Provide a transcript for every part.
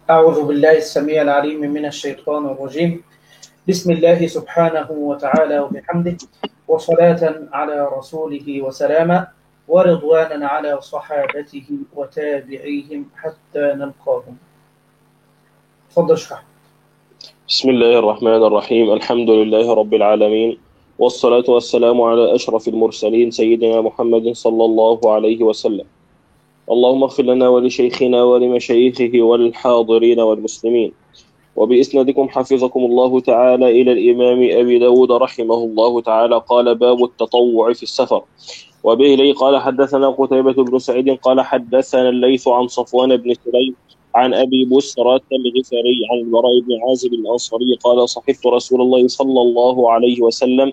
أعوذ بالله السميع العليم من الشيطان الرجيم. بسم الله سبحانه وتعالى وبحمده، وصلاة على رسوله وسلاما، ورضوانا على صحابته وتابعيهم حتى نلقاهم. تفضل اشرح. بسم الله الرحمن الرحيم. الحمد لله رب العالمين، والصلاة والسلام على أشرف المرسلين سيدنا محمد صلى الله عليه وسلم. اللهم اغفر لنا ولشيخنا ولمشايخه وللحاضرين والمسلمين. وبإسنادكم حفظكم الله تعالى إلى الإمام أبي داود رحمه الله تعالى قال: باب التطوع في السفر. وبه لي قال: حدثنا قتيبة بن سعيد قال: حدثنا الليث عن صفوان بن سليم عن أبي بسرة الغفاري عن البراء بن عازب الأنصاري قال: صحبت رسول الله صلى الله عليه وسلم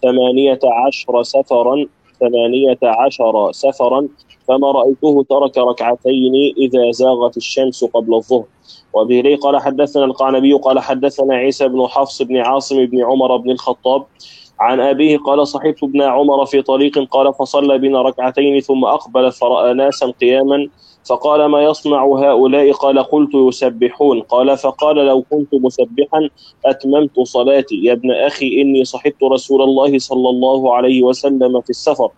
18 سفرا فما رأيته ترك ركعتين إذا زاغت الشمس قبل الظهر. وبه لي قال: حدثنا القعنبي قال: حدثنا عيسى بن حفص بن عاصم بن عمر بن الخطاب عن أبيه قال: صحبت ابن عمر في طريق قال: فصلى بنا ركعتين ثم أقبل فرأى ناسا قياما فقال: ما يصنع هؤلاء؟ قال: قلت: يسبحون. قال: فقال: لو كنت مسبحا أتممت صلاتي. يا ابن أخي، إني صحبت رسول الله صلى الله عليه وسلم في السفر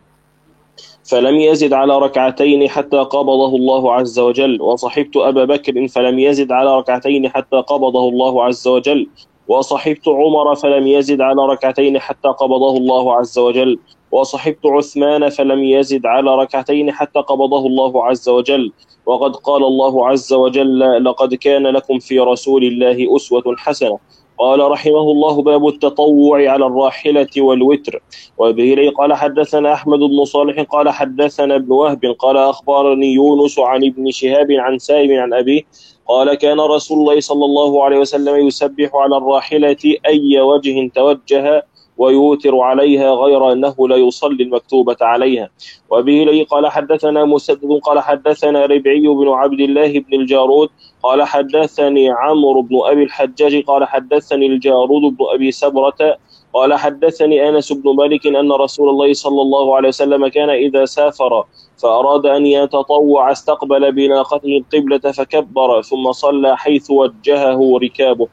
فلم يزد على ركعتين حتى قبضه الله عز وجل، وصحبت أبا بكر فلم يزد على ركعتين حتى قبضه الله عز وجل، وصحبت عمر فلم يزد على ركعتين حتى قبضه الله عز وجل، وصحبت عثمان فلم يزد على ركعتين حتى قبضه الله عز وجل. وقد قال الله عز وجل: لقد كان لكم في رسول الله أسوة حسنة. قال رحمه الله: باب التطوع على الراحلة والوتر. وبه لي قال: حدثنا أحمد بن صالح قال: حدثنا ابن وهب قال: أخبرني يونس عن ابن شهاب عن سالم عن أبيه قال: كان رسول الله صلى الله عليه وسلم يسبح على الراحلة أي وجه توجه ويوتر عليها، غير أنه لا يصلي المكتوبة عليها. وبه لي قال: حدثنا مسدد قال: حدثنا ربعي بن عبد الله بن الجارود قال: حدثني عمرو بن أبي الحجاج قال: حدثني الجارود بن أبي سبرة قال: حدثني أنس بن مالك أن رسول الله صلى الله عليه وسلم كان إذا سافر فأراد أن يتطوع استقبل بناقته القبلة فكبر ثم صلى حيث وجهه ركابه.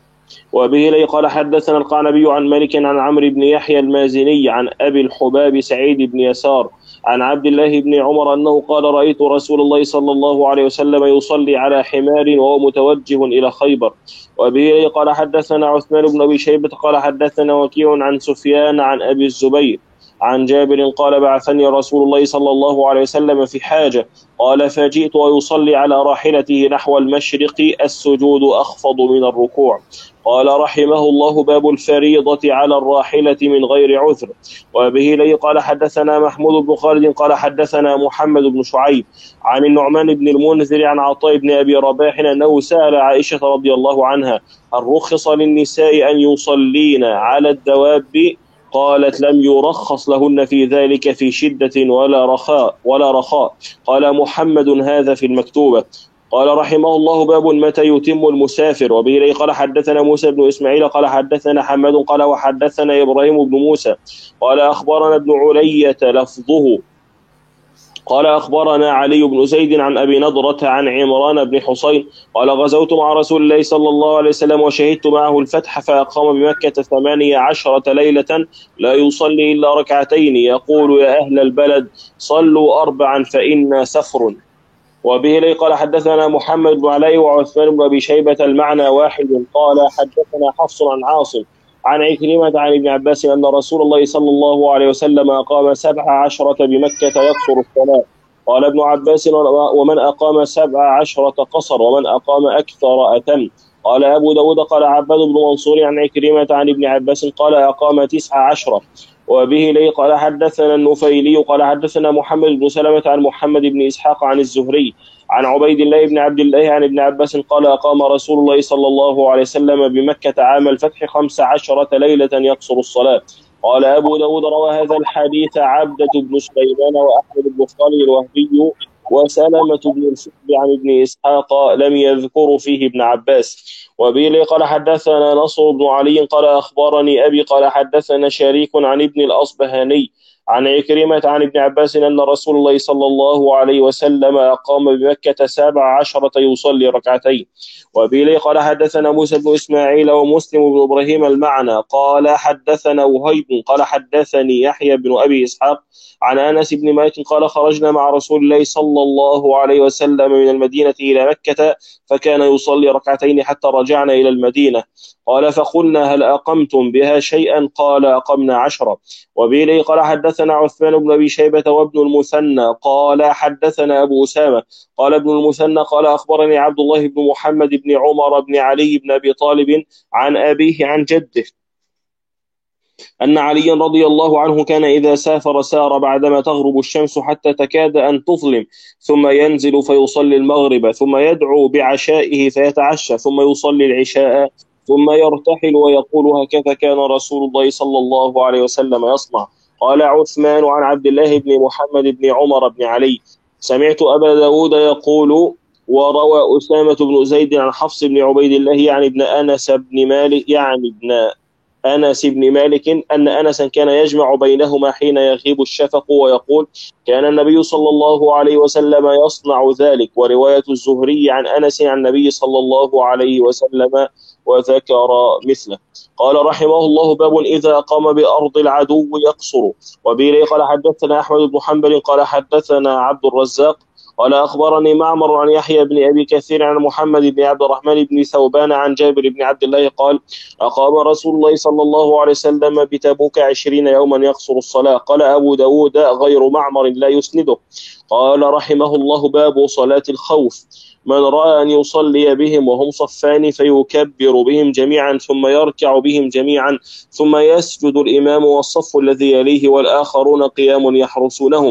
وبه لي قال: حدثنا القعنبي عن مالك عن عمرو بن يحيى المازني عن أبي الحباب سعيد بن يسار عن عبد الله بن عمر أنه قال: رأيت رسول الله صلى الله عليه وسلم يصلي على حمار وهو متوجه إلى خيبر. وبه لي قال: حدثنا عثمان بن أبي شيبة قال: حدثنا وكيع عن سفيان عن أبي الزبير عن جابر قال: بعثني رسول الله صلى الله عليه وسلم في حاجة قال: فجئت ويصلي على راحلته نحو المشرق السجود أخفض من الركوع. قال رحمه الله: باب الفريضة على الراحلة من غير عذر. وبه لي قال: حدثنا محمود بن خالد قال: حدثنا محمد بن شعيب عن النعمان بن المنذر عن عطاء بن أبي رباح أنه سأل عائشة رضي الله عنها: هل رخص للنساء أن يصلين على الدواب؟ قالت: لم يرخص لهن في ذلك في شدة ولا رخاء. قال محمد: هذا في المكتوبة. قال رحمه الله: باب متى يتم المسافر. وبه لي قال: حدثنا موسى بن إسماعيل قال: حدثنا حماد قال: وحدثنا إبراهيم بن موسى قال: أخبرنا ابن علية لفظه قال: أخبرنا علي بن زيد عن أبي نضرة عن عمران بن حصين قال: غزوت مع رسول الله صلى الله عليه وسلم وشهدت معه الفتح فأقام بمكة 18 ليلة لا يصلي إلا ركعتين يقول: يا أهل البلد صلوا 4 فإنا سفر. وبه لي قال: حدثنا محمد بن علاء وعثمان بن أبي شيبة المعنى واحد. قال: حدثنا حفص عن عاصم عن عكرمة عن ابن عباس أن رسول الله صلى الله عليه وسلم أقام 17 بمكة يقصر الصلاة. قال ابن عباس: ومن أقام 17 قصر، ومن أقام أكثر أتم. قال أبو داود قال: عباد بن منصور عن عكرمة عن ابن عباس قال: أقام 19. وبه لي قال: حدثنا النفيلي قال: حدثنا محمد بن سلمة عن محمد بن إسحاق عن الزهري عن عبيد الله بن عبد الله عن ابن عباس قال: أقام رسول الله صلى الله عليه وسلم بمكة عام الفتح 15 ليلة يقصر الصلاة. قال أبو داود: روى هذا الحديث عبدة بن سليمان وأحمد بن خالد الوهبي وسلمة بن الفضل عن ابن إسحاق لم يذكر فيه ابن عباس. وبه قال: حدثنا نصر بن علي قال: أخبرني أبي قال: حدثنا شريك عن ابن الأصبهاني عن عكرمة عن ابن عباس أن رسول الله صلى الله عليه وسلم أقام بمكة 17 يصلي ركعتين. وبه قال حدثنا موسى بن إسماعيل ومسلم بن إبراهيم المعنى قال حدثنا وهيب قال حدثني يحيى بن أبي إسحاق عن أنس بن مالك قال خرجنا مع رسول الله صلى الله عليه وسلم من المدينة إلى مكة فكان يصلي ركعتين حتى رجعنا إلى المدينة. قال فقلنا هل أقمتم بها شيئا؟ قال أقمنا 10. وبه قال حدثنا عثمان بن أبي شيبة وابن المثنى قال حدثنا أبو أسامة قال ابن المثنى قال أخبرني عبد الله بن محمد بن عمر بن علي بن أبي طالب عن أبيه عن جده أن عليا رضي الله عنه كان إذا سافر سار بعدما تغرب الشمس حتى تكاد أن تظلم ثم ينزل فيصلي المغرب ثم يدعو بعشائه فيتعشى ثم يصلي العشاء ثم يرتحل ويقول هكذا كان رسول الله صلى الله عليه وسلم يصنع. قال عثمان عن عبد الله بن محمد بن عمر بن علي سمعت أبا داود يقول وروى أسامة بن زيد عن حفص بن عبيد الله يعني ابن أنس بن مالك أن أنسا كان يجمع بينهما حين يغيب الشفق ويقول كان النبي صلى الله عليه وسلم يصنع ذلك. ورواية الزهري عن أنس عن النبي صلى الله عليه وسلم وذكر مثله. قال رحمه الله باب إذا قام بأرض العدو يقصر. وبه قال حدثنا أحمد بن حنبل قال حدثنا عبد الرزاق قال أخبرني معمر عن يحيى بن أبي كثير عن محمد بن عبد الرحمن بن ثوبان عن جابر بن عبد الله قال أقام رسول الله صلى الله عليه وسلم بتبوك 20 يوما يقصر الصلاة. قال أبو داود غير معمر لا يسنده. قال رحمه الله باب صلاة الخوف من رأى أن يصلي بهم وهم صفان فيكبر بهم جميعا ثم يركع بهم جميعا ثم يسجد الإمام والصف الذي يليه والآخرون قيام يحرسونهم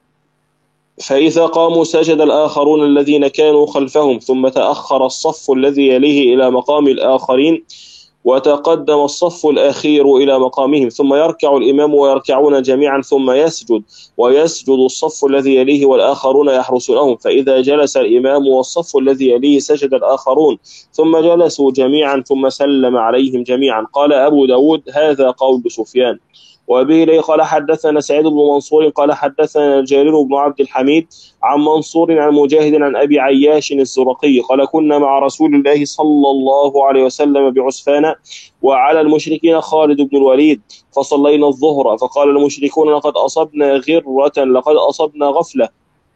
فإذا قاموا سجد الآخرون الذين كانوا خلفهم ثم تأخر الصف الذي يليه إلى مقام الآخرين وتقدم الصف الأخير إلى مقامهم ثم يركع الإمام ويركعون جميعا ثم ويسجد الصف الذي يليه والآخرون يحرسونهم فإذا جلس الإمام والصف الذي يليه سجد الآخرون ثم جلسوا جميعا ثم سلم عليهم جميعا. قال أبو داود هذا قول سفيان. وبه قال حدثنا سعيد بن منصور قال حدثنا جرير بن عبد الحميد عن منصور عن مجاهد عن أبي عياش الزرقي قال كنا مع رسول الله صلى الله عليه وسلم بعسفان وعلى المشركين خالد بن الوليد فصلينا الظهر فقال المشركون لقد أصبنا غرة لقد أصبنا غفلة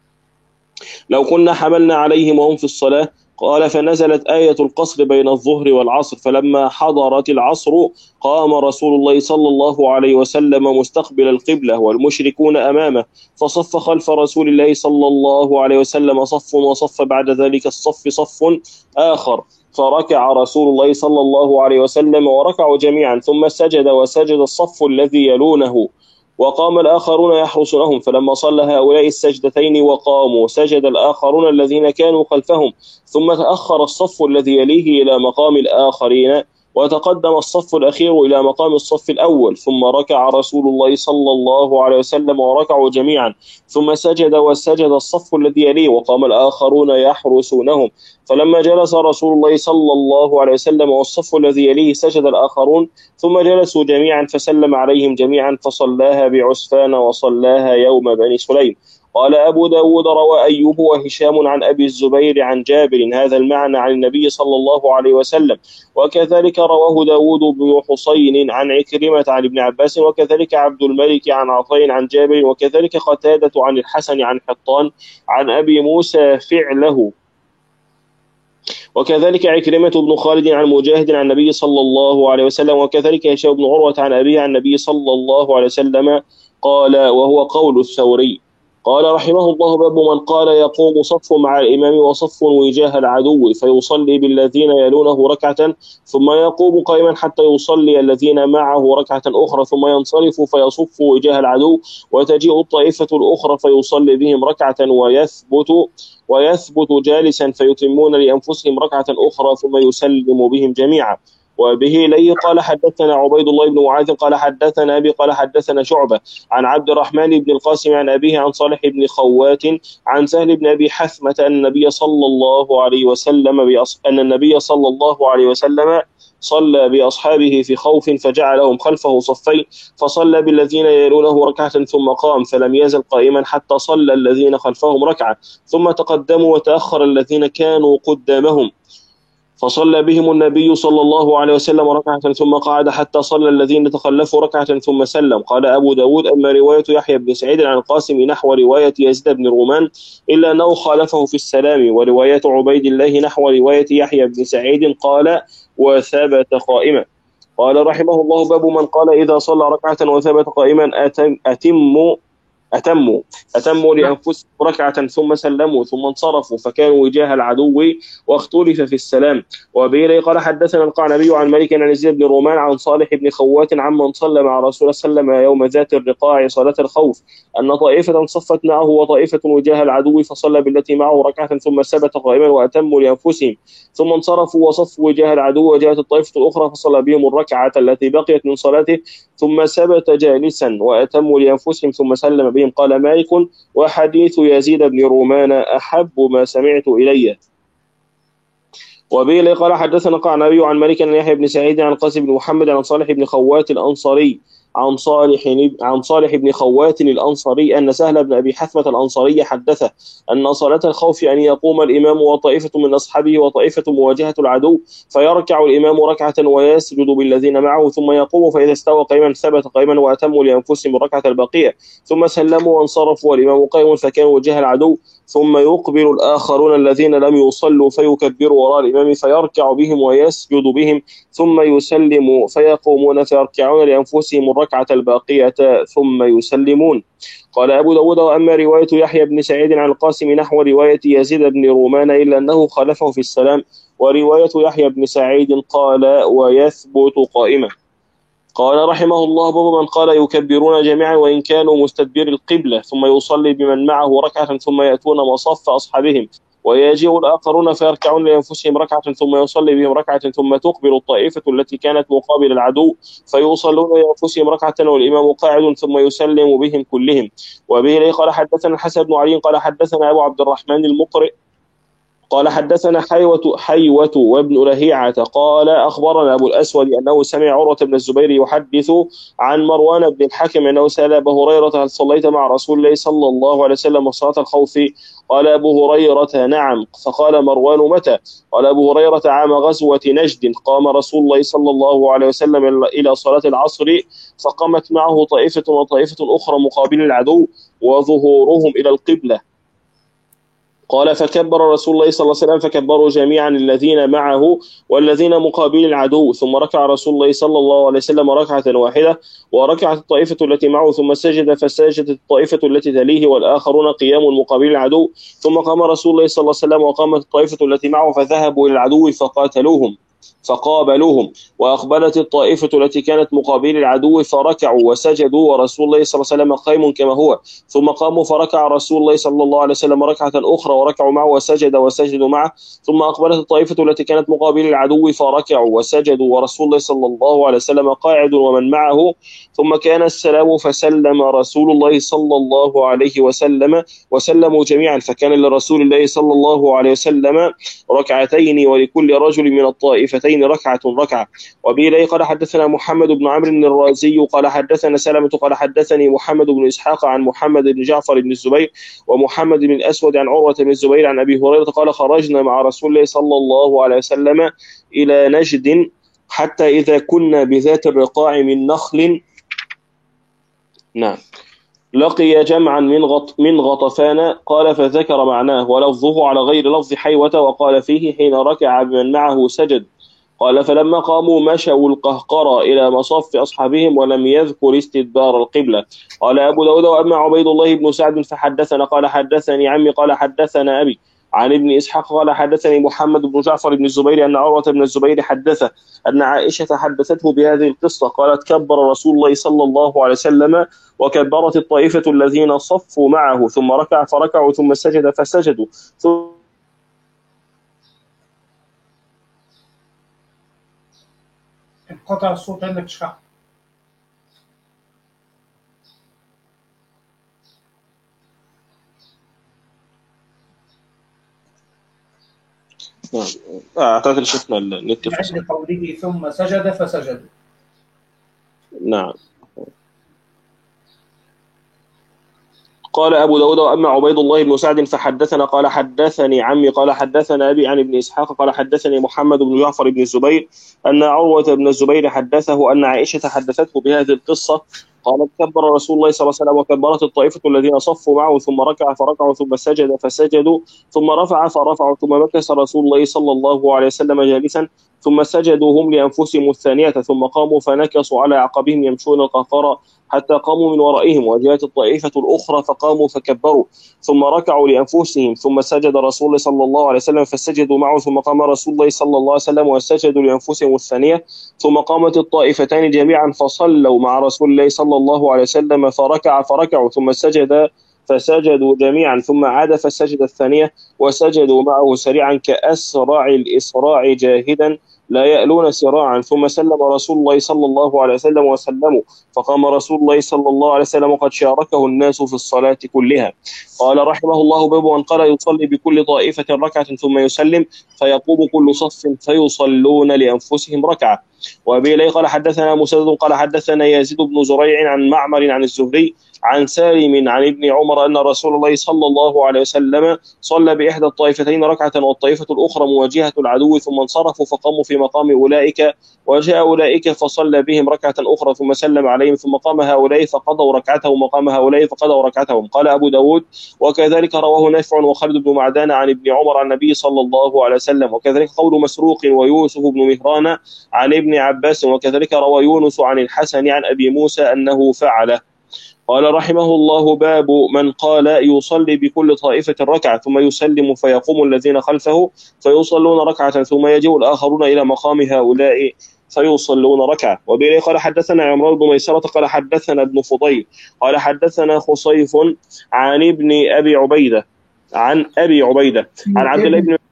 لو كنا حملنا عليهم وهم في الصلاة. قال فنزلت آية القصر بين الظهر والعصر فلما حضرت العصر قام رسول الله صلى الله عليه وسلم مستقبل القبلة والمشركون أمامه فصف خلف رسول الله صلى الله عليه وسلم صف وصف بعد ذلك الصف صف آخر فركع رسول الله صلى الله عليه وسلم وركعوا جميعا ثم سجد وسجد الصف الذي يلونه وقام الآخرون يحرسونهم فلما صلى هؤلاء السجدتين وقاموا سجد الآخرون الذين كانوا خلفهم ثم تأخر الصف الذي يليه إلى مقام الآخرين وتقدم الصف الأخير إلى مقام الصف الأول ثم ركع رسول الله صلى الله عليه وسلم وركعوا جميعا ثم سجد وسجد الصف الذي يليه وقام الآخرون يحرسونهم فلما جلس رسول الله صلى الله عليه وسلم والصف الذي يليه سجد الآخرون ثم جلسوا جميعا فسلم عليهم جميعا فصلاها بعسفان وصلاها يوم بني سليم. قال أبو داود روى أيوب وهشام عن أبي الزبير عن جابر هذا المعنى عن النبي صلى الله عليه وسلم وكذلك رواه داود بن حسين عن عكرمة عن ابن عباس وكذلك عبد الملك عن عطاء عن جابر وكذلك قتادة عن الحسن عن حطان عن أبي موسى فعله وكذلك عكرمة بن خالد عن مجاهد عن النبي صلى الله عليه وسلم وكذلك هشام بن عروة عن أبيه عن النبي صلى الله عليه وسلم قال وهو قول الثوري. قال رحمه الله باب من قال يقوم صف مع الإمام وصف وجاه العدو فيصلي بالذين يلونه ركعة ثم يقوم قائما حتى يصلي الذين معه ركعة أخرى ثم ينصرف فيصف وجاه العدو وتجيء الطائفة الأخرى فيصلي بهم ركعة ويثبت جالسا فيتمون لأنفسهم ركعة أخرى ثم يسلم بهم جميعا. وبه إليه قال حدثنا عبيد الله بن معاذ قال حدثنا أبي قال حدثنا شعبة عن عبد الرحمن بن القاسم عن أبيه عن صالح بن خوات عن سهل بن أبي حثمة أن النبي صلى الله عليه وسلم صلى بأصحابه في خوف فجعلهم خلفه صفين، فصلى بالذين يلونه ركعة ثم قام فلم يزل قائما حتى صلى الذين خلفهم ركعة، ثم تقدموا وتأخر الذين كانوا قدامهم، فصلى بهم النبي صلى الله عليه وسلم ركعة ثم قعد حتى صلى الذين تخلفوا ركعة ثم سلم. قال أبو داود: أما رواية يحيى بن سعيد عن القاسم نحو رواية يزيد بن رومان إلا أنه خالفه في السلام، ورواية عبيد الله نحو رواية يحيى بن سعيد قال: وثبت قائما. قال رحمه الله: باب من قال إذا صلى ركعة وثبت قائما أتموا لأنفسهم ركعة ثم سلموا ثم انصرفوا فكانوا وجاه العدو، واختلف في السلام. وبه قال حدثنا القعنبي عن مالك عن يزيد بن رومان عن صالح بن خوات عمن صلى مع رسول الله صلى الله عليه وسلم يوم ذات الرقاع صلاة الخوف أن طائفة صفت معه وطائفة وجاه العدو، فصلى بالتي معه ركعة ثم ثبت قائما وأتموا لأنفسهم ثم انصرفوا وصفوا وجاه العدو، وجاءت الطائفة الأخرى فصلى بهم الركعة التي بقيت من صلاته ثم ثبت جالسا وأتموا لأنفسهم ثم سلم بهم. قال مالك: وحديث يزيد بن رومان أحب ما سمعت إلي. وبه قال حدثنا القعنبي عن مالك عن يحيى بن سعيد عن القاسم بن محمد عن صالح بن خوات الأنصاري عن صالح بن خوات الأنصاري أن سهل بن أبي حثمة الأنصاري حدثه أن صلاة الخوف أن يقوم الإمام وطائفة من أصحابه وطائفة مواجهة العدو، فيركع الإمام ركعة ويسجد بالذين معه ثم يقوم، فإذا استوى قائما ثبت قائما وأتموا لأنفسهم الركعة الباقية ثم سلموا وانصرفوا والإمام قائم فكانوا وجه العدو، ثم يقبل الآخرون الذين لم يصلوا فيكبروا وراء الإمام فيركع بهم ويسجد بهم ثم يسلم فيقومون فيركعون لأنفسهم الركعة الباقية ثم يسلمون. قال أبو داود: وأما رواية يحيى بن سعيد عن القاسم نحو رواية يزيد بن رومان إلا أنه خالفه في السلام، ورواية يحيى بن سعيد قال: ويثبت قائما. قال رحمه الله: باب من قال يكبرون جميعا وإن كانوا مستدبر القبلة ثم يصلي بمن معه ركعة ثم يأتون مصف أصحابهم ويجيء الآخرون فيركعون لأنفسهم ركعة ثم يصلي بهم ركعة ثم تقبل الطائفة التي كانت مقابل العدو فيصلون لأنفسهم ركعة والإمام قاعد ثم يسلم بهم كلهم. وبه قال حدثنا الحسن بن علي قال حدثنا أبو عبد الرحمن المقرئ قال حدثنا حيوة وابن لهيعة قال أخبرنا أبو الأسود أنه سمع عروة بن الزبير يحدث عن مروان بن الحكم أنه سأل أبا هريرة: هل صليت مع رسول الله صلى الله عليه وسلم صلاة الخوف؟ قال أبو هريرة: نعم. فقال مروان: متى؟ قال أبو هريرة: عام غزوة نجد قام رسول الله صلى الله عليه وسلم إلى صلاة العصر فقامت معه طائفة وطائفة أخرى مقابل العدو وظهورهم إلى القبلة. قال فكبر رسول الله صلى الله عليه وسلم فكبروا جميعا الذين معه والذين مقابل العدو، ثم ركع رسول الله صلى الله عليه وسلم ركعة واحدة وركعت الطائفة التي معه ثم سجد فسجدت الطائفة التي تليه والآخرون قيام مقابل العدو، ثم قام رسول الله صلى الله عليه وسلم وقامت الطائفة التي معه فذهبوا إلى العدو فقابلوهم وأقبلت الطائفة التي كانت مقابل العدو فركعوا وسجدوا ورسول الله صلى الله عليه وسلم قائم كما هو، ثم قاموا فركع رسول الله صلى الله عليه وسلم ركعة أخرى وركعوا معه وسجدوا معه، ثم أقبلت الطائفة التي كانت مقابل العدو فركعوا وسجدوا ورسول الله صلى الله عليه وسلم قاعد ومن معه، ثم كان السلام فسلم رسول الله صلى الله عليه وسلم وسلموا جميعا، فكان لرسول الله صلى الله عليه وسلم ركعتين ولكل رجل من الطائفتين ركعة. وبه قال حدثنا محمد بن عمرو الرازي قال حدثنا سلمة قال حدثني محمد بن إسحاق عن محمد بن جعفر بن الزبير ومحمد بن الأسود عن عروة بن الزبير عن أبي هريرة قال خرجنا مع رسول الله صلى الله عليه وسلم إلى نجد حتى إذا كنا بذات الرقاع من نخل لقي جمعا من غطفان قال فذكر معناه ولفظه على غير لفظ حيوة وقال فيه حين ركع بمن معه سجد. قال فلما قاموا مشوا القهقرى إلى مصف أصحابهم ولم يذكر استدبار القبلة. قال أبو داود: وأما عبيد الله بن سعد فحدثنا قال حدثني عمي قال حدثنا أبي عن ابن إسحاق قال حدثني محمد بن جعفر بن الزبير أن عروة بن الزبير حدثه أن عائشة حدثته بهذه القصة قالت كبر رسول الله صلى الله عليه وسلم وكبرت الطائفة الذين صفوا معه ثم ركع فركعوا ثم سجد فسجدوا انقطع الصوت عندك شحن. نعم. أعتقد شفنا النت فصل. عند قوله ثم سجد فسجدوا. نعم. قال أبو داود وأما عبيد الله بن سعد فحدثنا قال حدثني عمي قال حدثنا أبي عن ابن إسحاق قال حدثني محمد بن جعفر بن الزبير أن عروة بن الزبير حدثه أن عائشة حدثته بهذه القصة قالت كبر رسول الله صلى الله عليه وسلم وكبرت الطائفة الذين صفوا معه ثم ركع فركعوا ثم سجد فسجدوا ثم رفع فرفعوا ثم مكث رسول الله صلى الله عليه وسلم جالسا ثم سجدوا هم لأنفسهم الثانية ثم قاموا فنكصوا على عقبهم يمشون القهقرى حتى قاموا من ورائهم وجاءت الطائفة الأخرى فقاموا فكبروا ثم ركعوا لأنفسهم ثم سجد رسول الله صلى الله عليه وسلم فسجدوا معه ثم قام رسول الله صلى الله عليه وسلم وسجدوا لأنفسهم الثانية ثم قامت الطائفتان جميعا فصلوا مع رسول الله صلى الله عليه وسلم فركع فركعوا ثم سجد فسجدوا جميعا ثم عاد فسجد الثانية وسجدوا معه سريعا كأسرع الإسراع جاهدا لا يألون سراعا ثم سلم رسول الله صلى الله عليه وسلم وسلموا فقام رسول الله صلى الله عليه وسلم وقد شاركه الناس في الصلاة كلها. قال رحمه الله باب من قال يصلي بكل طائفة ركعة ثم يسلم فيقوم كل صف فيصلون لأنفسهم ركعة. وأبي إليه قال حدثنا مسدد قال حدثنا يزيد بن زريع عن معمر عن الزهري عن سالم عن ابن عمر أن رسول الله صلى الله عليه وسلم صلى بإحدى الطائفتين ركعة والطائفة الأخرى مواجهة العدو ثم انصرفوا فقاموا في مقام أولئك وجاء أولئك فصلى بهم ركعة أخرى ثم سلم عليهم ثم قام هؤلاء فقضوا ركعتهم وقام هؤلاء فقضوا ركعتهم. قال أبو داود وكذلك رواه نافع وخالد بن معدان عن ابن عمر عن النبي صلى الله عليه وسلم وكذلك قول مسروق ويوسف بن مهران عن ابن عباس وكذلك روى يونس عن الحسن عن أبي موسى أنه فعله. قال رحمه الله باب من قال يصلي بكل طائفة ركعة ثم يسلم فيقوم الذين خلفه فيصلون ركعة ثم يجيء الآخرون إلى مقام هؤلاء فيصلون ركعة. وبه قال حدثنا عمران بن ميسرة قال حدثنا ابن فضيل قال حدثنا خصيف عن ابن أبي عبيدة عن أبي عبيدة عن عبد الله بن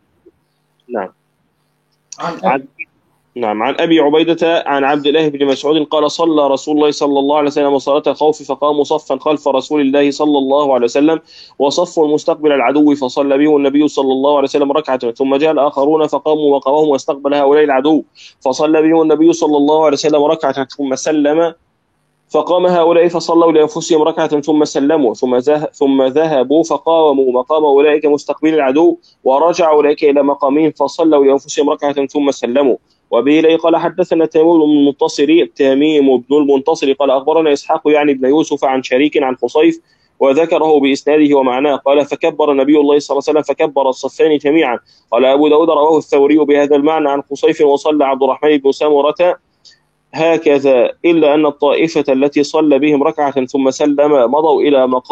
عن أبي عبيدة عن عبد الله بن مسعود قال صلى رسول الله صلى الله عليه وسلم صلاة الخوف فقاموا صفا خلف رسول الله صلى الله عليه وسلم وصف مستقبل العدو فصلى بهم النبي صلى الله عليه وسلم ركعة ثم جاء الآخرون فقاموا مقامهم واستقبل هؤلاء العدو فصلى بهم النبي صلى الله عليه وسلم ركعة ثم سلم فقام هؤلاء فصلوا لأنفسهم ركعة ثم سلموا ثم ذهبوا فقاموا مقام أولئك مستقبل العدو ورجع أولئك إلى مقامهم فصلوا لأنفسهم ركعة ثم سلموا. وبه إليه قال حدثنا تميم بن المنتصر قال أخبرنا إسحاق يعني ابن يوسف عن شريك عن خصيف وذكره بإسناده ومعناه قال فكبر النبي الله صلى الله عليه وسلم فكبر الصفين جميعا. قال أبو داود رواه الثوري بهذا المعنى عن خصيف وصلى عبد الرحمن بن سامرة هكذا إلا أن الطائفة التي صلى بهم ركعة ثم سلم مضوا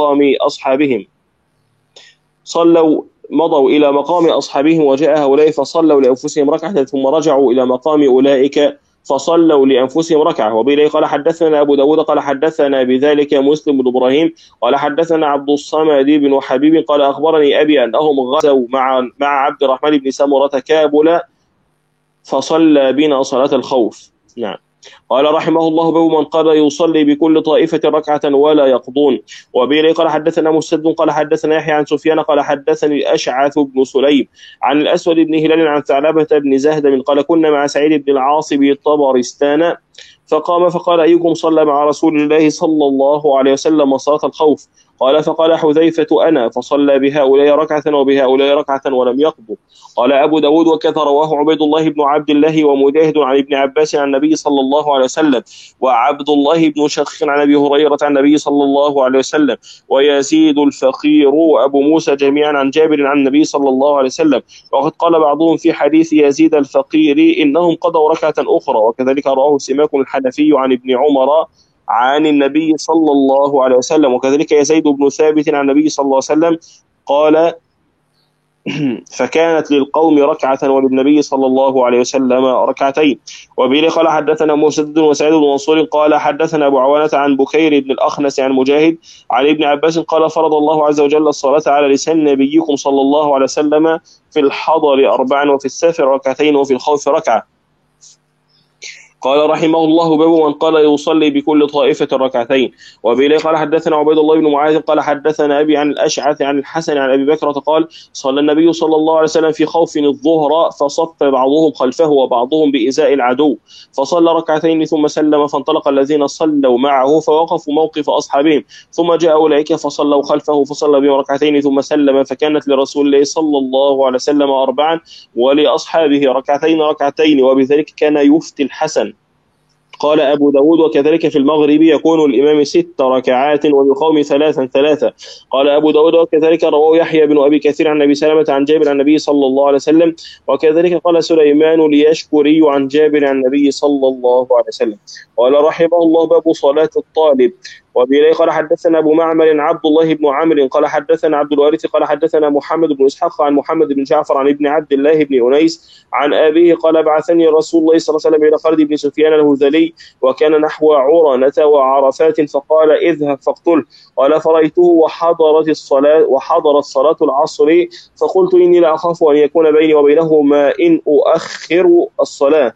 إلى مقام أصحابهم وجاء هؤلاء فصلوا لأنفسهم ركعة ثم رجعوا إلى مقام أولئك فصلوا لأنفسهم ركعة. وبه قال حدثنا أبو داود قال حدثنا بذلك مسلم بن إبراهيم قال حدثنا عبد الصمد بن حبيب قال أخبرني أبي أنهم غزوا مع عبد الرحمن بن سامرة كابل فصلى بنا صلاة الخوف. نعم. قال رحمه الله باب من قال يصلي بكل طائفة ركعة ولا يقضون. وبه قال حدثنا مسدد قال حدثنا يحيى عن سفيان قال حدثني الأشعث بن سليم عن الأسود بن هلال عن ثعلبة بن زهدم قال كنا مع سعيد بن العاص بطبرستان فقام فقال أيكم صلى مع رسول الله صلى الله عليه وسلم صلاة الخوف قال فقال حذيفة أنا فصلى بهؤلاء ركعة وبهؤلاء ركعة ولم يقضوا. قال أبو داود وكذا رواه عبيد الله بن عبد الله ومجاهد عن ابن عباس عن النبي صلى الله عليه وسلم وعبد الله بن شخ عن أبي هريرة عن النبي صلى الله عليه وسلم ويزيد الفقير وأبو موسى جميعا عن جابر عن النبي صلى الله عليه وسلم. وقد قال بعضهم في حديث يزيد الفقير إنهم قضوا ركعة أخرى وكذلك رواه سماك الحنفي عن ابن عمر عن النبي صلى الله عليه وسلم وكذلك يزيد بن ثابت عن النبي صلى الله عليه وسلم قال فكانت للقوم ركعة وللنبي صلى الله عليه وسلم ركعتين. وبه قال حدثنا مسدد وسعيد بن منصور قال حدثنا أبو عوانة عن بكير بن الأخنس عن مجاهد عن ابن عباس قال فرض الله عز وجل الصلاة على لسان نبيكم صلى الله عليه وسلم في الحضر 4 وفي السفر ركعتين وفي الخوف ركعة. قال رحمه الله باب من قال يصلي بكل طائفة ركعتين. وبه قال حدثنا عبيد الله بن معاذ قال حدثنا أبي عن الأشعث عن الحسن عن أبي بكرة قال صلى النبي صلى الله عليه وسلم في خوف الظهر فصف بعضهم خلفه وبعضهم بإزاء العدو فصلى ركعتين ثم سلم فانطلق الذين صلوا معه فوقفوا موقف أصحابهم ثم جاء أولئك فصلوا خلفه فصلى بهم ركعتين ثم سلم فكانت لرسول الله صلى الله عليه وسلم أربعا ولأصحابه ركعتين وبذلك كان يفتي الحسن. قال أبو داود وكذلك في المغرب يكون الإمام 6 ركعات وبقوم 3 قال أبو داود وكذلك رواه يحيى بن أبي كثير عن أبي سلمة عن جابر عن النبي صلى الله عليه وسلم وكذلك قال سليمان اليشكري عن جابر عن النبي صلى الله عليه وسلم. قال رحمه الله باب صلاة الطالب. وبه قال حدثنا أبو معمر عبد الله بن عمرو قال حدثنا عبد الوارث قال حدثنا محمد بن إسحاق عن محمد بن جعفر عن ابن عبد الله بن أنيس عن أبيه قال بعثني رسول الله صلى الله عليه وسلم إلى خالد بن سفيان الهذلي وكان نحو عرنة وعرفات فقال اذهب فاقتله. قال فرأيته وحضرت صلاة العصر فقلت إني لا أخاف أن يكون بيني وبينهما إن أؤخر الصلاة.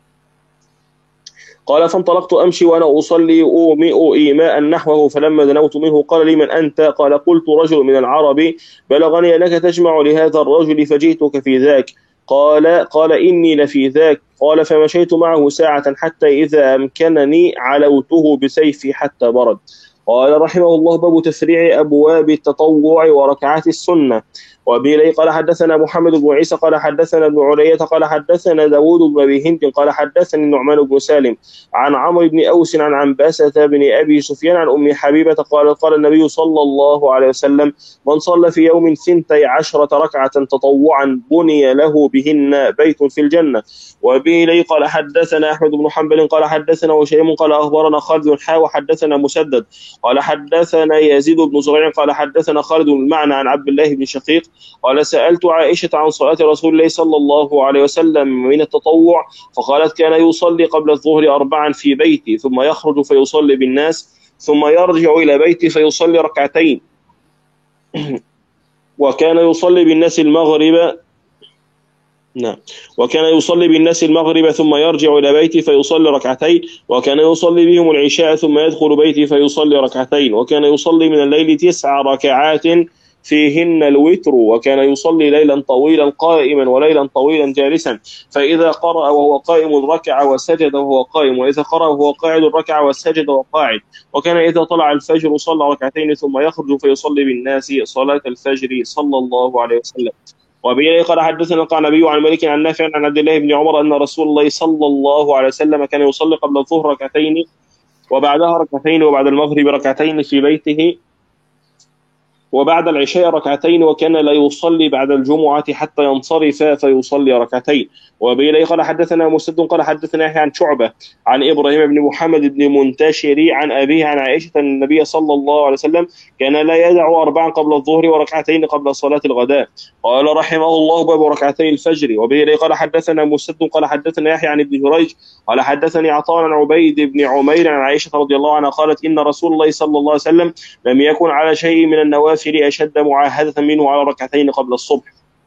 قال فانطلقت أمشي وأنا أصلي أومئ إيماء نحوه فلما دنوت منه قال لي من أنت؟ قال قلت رجل من العرب بلغني أنك تجمع لهذا الرجل فجئتك في ذاك. قال إني لفي ذاك. قال فمشيت معه ساعة حتى إذا أمكنني علوته بسيفي حتى برد. قال رحمه الله باب تفريع أبواب التطوع وركعات السنة. وبه قال حدثنا محمد بن عيسى قال حدثنا ابن علية قال حدثنا داود بن أبي هند قال حدثني النعمان بن سالم عن عمرو بن أوس عن عنبسة بن أبي سفيان عن أم حبيبة قال النبي صلى الله عليه وسلم من صلى في يوم 12 ركعة تطوعا بني له بهن بيت في الجنة. وبه قال حدثنا أحمد بن حنبل قال حدثنا وشيم قال أخبرنا خالد وحدثنا مسدد قال حدثنا يزيد بن زريع قال حدثنا خالد المعنى عن عبد الله بن شقيق قال سألت عائشة عن صلاة رسول الله صلى الله عليه وسلم من التطوع فقالت كان يصلي قبل الظهر 4 في بيتي ثم يخرج فيصلي بالناس ثم يرجع إلى بيتي فيصلي ركعتين وكان يصلي بالناس المغرب وكان يصلي بالناس المغرب ثم يرجع إلى بيتي فيصلي ركعتين وكان يصلي بهم العشاء ثم يدخل بيتي فيصلي ركعتين وكان يصلي من الليل 9 ركعات فيهن الوتر وكان يصلي ليلا طويلا قائما وليلا طويلا جالسا فإذا قرأ وهو قائم ركع وسجد وهو قائم وإذا قرأ وهو قاعد ركع وسجد وهو قاعد وكان إذا طلع الفجر صلى ركعتين ثم يخرج فيصلي بالناس صلاة الفجر صلى الله عليه وسلم. وبه قال حدثنا القعنبي عن مالك عن نافع عن عبد الله بن عمر أن رسول الله صلى الله عليه وسلم كان يصلي قبل الظهر ركعتين وبعدها ركعتين وبعد المغرب ركعتين في بيته وبعد العشاء ركعتين وكان لا يصلي بعد الجمعة حتى ينصرف فيصلي ركعتين. وبه قال حدثنا مسدد قال حدثنا يحيى عن شعبة عن إبراهيم بن محمد بن منتشر عن أبيه عن عائشة أن النبي صلى الله عليه وسلم كان لا يدع 4 قبل الظهر وركعتين قبل صلاة الغداء. قال رحمه الله باب ركعتي الفجر. وبه قال حدثنا مسدد قال حدثنا يحيى عن ابن جريج قال حدثني عطاء عن عبيد بن عمير عن عائشة رضي الله عنها قالت إن رسول الله صلى الله عليه وسلم لم يكن على شيء من النوافل أشد معاهدة منه على ركعتين قبل الصبح.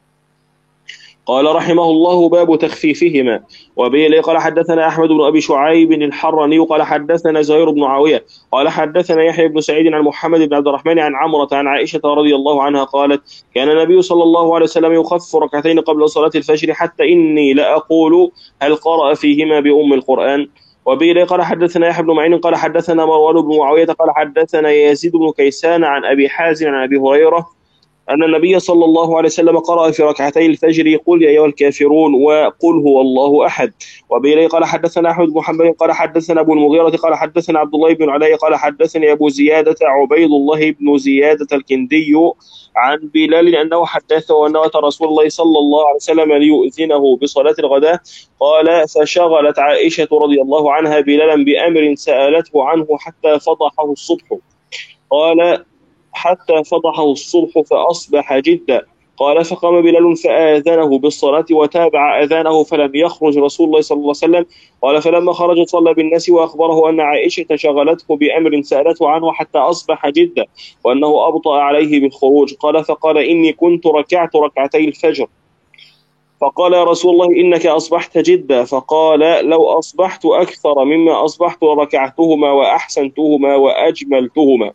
قال رحمه الله باب تخفيفهما. وبه قال حدثنا أحمد بن أبي شعيب الحراني قال حدثنا زهير بن معاوية قال حدثنا يحيى بن سعيد عن محمد بن عبد الرحمن عن عمرة عن عائشة رضي الله عنها قالت كان النبي صلى الله عليه وسلم يخفف ركعتين قبل صلاة الفجر حتى إني لأقول هل قرأ فيهما بأم القرآن. وبه قال حدثنا يحيى بن معين قال حدثنا مروان بن معاوية قال حدثنا يزيد بن كيسان عن أبي حازم عن أبي هريرة أن النبي صلى الله عليه وسلم قرأ في ركعتي الفجر قل يا أيها الكافرون وقل هو الله أحد. وبه قال حدثنا أحمد بن محمد قال حدثنا أبو المغيرة قال حدثنا عبد الله بن علاء قال حدثني أبو زيادة عبيد الله بن زيادة الكندي عن بلال أنه حدثه أنه أتى رسول الله صلى الله عليه وسلم ليؤذنه بصلاة الغداء قال فشغلت عائشة رضي الله عنها بلالا بأمر سألته عنه حتى فضحه الصبح. قال حتى فضحه الصبح فأصبح جدا. قال فقام بلال فآذنه بالصلاة وتابع أذانه فلم يخرج رسول الله صلى الله عليه وسلم. قال فلما خرج صلى بالناس وأخبره أن عائشة شغلته بأمر سألته عنه حتى أصبح جدا وأنه أبطأ عليه بالخروج. قال فقال إني كنت ركعت ركعتي الفجر فقال يا رسول الله إنك أصبحت جدا. فقال لو أصبحت أكثر مما أصبحت لركعتهما وأحسنتهما وأجملتهما.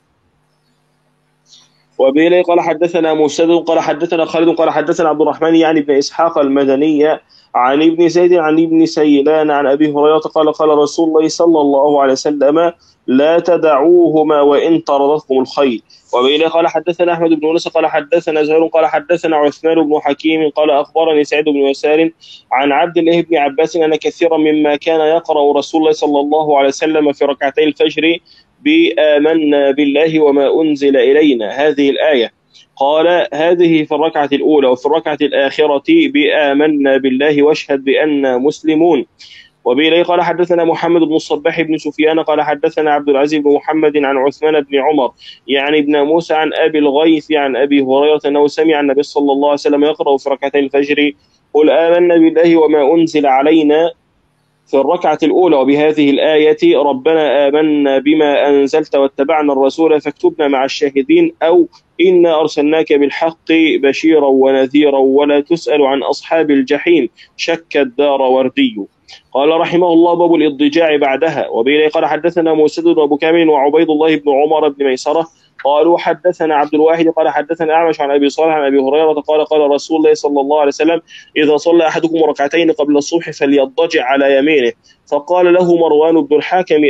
وبه قال حدثنا مسدد قال حدثنا خالد قال حدثنا عبد الرحمن يعني ابن إسحاق المدني عن ابن زيد عن ابن سيلان عن أبي هريرة قال قال رسول الله صلى الله عليه وسلم لا تدعوهما وإن طردتكم الخيل. وبه قال حدثنا أحمد بن يونس قال حدثنا زهير قال حدثنا عثمان بن حكيم قال أخبرني سعيد بن يسار عن عبد الله بن عباس أن كثيرا مما كان يقرأ رسول الله صلى الله عليه وسلم في ركعتي الفجر بآمنا بالله وما أنزل إلينا هذه الآية. قال هذه في الركعة الأولى، وفي الركعة الآخرة بآمنا بالله واشهد بأننا مسلمون. وبه قال حدثنا محمد بن الصباح بن سفيان قال حدثنا عبد العزيز بن محمد عن عثمان بن عمر يعني ابن موسى عن أبي الغيث عن أبي هريرة أنه سمع النبي صلى الله عليه وسلم يقرأ في ركعتي الفجر قل آمنا بالله وما أنزل علينا في الركعة الأولى وبهذه الآية ربنا آمنا بما أنزلت واتبعنا الرسول فاكتبنا مع الشاهدين أو إنا أرسلناك بالحق بشيرا ونذيرا ولا تسأل عن أصحاب الجحيم شك الدار وردي. قال رحمه الله باب الاضطجاع بعدها. وبه قال حدثنا مسدد وابو كامل وعبيد الله بن عمر بن ميسرة قالوا حدثنا عبد الواحد قال حدثنا أعمش عن أبي صالح عن أبي هريرة قال قال رسول الله صلى الله عليه وسلم إذا صلى أحدكم ركعتين قبل الصبح فليضطجع على يمينه. فقال له مروان بن الحاكم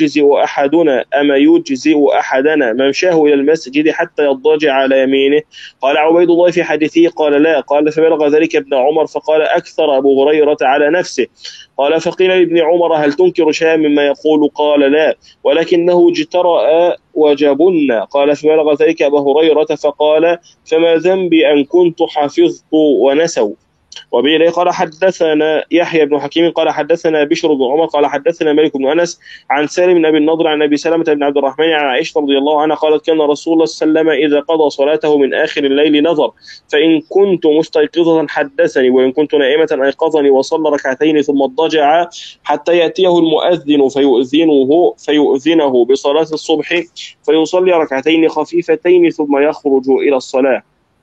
أما يجزئ أحدنا ممشاه إلى المسجد حتى يضطجع على يمينه؟ قال عبيد الله في حديثه قال لا. قال فبلغ ذلك ابن عمر فقال أكثر أبو هريرة على نفسه. قال فقيل لابن عمر هل تنكر شيئا مما يقول؟ قال لا ولكنه اجترأ وجبنا. قال فبلغ ذلك أبو هريرة فقال فما ذنبي أن كنت حفظت ونسوا. وبه قال حدثنا يحيى بن حكيم قال حدثنا بشر بن عمر قال حدثنا مالك بن أنس عن سالم بن أبي النضر عن أبي سلمة بن عبد الرحمن عن عائشة رضي الله عنها قالت كان رسول الله صلى الله عليه وسلم إذا قضى صلاته من آخر الليل نظر فإن كنت مستيقظة حدثني وإن كنت نائمة أيقظني وصلى ركعتين ثم اضطجع حتى يأتيه المؤذن فيؤذنه بصلاة الصبح فيصلي ركعتين خفيفتين ثم يخرج إلى الصلاة.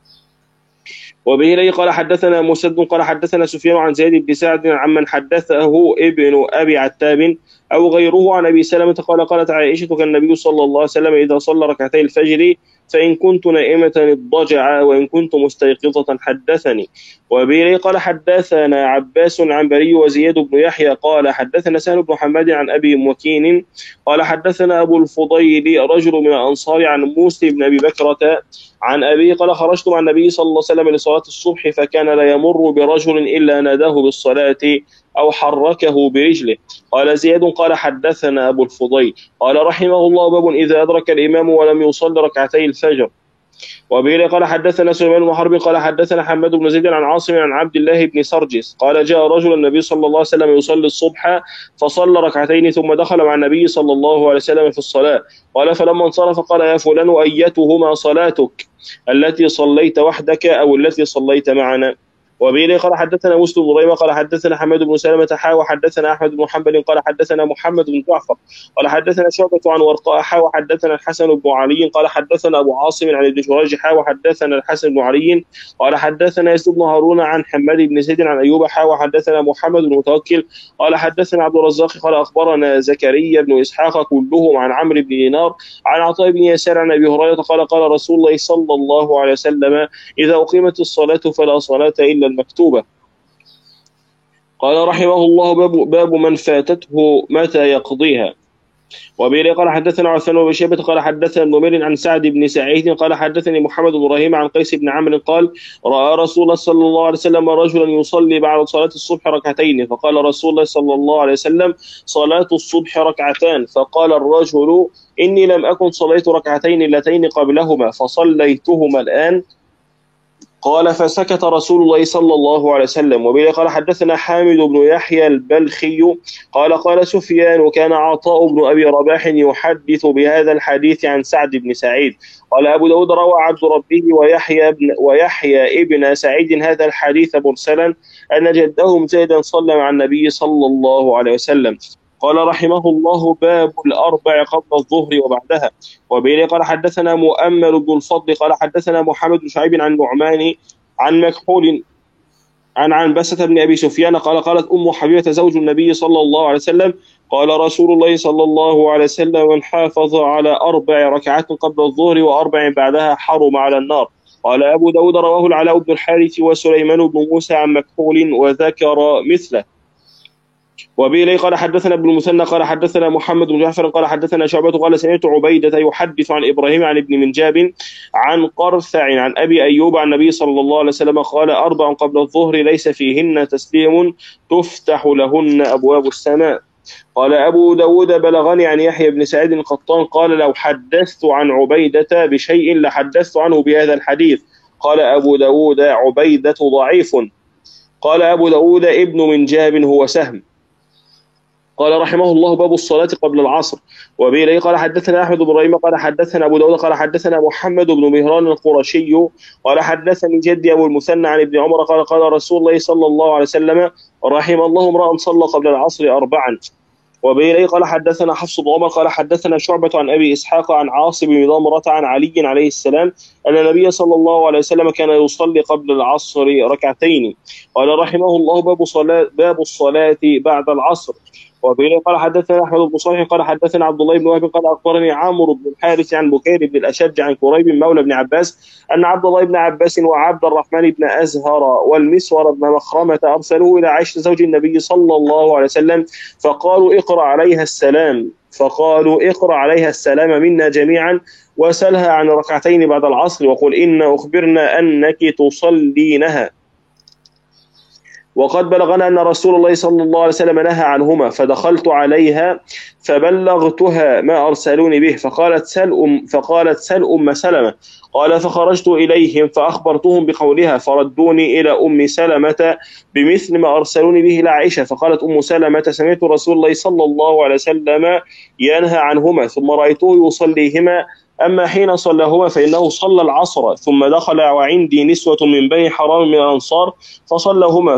وبه قال حدثنا مسد قال حدثنا سفيان عن زيد بن سعد عمن حدثه ابن أبي عتاب أو غيره عن أبي سلمة قال قالت عائشة كان النبي صلى الله عليه وسلم إذا صلى ركعتي الفجر فإن كنت نائمة اضطجع وإن كنت مستيقظة حدثني. وبه قال حدثنا عباس عن بري وزياد بن يحيى قال حدثنا سهل بن حماد عن أبي مكين قال حدثنا أبو الفضيل رجل من الأنصار عن موسى بن أبي بكرة عن أبي قال خرجت مع النبي صلى الله عليه وسلم لصلاة الصبح فكان لا يمر برجل إلا ناداه بالصلاة أو حركه برجله. قال زياد قال حدثنا أبو الفضيل قال رحمه الله باب إذا أدرك الإمام ولم يصلي ركعتي الفجر. وبه قال حدثنا سليمان بن حرب قال حدثنا حماد بن زيد عن عاصم عن عبد الله بن سرجس قال جاء رجل النبي صلى الله عليه وسلم يصلي الصبح فصلى ركعتين ثم دخل مع النبي صلى الله عليه وسلم في الصلاة. قال فلما انصرف قال يا فلان أيتهما صلاتك التي صليت وحدك أو التي صليت معنا؟ وبه قال حدثنا مسلم بن قال حدثنا حماد بن سلمة وحدثنا أحمد بن حنبل قال حدثنا محمد بن جعفر قال حدثنا شعبة عن ورقاء وحدثنا الحسن بن علي قال حدثنا أبو عاصم عن ابن جريج وحدثنا الحسن بن علي قال حدثنا يزيد بن هارون عن حماد بن زيد عن أيوب وحدثنا محمد بن متوكل قال حدثنا عبد الرزاق قال أخبرنا زكريا بن إسحاق كلهم عن عمرو بن دينار عن عطاء بن يسار عن أبي هريرة قال قال رسول الله صلى الله عليه وسلم إذا أقيمت الصلاة فلا صلاة إلا المكتوبة. قال رحمه الله باب من فاتته متى يقضيها. وبه قال حدثنا عثمان بن شيبة قال حدثنا نمير عن سعد بن سعيد قال حدثني محمد بن إبراهيم عن قيس بن عمرو قال رأى رسول الله صلى الله عليه وسلم رجلا يصلي بعد صلاة الصبح ركعتين فقال رسول الله صلى الله عليه وسلم صلاة الصبح ركعتان فقال الرجل إني لم أكن صليت ركعتين اللتين قبلهما فصليتهما الآن. قال فسكت رسول الله صلى الله عليه وسلم. وبه قال حدثنا حامد بن يحيى البلخي قال قال سفيان كان عطاء بن أبي رباح يحدث بهذا الحديث عن سعد بن سعيد. قال أبو داود روى عبد ربه ويحيى ابن سعيد هذا الحديث مرسلا أن جدهم زيدا صلى مع النبي صلى الله عليه وسلم. قال رحمه الله باب الأربع قبل الظهر وبعدها. وبه قال حدثنا مؤمل بن الفضل قال حدثنا محمد بن شعيب عن نعمان عن مكحول عن عنبسة بن أبي سفيان قال قالت أم حبيبة زوج النبي صلى الله عليه وسلم قال رسول الله صلى الله عليه وسلم من حافظ على 4 ركعات قبل الظهر و4 بعدها حرم على النار. قال أبو داود رواه العلاء بن الحارث وسليمان بن موسى عن مكحول وذكر مثله. وبه قال حدثنا ابن المثنى قال حدثنا محمد بن جعفر قال حدثنا شعبة قال سمعت عبيدة يحدث عن إبراهيم عن ابن منجاب عن قرثع عن أبي أيوب عن النبي صلى الله عليه وسلم قال 4 قبل الظهر ليس فيهن تسليم تفتح لهن أبواب السماء. قال أبو داود بلغني عن يحيى بن سعيد القطان قال لو حدثت عن عبيدة بشيء لحدثت عنه بهذا الحديث. قال أبو داود عبيدة ضعيف. قال أبو داود ابن منجاب هو سهم. قال رحمه الله باب الصلاة قبل العصر. وبه قال حدثنا أحمد بن إبراهيم قال حدثنا أبو داود قال حدثنا محمد بن مهران القرشي قال حدثني جدي أبو المثنى عن ابن عمر قال قال رسول الله صلى الله عليه وسلم رحم الله امرأ صلى قبل العصر 4. وبه قال حدثنا حفص بن عمر قال حدثنا شعبة عن أبي إسحاق عن عاصم بن ضمرة عن علي عليه السلام أن النبي صلى الله عليه وسلم كان يصلي قبل العصر 2. قال رحمه الله باب الصلاة بعد العصر. وبه قال حدثنا احمد بن صالح قال حدثنا عبد الله بن وهب قال اخبرني عمرو بن الحارث عن بكير بن الاشج عن كريب مولى بن عباس ان عبد الله بن عباس وعبد الرحمن بن ازهر والمسور بن مخرمه ارسلوه الى عائشه زوج النبي صلى الله عليه وسلم فقالوا اقرا عليها السلام منا جميعا وسلها عن 2 بعد العصر وقل إن أخبرنا أنك تصلينها. وقد بلغنا أن رسول الله صلى الله عليه وسلم نهى عنهما فدخلت عليها فبلغتها ما أرسلوني به فقالت سل أم سلمة. قال فخرجت إليهم فأخبرتهم بقولها فردوني إلى أم سلمة بمثل ما أرسلوني به إلى عائشة. فقالت أم سلمة سمعت رسول الله صلى الله عليه وسلم ينهى عنهما ثم رأيته يصليهما أما حين صلىهما فإنه صلى العصر ثم دخل وعندي نسوة من بني حرام من الأنصار فصلىهما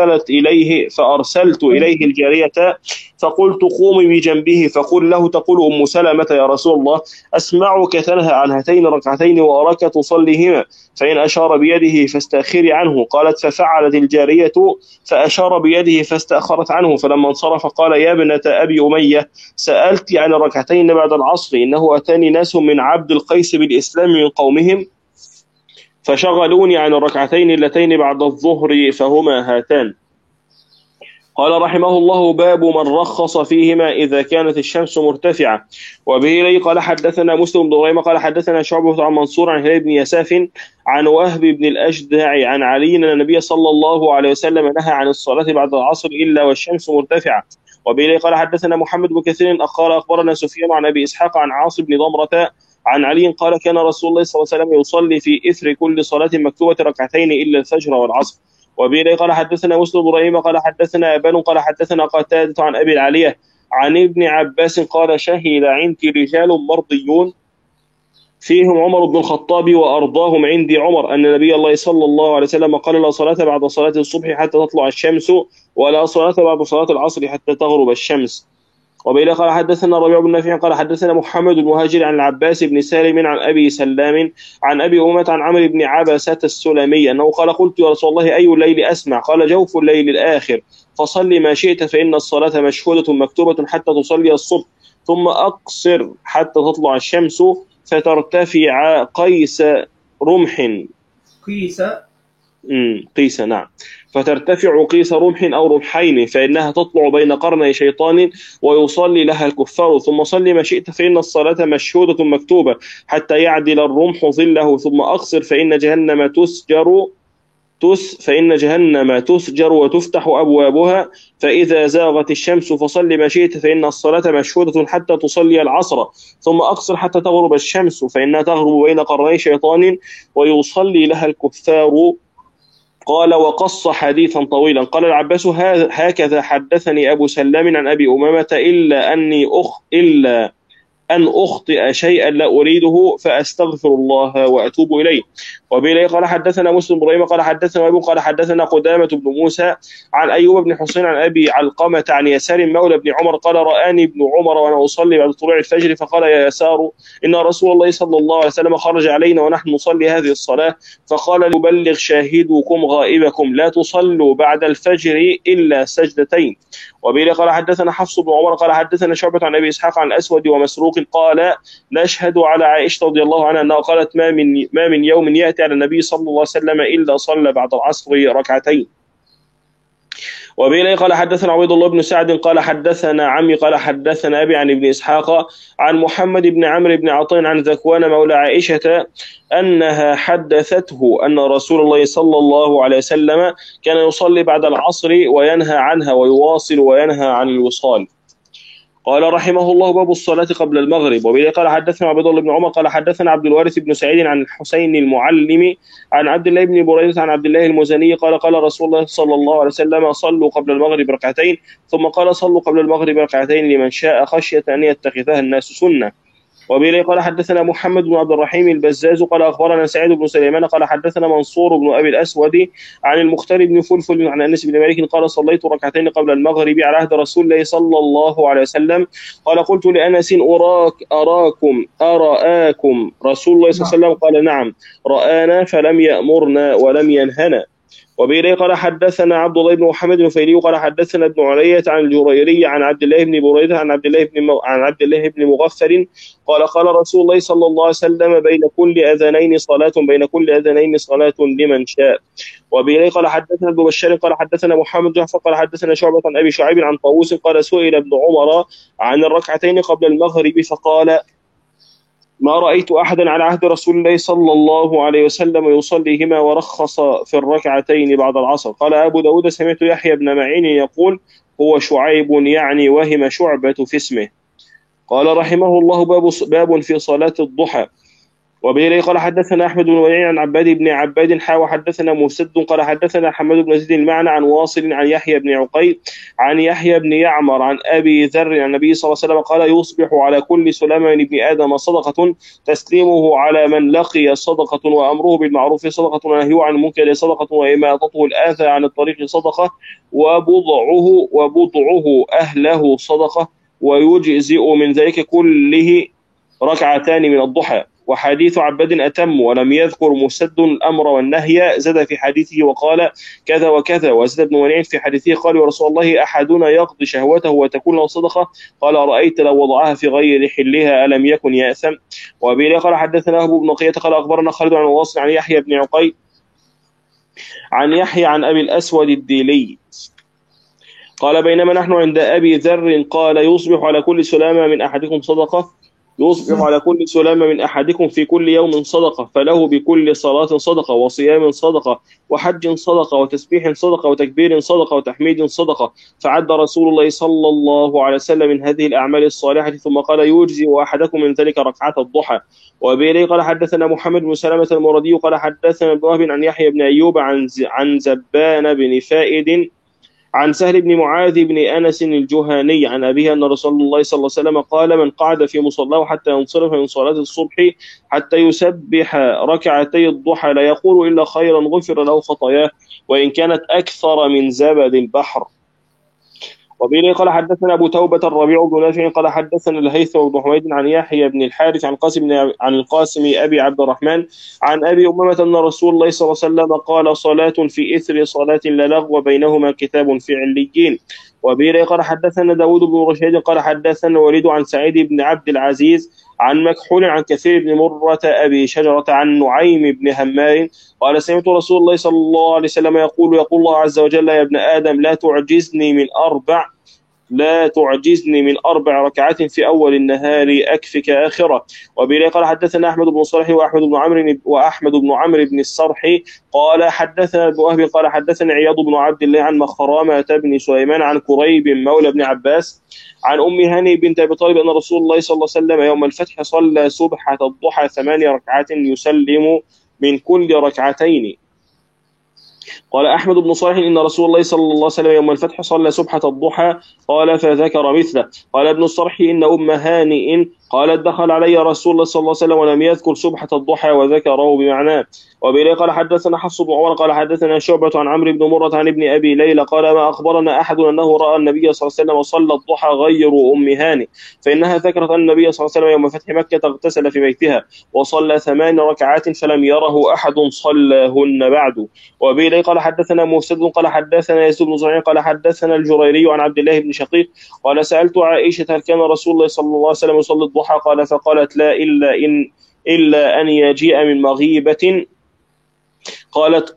فأرسلت إليه الجارية فقلت قومي بجنبه فقل له تقول أم سلمة يا رسول الله أسمعك تنهى عن هاتين ركعتين وأراك تصليهما فإن أشار بيده فاستأخري عنه. قالت ففعلت الجارية فأشار بيده فاستأخرت عنه فلما انصرف قال يا ابنة أبي أمية سألت عن 2 بعد العصر إنه أتاني ناس من عبد القيس بالإسلام من قومهم فشغلوني عن 2 اللتين بعد الظهر فهما هاتان. قال رحمه الله باب من رخص فيهما إذا كانت الشمس مرتفعة. وبه قال حدثنا مسلم بن إبراهيم قال حدثنا شعبة عن منصور عن هلال بن يساف عن وهب بن الأجدع عن علي أن النبي صلى الله عليه وسلم نهى عن الصلاة بعد العصر إلا والشمس مرتفعة. وبه قال حدثنا محمد بن كثير قال أخبرنا سفيان عن أبي إسحاق عن عاصم بن ضمرة عن علي قال كان رسول الله صلى الله عليه وسلم يصلي في إثر كل صلاة مكتوبة 2 إلا الفجر والعصر. وبه قال حدثنا مسلم بن إبراهيم قال حدثنا أبان قال حدثنا قتادة عن أبي العالية عن ابن عباس قال شهد عندي رجال مرضيون فيهم عمر بن الخطاب وأرضاهم عندي عمر أن نبي الله صلى الله عليه وسلم قال لا صلاة بعد صلاة الصبح حتى تطلع الشمس ولا صلاة بعد صلاة العصر حتى تغرب الشمس. وبه قال حدثنا ربيع بن نافع قال حدثنا محمد بن مهاجر عن العباس بن سالم عن أبي سلام عن أبي أمة عن عمرو بن عبسة السلمي أنه قال قلت يا رسول الله أي الليل أسمع قال جوف الليل الآخر فصل ما شئت فإن الصلاة مشهودة مكتوبة حتى تصلي الصبح ثم أقصر حتى تطلع الشمس فترتفع قيس رمح قيس نعم فترتفع قيس رمح أو رمحين فإنها تطلع بين قرني شيطان ويصلي لها الكفار ثم صل ما شئت فإن الصلاة مشهودة مكتوبة حتى يعدل الرمح ظله ثم أقصر فإن جهنم تسجر وتفتح أبوابها فإذا زاغت الشمس فصل ما شئت فإن الصلاة مشهودة حتى تصلي العصر ثم أقصر حتى تغرب الشمس فإنها تغرب بين قرني شيطان ويصلي لها الكفار. قال وقص حديثا طويلا. قال العباس هكذا حدثني أبو سلام عن أبي أمامة إلا أن أخطئ شيئا لا أريده فأستغفر الله وأتوب إليه. وبه قال حدثنا مسلم بن إبراهيم قال حدثنا أبي قال حدثنا قدامة بن موسى عن أيوب بن حسين عن أبي علقمة عن يسار مولى بن عمر قال رآني ابن عمر وأنا أصلي بعد طلوع الفجر فقال يا يسار إن رسول الله صلى الله عليه وسلم خرج علينا ونحن نصلي هذه الصلاة فقال ليبلغ شاهدكم غائبكم لا تصلوا بعد الفجر إلا سجدتين. وبه قال حدثنا حفص بن عمر قال حدثنا شعبة عن أبي إسحاق عن الأسود ومسروق قال نشهد على عائشة رضي الله عنها أنها قالت ما من يوم يأتي على النبي صلى الله عليه وسلم إلا صلى بعد العصر ركعتين. وبه قال حدثنا عبيد الله بن سعد قال حدثنا عمي قال حدثنا أبي عن ابن إسحاق عن محمد بن عمرو بن عطاء عن ذكوان مولى عائشة أنها حدثته أن رسول الله صلى الله عليه وسلم كان يصلي بعد العصر وينهى عنها ويواصل وينهى عن الوصال. قال رحمه الله باب الصلاة قبل المغرب. وبه قال حدثنا عبد الله بن عمر قال حدثنا عبد الوارث بن سعيد عن الحسين المعلم عن عبد الله بن بريدة عن عبد الله المزني قال رسول الله صلى الله عليه وسلم صلوا قبل المغرب ركعتين ثم قال صلوا قبل المغرب ركعتين لمن شاء خشية أن يتخذها الناس سنة. وبه قال حدثنا محمد بن عبد الرحيم البزاز قال أخبرنا سعيد بن سليمان قال حدثنا منصور بن أبي الأسود عن المختار بن فلفل عن أنس بن مالك قال صليت ركعتين قبل المغرب على عهد رسول الله صلى الله عليه وسلم قال قلت لأنس أراكم رسول الله صلى الله عليه وسلم قال نعم رآنا فلم يأمرنا ولم ينهنا. وبه قال حدثنا عبد الله بن محمد بن فيلي قال حدثنا ابن علية عن الجريري عن عبد الله بن بريدة عن عبد الله بن مغفر قال رسول الله صلى الله عليه وسلم بين كل أذانين صلاة لمن شاء. وبه قال حدثنا ابن بشار قال حدثنا محمد جعفر قال حدثنا شعبة عن أبي شعيب عن طاووس قال سئل ابن عمر عن الركعتين قبل المغرب فقال ما رأيت أحدا على عهد رسول الله صلى الله عليه وسلم يصليهما ورخص في الركعتين بعد العصر. قال أبو داود سمعت يحيى بن معين يقول هو شعيب يعني وهم شعبة في اسمه. قال رحمه الله باب في صلاة الضحى. وبه قال حدثنا أحمد بن وليد عن عباد بن عباد وحدثنا مسد قال حدثنا حماد بن زيد المعنى عن واصل عن يحيى بن عقيل عن يحيى بن يعمر عن أبي ذر عن النبي صلى الله عليه وسلم قال يصبح على كل سلام من ابن آدم صدقة تسليمه على من لقي صدقة وأمره بالمعروف صدقة ونهيه عن المنكر صدقة وإماطته الآذى عن الطريق صدقة وبضعه أهله صدقة ويجزئ من ذلك كله ركعتان من الضحى. وحديث عباد أتم ولم يذكر مسد الأمر والنهي زاد في حديثه وقال كذا وكذا. وزاد ابن منيع في حديثه قال يا رسول الله أحدنا يقضي شهوته وتكون له صدقة قال رأيت لو وضعها في غير حلها ألم يكن يأثم. وبه قال حدثنا أبو بن قية قال أخبرنا خالد عن واصل عن يحيى بن عقيل عن يحيى عن أبي الأسود الديلي قال بينما نحن عند أبي ذر قال يصبح على كل سلامة من أحدكم صدقة يصبح على كل سلامة من أحدكم في كل يوم صدقة فله بكل صلاة صدقة وصيام صدقة وحج صدقة وتسبيح صدقة وتكبير صدقة وتحميد صدقة. فعد رسول الله صلى الله عليه وسلم من هذه الأعمال الصالحة ثم قال يجزي أحدكم من ذلك ركعة الضحى. وبه قال حدثنا محمد بن سلمة المرادي قال حدثنا ابن وهب عن يحيى بن أيوب عن زبان بن فائد عن سهل بن معاذ بن أنس الجهاني عن أبيه أن رسول الله صلى الله عليه وسلم قال من قعد في مصلاه حتى ينصرف من صلاة الصبح حتى يسبح ركعتي الضحى لا يقول إلا خيرا غفر له خطاياه وإن كانت أكثر من زبد البحر. وبه قال حدثنا أبو توبة الربيع بن نافع قال حدثنا الهيثم بن حميد عن يحيى بن الحارث عن القاسم أبي عبد الرحمن عن أبي أمامة أن رسول الله صلى الله عليه وسلم قال صلاة في إثر صلاة لا لغو بينهما كتاب في عليين. وبه قال حدثنا داود بن رشيد قال حدثنا وليد عن سعيد بن عبد العزيز عن مكحول عن كثير بن مرة أبي شجرة عن نعيم بن همار قال سمعت رسول الله صلى الله عليه وسلم يقول الله عز وجل يا ابن آدم لا تعجزني من أربع ركعات في أول النهار أكفك آخرة. وبه قال حدثنا أحمد بن صالح وأحمد بن عمرو بن الصرح قال حدثنا ابن وهب قال حدثنا عياض بن عبد الله عن مخرامة بن سليمان عن كريب مولى بن عباس عن أم هاني بنت أبي طالب أن رسول الله صلى الله عليه وسلم يوم الفتح صلى سبحة الضحى 8 ركعات يسلم من كل ركعتين. قال أحمد بن صالح إن رسول الله صلى الله عليه وسلم يوم الفتح صلى سبحة الضحى قال فذكر مثله. قال ابن الصرح إن أم هانئ قالت دخل علي رسول الله صلى الله عليه وسلم ولم يذكر سبحة الضحى وذكره بمعناه. وبه قال حدثنا حفص بن عمر قال حدثنا شعبة عن عمرو بن مرة عن ابن أبي ليلى قال ما أخبرنا أحد أنه رأى النبي صلى الله عليه وسلم وصلى الضحى غير أم هاني، فإنها ذكرت أن النبي صلى الله عليه وسلم يوم فتح مكة اغتسل في بيتها وصلى 8 ركعات فلم يره أحد صلاهن بعد. وبه قال حدثنا مسدد قال حدثنا يزيد بن زريع قال حدثنا الجريري عن عبد الله بن شقيق قال سألت عائشة هل كان رسول الله صلى الله عليه وسلم يصلي الضحى؟ قال فقالت لا إلا أن يجيء من مغيبة. قالت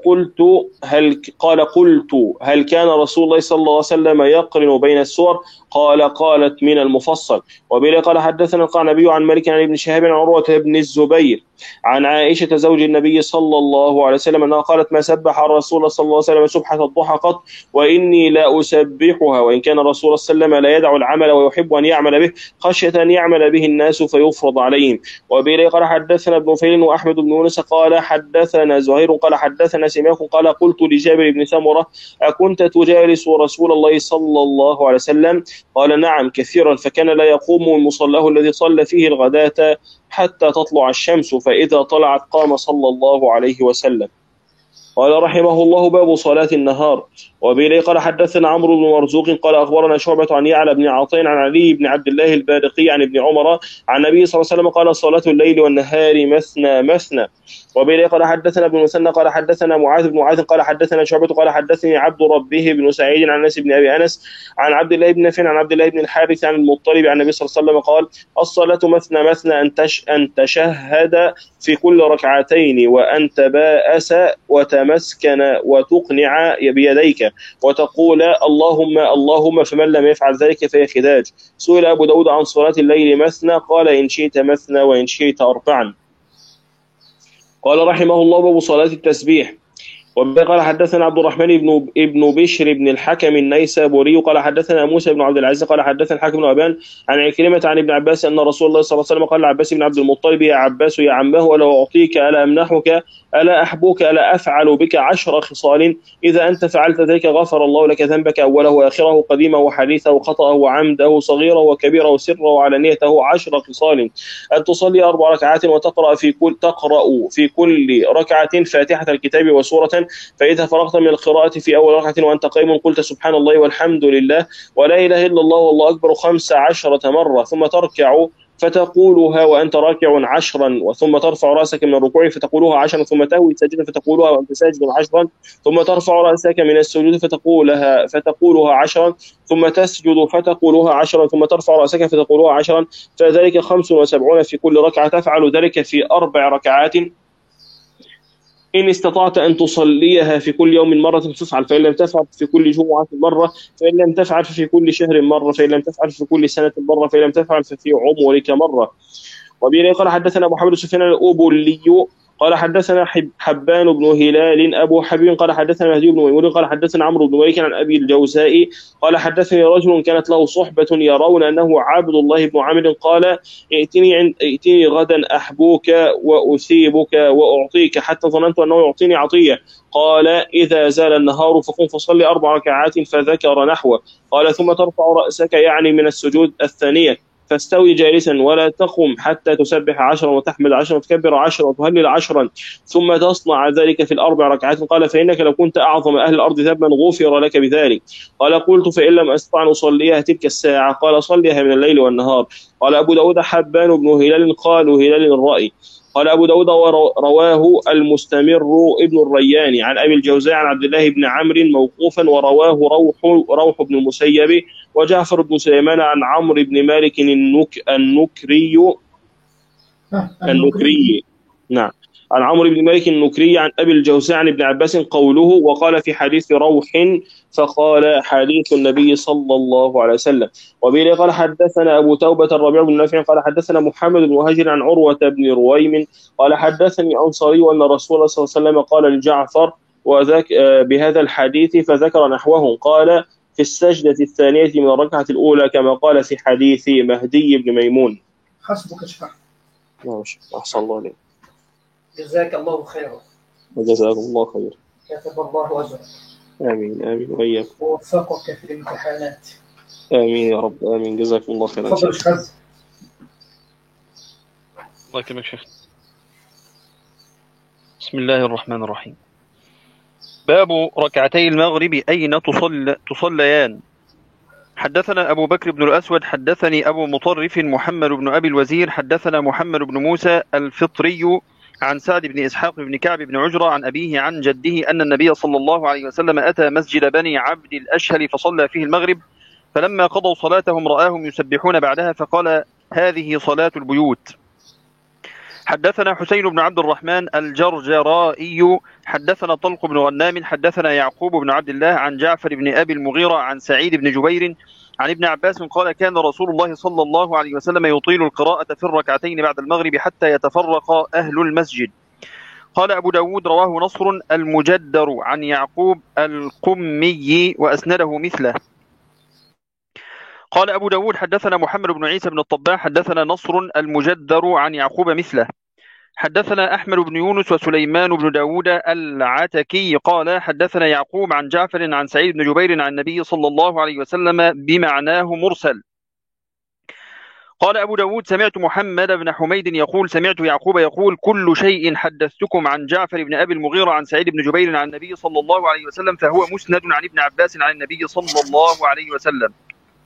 قلت هل كان رسول الله صلى الله عليه وسلم يقرن بين السور؟ قالت من المفصل. وبه قال حدثنا القعنبي عن مالك عن ابن شهاب عن عروة بن الزبير عن عائشة زوج النبي صلى الله عليه وسلم أنها قالت ما سبح الرسول صلى الله عليه وسلم سبحة الضحى قط وإني لا أسبحها، وإن كان الرسول صلى الله عليه وسلم لا يدع العمل ويحب أن يعمل به خشية أن يعمل به الناس فيفرض عليهم. وبه قال حدثنا ابن فيل وأحمد بن يونس قال حدثنا زهير قال حدثنا سماك قال قلت لجابر بن سمرة أكنت تجالس رسول الله صلى الله عليه وسلم؟ قال نعم كثيرا، فكان لا يقوم من مصلاه الذي صلى فيه الغداة حتى تطلع الشمس، فإذا طلعت قام صلى الله عليه وسلم. قال رحمه الله باب صلاة النهار. وبه قال حدثنا عمرو بن مرزوق قال أخبرنا شعبة عن يعلى بن عطاء عن علي بن عبد الله البارقي عن ابن عمر عن النبي صلى الله عليه وسلم قال صلاة الليل والنهار مثنى مثنى. وبه قال حدثنا ابن مسنى قال حدثنا معاذ بن معاذ قال حدثنا شعبة قال حدثني عبد ربه بن سعيد عن انس بن ابي انس عن عبد الله بن نافع عن عبد الله بن الحارث عن المطلب عن النبي صلى الله عليه وسلم قال الصلاة مثنى مثنى أن تشهد في كل ركعتين وأن تباءس وتمسكن وتقنع بيديك وتقول اللهم، فمن لم يفعل ذلك فهي خداج. سئل أبو داود عن صلاة الليل مثنى قال إن شئت مثنى وإن شئت أربعا. قال رحمه الله باب صلاة التسبيح. وبه قال حدثنا عبد الرحمن ابن بشر بن الحكم النيسابوري قال حدثنا موسى بن عبد العزيز قال حدثنا الحاكم بن أبان عن عكرمة عن ابن عباس أن رسول الله صلى الله عليه وسلم قال لعباس بن عبد المطلب يا عباس يا عمه ألا أعطيك ألا أمنحك ألا أحبوك ألا أفعل بك 10 خصال إذا أنت فعلت ذلك غفر الله لك ذنبك أوله وآخره قديمه وحديثه وخطأه وعمده صغيره وكبيره وسره وعلانيته 10 خصال أن تصلي 4 ركعات وتقرأ في كل ركعة فاتحة الكتاب وسورة، فإذا فرغت من القراءة في أول ركعة وأنت قائم قلت سبحان الله والحمد لله ولا إله إلا الله والله أكبر 15 مرة، ثم تركع فتقولها وأنت راكع 10 ثم ترفع رأسك من الركوع فتقولها 10 ثم تهوي ساجدا فتقولها وأنت ساجد 10 ثم ترفع رأسك من السجود فتقولها 10 ثم تسجد فتقولها 10 ثم ترفع رأسك فتقولها 10، فذلك 75 في كل ركعة. تفعل ذلك في 4 ركعات إن استطعت أن تصليها في كل يوم مرة فافعل، فإن لم تفعل في كل جمعة مرة، فإن لم تفعل ففي كل شهر مرة، فإن لم تفعل في كل سنة مرة، فإن لم تفعل ففي عمرك مرة. وبه قال حدثنا محمد سفيان الأوبولي قال حدثنا حبان بن هلال أبو حبيب قال حدثنا مهدي بن ميمون قال حدثنا عمرو بن مالك عن أبي الجوزاء قال حدثني رجل كانت له صحبة يرون أنه عبد الله بن عامر قال ائتني غدا أحبوك وأثيبك وأعطيك حتى ظننت أنه يعطيني عطية. قال إذا زال النهار فقم فصلي 4 ركعات فذكر نحوه. قال ثم ترفع رأسك يعني من السجود الثانية فاستوي جالسا ولا تقم حتى تسبح 10 وتحمد 10 وتكبر 10 وتهلل 10 ثم تصنع ذلك في 4 ركعات. قال فإنك لو كنت أعظم أهل الأرض ذنبا غفر لك بذلك. قال قلت فإن لم أستطع أن أصليها تلك الساعة؟ قال صليها من الليل والنهار. قال أبو داود حبان بن هلال قالوا هلال الرأي. قال أبو داود رواه المستمر ابن الريان عن أبي الجوزاء عن عبد الله بن عمرو موقوفا، ورواه روح بن المسيب وجعفر بن سليمان عن عمرو بن مالك النكري نعم عن عمرو بن مالك النكري عن أبي الجوزاء عن ابن عباس قوله وقال في حديث روح فقال حديث النبي صلى الله عليه وسلم. وبه قال حدثنا أبو توبة الربيع بن نافع قال حدثنا محمد بن مهاجر عن عروة بن رويم قال حدثني أنصاري أن رسول الله صلى الله عليه وسلم قال لجعفر وذاك بهذا الحديث فذكر نحوه. قال في السجدة الثانية من الركعة الأولى كما قال في حديث مهدي بن ميمون. حسبك شفاعة. ماشي أحسن الله عليك. جزاك الله خيرا. وجزاكم الله خيرا. كتب الله أجرك. آمين آمين وإياكم. ووفقك في الامتحانات. آمين يا رب آمين. جزاكم الله خيرا. تفضل أستاذ. الله يكرمك شيخ. بسم الله الرحمن الرحيم. باب ركعتي المغرب أين تصليان. حدثنا أبو بكر بن الأسود حدثني أبو مطرف محمد بن أبي الوزير حدثنا محمد بن موسى الفطري عن سعد بن إسحاق بن كعب بن عجرة عن أبيه عن جده أن النبي صلى الله عليه وسلم أتى مسجد بني عبد الأشهل فصلى فيه المغرب، فلما قضوا صلاتهم رآهم يسبحون بعدها فقال: هذه صلاة البيوت. حدثنا حسين بن عبد الرحمن الجرجرائي حدثنا طلق بن غنام حدثنا يعقوب بن عبد الله عن جعفر بن أبي المغيرة عن سعيد بن جبير عن ابن عباس قال: كان رسول الله صلى الله عليه وسلم يطيل القراءة في الركعتين بعد المغرب حتى يتفرق أهل المسجد. قال أبو داود: رواه نصر المجدر عن يعقوب القمي وأسنده مثله. قال أبو داود: حدثنا محمد بن عيسى بن الطباح حدثنا نصر المجدر عن يعقوب مثله. حدثنا أحمد بن يونس وسليمان بن داود العتكي قال: حدثنا يعقوب عن جعفر عن سعيد بن جبير عن النبي صلى الله عليه وسلم بمعناه مرسل. قال أبو داود: سمعت محمد بن حميد يقول: سمعت يعقوب يقول: كل شيء حدثتكم عن جعفر بن أبي المغيرة عن سعيد بن جبير عن النبي صلى الله عليه وسلم فهو مسند عن ابن عباس عن النبي صلى الله عليه وسلم.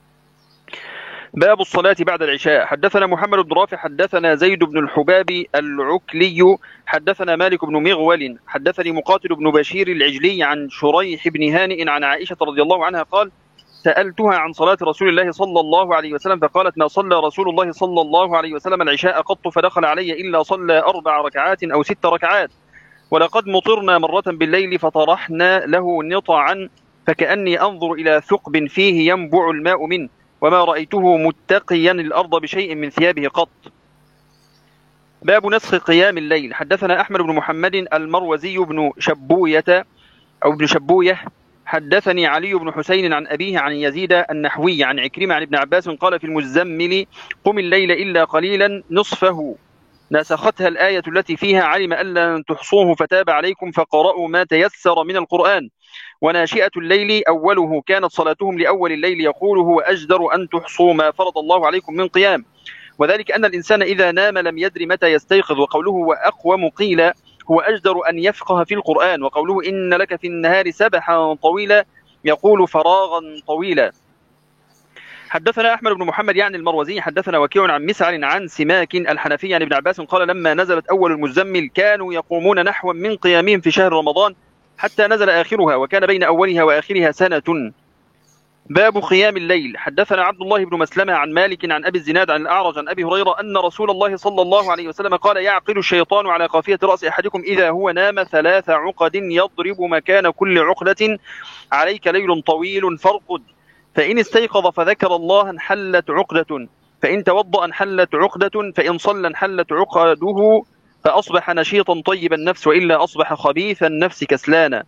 باب الصلاة بعد العشاء. حدثنا محمد بن رافع حدثنا زيد بن الحباب العكلي حدثنا مالك بن مغول حدثني مقاتل بن بشير العجلي عن شريح بن هانئ عن عائشة رضي الله عنها قال: سألتها عن صلاة رسول الله صلى الله عليه وسلم فقالت: ما صلى رسول الله صلى الله عليه وسلم العشاء قط فدخل علي إلا صلى 4 ركعات أو 6 ركعات، ولقد مطرنا مرة بالليل فطرحنا له نطعا فكأني أنظر إلى ثقب فيه ينبع الماء منه، وما رأيته متقيا الأرض بشيء من ثيابه قط. باب نسخ قيام الليل. حدثنا أحمد بن محمد المروزي بن شبوية حدثني علي بن حسين عن أبيه عن يزيد النحوي عن عكرمة عن ابن عباس قال: في المزمل: قم الليل إلا قليلا نصفه، نسختها الآية التي فيها: علم أن لن تحصوه فتاب عليكم فقرأوا ما تيسر من القرآن. وناشئة الليل أوله كانت صلاتهم لأول الليل يقول: هو أجدر أن تحصوا ما فرض الله عليكم من قيام، وذلك أن الإنسان إذا نام لم يدر متى يستيقظ. وقوله وأقوم قيل هو أجدر أن يفقه في القرآن. وقوله إن لك في النهار سبحا طويلا يقول فراغا طويلا. حدثنا أحمد بن محمد يعني المروزي حدثنا وكيع عن مسعر عن سماك الحنفي عن ابن عباس قال: لما نزلت أول المزمل كانوا يقومون نحوا من قيامهم في شهر رمضان حتى نزل آخرها، وكان بين أولها وآخرها سنة. باب قيام الليل. حدثنا عبد الله بن مسلمة عن مالك عن أبي الزناد عن الأعرج عن أبي هريرة أن رسول الله صلى الله عليه وسلم قال: يعقد الشيطان على قافية رأس أحدكم إذا هو نام 3 عقد يضرب مكان كل عقدة، عليك ليل طويل فارقد، فإن استيقظ فذكر الله انحلت عقدة، فإن توضأ انحلت عقدة، فإن صلى انحلت عقده، فأصبح نشيطا طيب النفس، وإلا أصبح خبيث النفس كسلانا.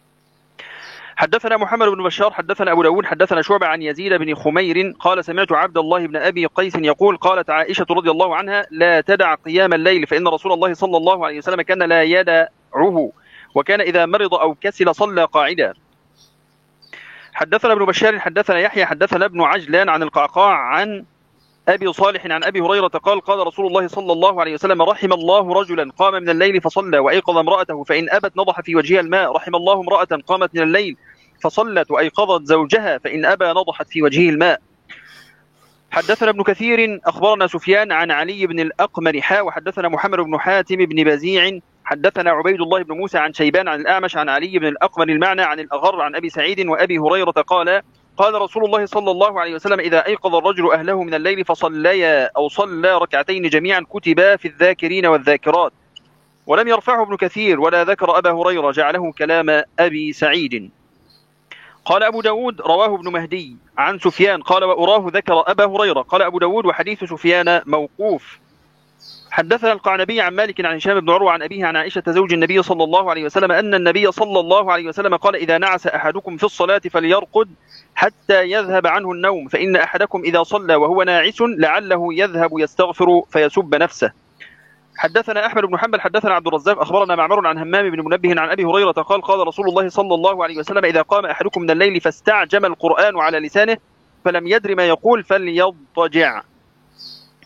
حدثنا محمد بن بشار حدثنا أبو داود حدثنا شعبة عن يزيد بن خمير قال: سمعت عبد الله بن أبي قيس يقول: قالت عائشة رضي الله عنها: لا تدع قيام الليل، فإن رسول الله صلى الله عليه وسلم كان لا يدعه، وكان إذا مرض أو كسل صلى قاعدا. حدثنا ابن بشار حدثنا يحيى حدثنا ابن عجلان عن القعقاع عن أبي صالح عن أبي هريرة قال: قال رسول الله صلى الله عليه وسلم: رحم الله رجلا قام من الليل فصلى وأيقظ امرأته فإن أبت نضح في وجهها الماء، رحم الله امرأة قامت من الليل فصلت وأيقظت زوجها فإن أبى نضحت في وجهه الماء. حدثنا ابن كثير أخبرنا سفيان عن علي بن الأقمر وحدثنا محمد بن حاتم بن بزيع حدثنا عبيد الله بن موسى عن شيبان عن الأعمش عن علي بن الأقمر المعنى عن الأغر عن أبي سعيد وأبي هريرة قال: قال رسول الله صلى الله عليه وسلم: إذا أيقظ الرجل أهله من الليل فصليا أو صلى ركعتين جميعا كتبا في الذاكرين والذاكرات. ولم يرفعه ابن كثير ولا ذكر أبا هريرة، جعله كلام أبي سعيد. قال أبو داود: رواه ابن مهدي عن سفيان قال: وأراه ذكر أبا هريرة. قال أبو داود: وحديث سفيان موقوف. حدثنا القعنبي عن مالك عن هشام بن عروة عن أبيه عن عائشة زوج النبي صلى الله عليه وسلم أن النبي صلى الله عليه وسلم قال: إذا نعس أحدكم في الصلاة فليرقد حتى يذهب عنه النوم، فإن أحدكم إذا صلى وهو ناعس لعله يذهب يستغفر فيسب نفسه. حدثنا أحمد بن حنبل حدثنا عبد الرزاق أخبرنا معمر عن همام بن منبه عن أبي هريرة قال: قال رسول الله صلى الله عليه وسلم: إذا قام أحدكم من الليل فاستعجم القرآن على لسانه فلم يدر ما يقول فليضطجع.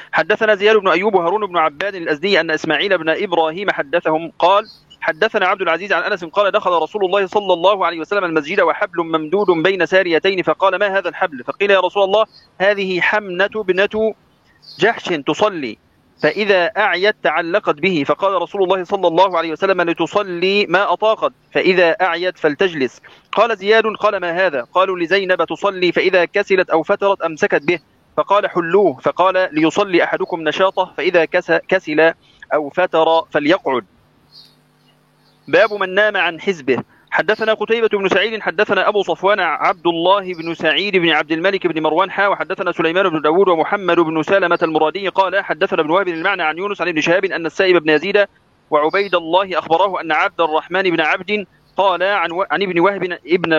حدثنا زياد بن أيوب وهارون بن عباد الأزدي أن إسماعيل بن إبراهيم حدثهم قال حدثنا عبد العزيز عن أنس قال دخل رسول الله صلى الله عليه وسلم المسجد وحبل ممدود بين ساريتين فقال ما هذا الحبل؟ فقيل يا رسول الله هذه حمنة ابنة جحش تصلي فإذا أعيت تعلقت به. فقال رسول الله صلى الله عليه وسلم لتصلي ما أطاقت فإذا أعيت فلتجلس. قال زياد قال ما هذا؟ قالوا لزينب تصلي فإذا كسلت أو فترت أمسكت به. فقال حلوه. فقال ليصلي أحدكم نشاطه فإذا كسل أو فتر فليقعد. باب من نام عن حزبه. حدثنا قتيبة بن سعيد حدثنا أبو صفوان عبد الله بن سعيد بن عبد الملك بن مروان وحدثنا سليمان بن داود ومحمد بن سالمة المرادي قال حدثنا ابن وهب المعنى عن يونس عن ابن شهاب أن السائب بن يزيد وعبيد الله أخبره أن عبد الرحمن بن عبد قال عن ابن وهب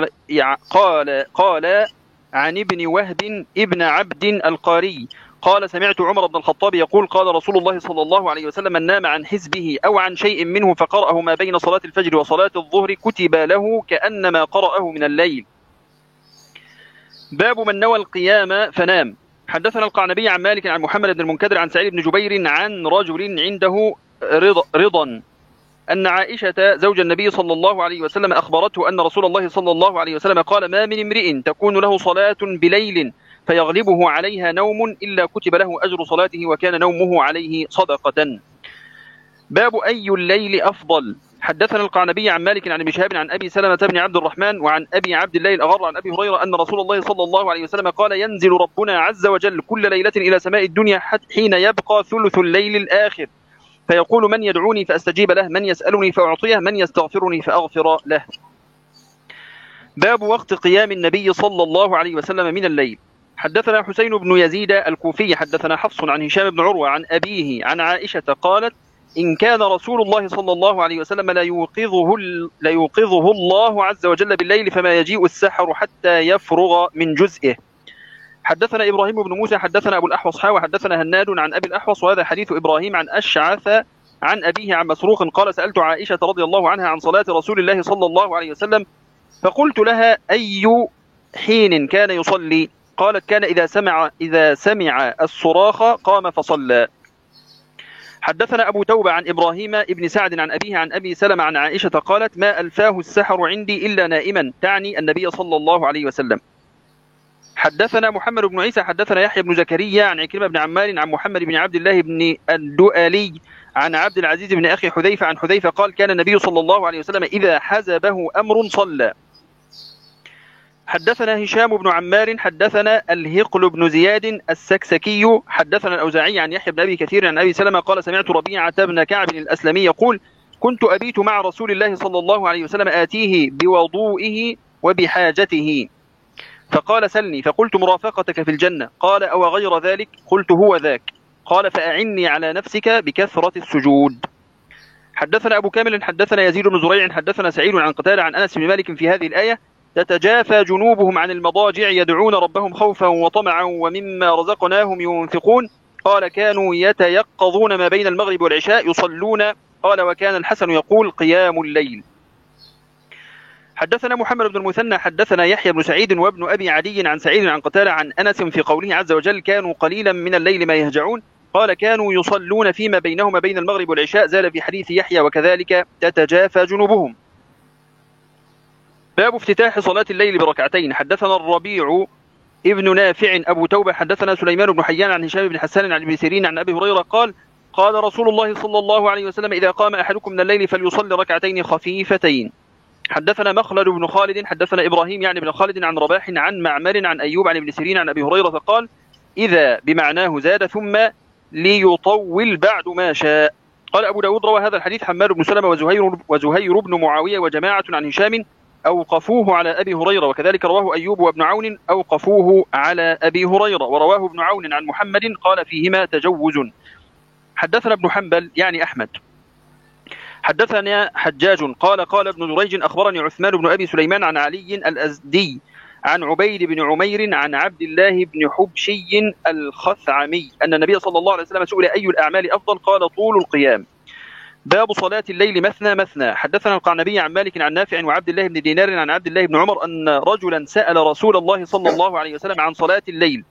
عن ابن وهب ابن عبد القاري قال سمعت عمر بن الخطاب يقول قال رسول الله صلى الله عليه وسلم من نام عن حزبه أو عن شيء منه فقرأه ما بين صلاة الفجر وصلاة الظهر كتب له كأنما قرأه من الليل. باب من نوى القيام فنام. حدثنا القعنبي عن مالك عن محمد بن المنكدر عن سعيد بن جبير عن رجل عنده رضا أن عائشة زوج النبي صلى الله عليه وسلم أخبرته أن رسول الله صلى الله عليه وسلم قال ما من امرئ تكون له صلاة بليل فيغلبه عليها نوم إلا كتب له أجر صلاته وكان نومه عليه صدقة. باب أي الليل أفضل. حدثنا القعنبي عن مالك عن ابن شهاب عن أبي سلمة بن عبد الرحمن وعن أبي عبد الله الأغر عن أبي هريرة أن رسول الله صلى الله عليه وسلم قال ينزل ربنا عز وجل كل ليلة إلى سماء الدنيا حين يبقى ثلث الليل الآخر فيقول من يدعوني فأستجيب له من يسألني فأعطيه من يستغفرني فأغفر له. باب وقت قيام النبي صلى الله عليه وسلم من الليل. حدثنا حسين بن يزيد الكوفي حدثنا حفص عن هشام بن عروة عن أبيه عن عائشة قالت إن كان رسول الله صلى الله عليه وسلم ليوقظه الله عز وجل بالليل فما يجيء السحر حتى يفرغ من جزئه. حدثنا إبراهيم بن موسى حدثنا أبو الأحوص وحدثنا هناد عن أبي الأحوص وهذا حديث إبراهيم عن أشعث عن أبيه عن مسروق قال سألت عائشة رضي الله عنها عن صلاة رسول الله صلى الله عليه وسلم فقلت لها أي حين كان يصلي؟ قالت كان إذا سمع الصراخ قام فصلى. حدثنا أبو توبة عن إبراهيم ابن سعد عن أبيه عن أبي سلمة عن عائشة قالت ما ألفاه السحر عندي إلا نائما تعني النبي صلى الله عليه وسلم. حدثنا محمد بن عيسى حدثنا يحيى بن زكريا عن عكرمة بن عمار عن محمد بن عبد الله بن الدؤلي عن عبد العزيز بن أخي حذيفة عن حذيفة قال كان النبي صلى الله عليه وسلم إذا حزبه أمر صلى. حدثنا هشام بن عمار حدثنا الهقل بن زياد السكسكي حدثنا الأوزاعي عن يحيى بن أبي كثير عن أبي سلمة قال سمعت ربيعة بن كعب الأسلمي يقول كنت أبيت مع رسول الله صلى الله عليه وسلم آتيه بوضوئه وبحاجته فقال سلني فقلت مرافقتك في الجنة قال أو غير ذلك قلت هو ذاك قال فأعني على نفسك بكثرة السجود. حدثنا أبو كامل حدثنا يزيد بن زريع حدثنا سعيد عن قتادة عن أنس بن مالك في هذه الآية تتجافى جنوبهم عن المضاجع يدعون ربهم خوفا وطمعا ومما رزقناهم ينفقون قال كانوا يتيقظون ما بين المغرب والعشاء يصلون قال وكان الحسن يقول قيام الليل. حدثنا محمد بن المثنى حدثنا يحيى بن سعيد وابن أبي عدي عن سعيد عن قتادة عن أنس في قوله عز وجل كانوا قليلا من الليل ما يهجعون قال كانوا يصلون فيما بينهما بين المغرب والعشاء زال في حديث يحيى وكذلك تتجافى جنوبهم. باب افتتاح صلاة الليل بركعتين. حدثنا الربيع ابن نافع أبو توبة حدثنا سليمان بن حيان عن هشام بن حسان عن ابن سيرين عن أبي هريرة قال قال رسول الله صلى الله عليه وسلم إذا قام أحدكم من الليل فليصلي ركعتين خفيفتين. حدثنا مخلد بن خالد حدثنا إبراهيم يعني بن خالد عن رباح عن معمر عن أيوب عن ابن سيرين عن أبي هريرة قال إذا بمعناه زاد ثم ليطول بعد ما شاء. قال أبو داود روى هذا الحديث حماد بن سلمة وزهير بن معاوية وجماعة عن هشام أوقفوه على أبي هريرة وكذلك رواه أيوب وابن عون أوقفوه على أبي هريرة ورواه ابن عون عن محمد قال فيهما تجوز. حدثنا ابن حنبل يعني أحمد حدثنا حجاج قال ابن جريج أخبرني عثمان بن أبي سليمان عن علي الأزدي عن عبيد بن عمير عن عبد الله بن حبشي الخثعمي أن النبي صلى الله عليه وسلم سئل أي الأعمال أفضل قال طول القيام. باب صلاة الليل مثنى مثنى. حدثنا القعنبي عن مالك عن نافع وعبد الله بن دينار عن عبد الله بن عمر أن رجلا سأل رسول الله صلى الله عليه وسلم عن صلاة الليل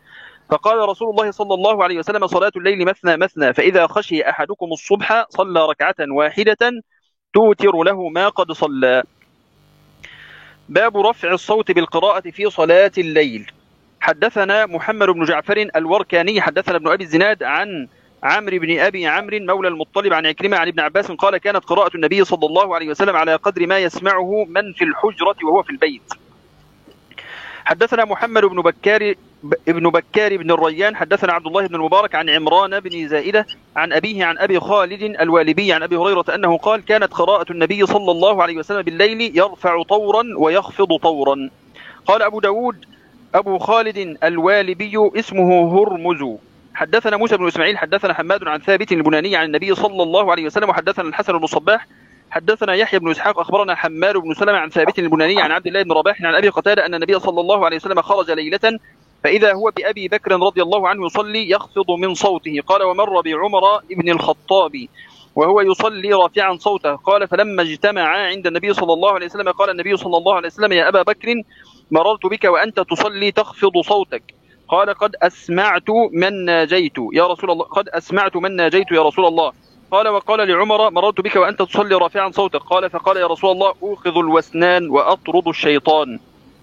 فقال رسول الله صلى الله عليه وسلم: صلاة الليل مثنى مثنى، فإذا خشي أحدكم الصبح صلى ركعة واحدة توتر له ما قد صلى. باب رفع الصوت بالقراءة في صلاة الليل. حدثنا محمد بن جعفر الوركاني حدثنا ابن أبي الزناد عن عمرو بن أبي عمرو مولى المطلب عن عكرمة عن ابن عباس قال: كانت قراءة النبي صلى الله عليه وسلم على قدر ما يسمعه من في الحجرة وهو في البيت. حدثنا محمد بن بكار بن الريان حدثنا عبد الله بن المبارك عن عمران بن زائدة عن أبيه عن أبي خالد الوالبي عن أبي هريرة أنه قال: كانت قراءة النبي صلى الله عليه وسلم بالليل يرفع طورا ويخفض طورا. قال أبو داود: أبو خالد الوالبي اسمه هرمز. حدثنا موسى بن إسماعيل حدثنا حماد عن ثابت البناني عن النبي صلى الله عليه وسلم وحدثنا الحسن بن الصباح حدثنا يحيى بن إسحاق أخبرنا حماد بن سلمة عن ثابت البناني عن عبد الله بن رباح عن أبي قتادة أن النبي صلى الله عليه وسلم خرج ليلة فإذا هو بأبي بكر رضي الله عنه يصلي يخفض من صوته. قال: ومر بعمر بن الخطاب وهو يصلي رافعا صوته. قال: فلما اجتمعا عند النبي صلى الله عليه وسلم قال النبي صلى الله عليه وسلم: يا أبا بكر مررت بك وأنت تصلي تخفض صوتك. قال: قد أسمعت من ناجيت يا رسول الله. قد أسمعت من ناجيت يا رسول الله. قال: وقال لعمر: مررت بك وأنت تصلي رافعا صوتك. قال: فقال: يا رسول الله أوخذ الوسنان وأطرد الشيطان.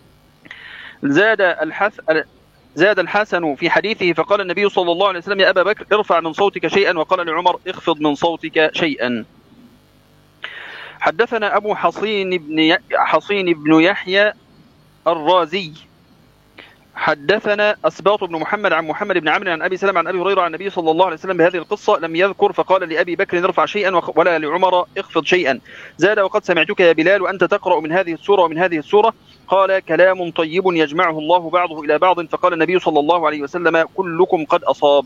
زاد الحسن في حديثه فقال النبي صلى الله عليه وسلم: يا أبا بكر ارفع من صوتك شيئا. وقال لعمر: اخفض من صوتك شيئا. حدثنا أبو حصين بن يحيى الرازي حدثنا أسباط بن محمد عن محمد بن عمرو عن أبي سلمة عن أبي هريرة عن النبي صلى الله عليه وسلم بهذه القصة لم يذكر. فقال لأبي بكر: ارفع شيئا ولا لعمر اخفض شيئا. زاد: وقد سمعتك يا بلال وأنت تقرأ من هذه السورة ومن هذه السورة. قال: كلام طيب يجمعه الله بعضه إلى بعض. فقال النبي صلى الله عليه وسلم: كلكم قد أصاب.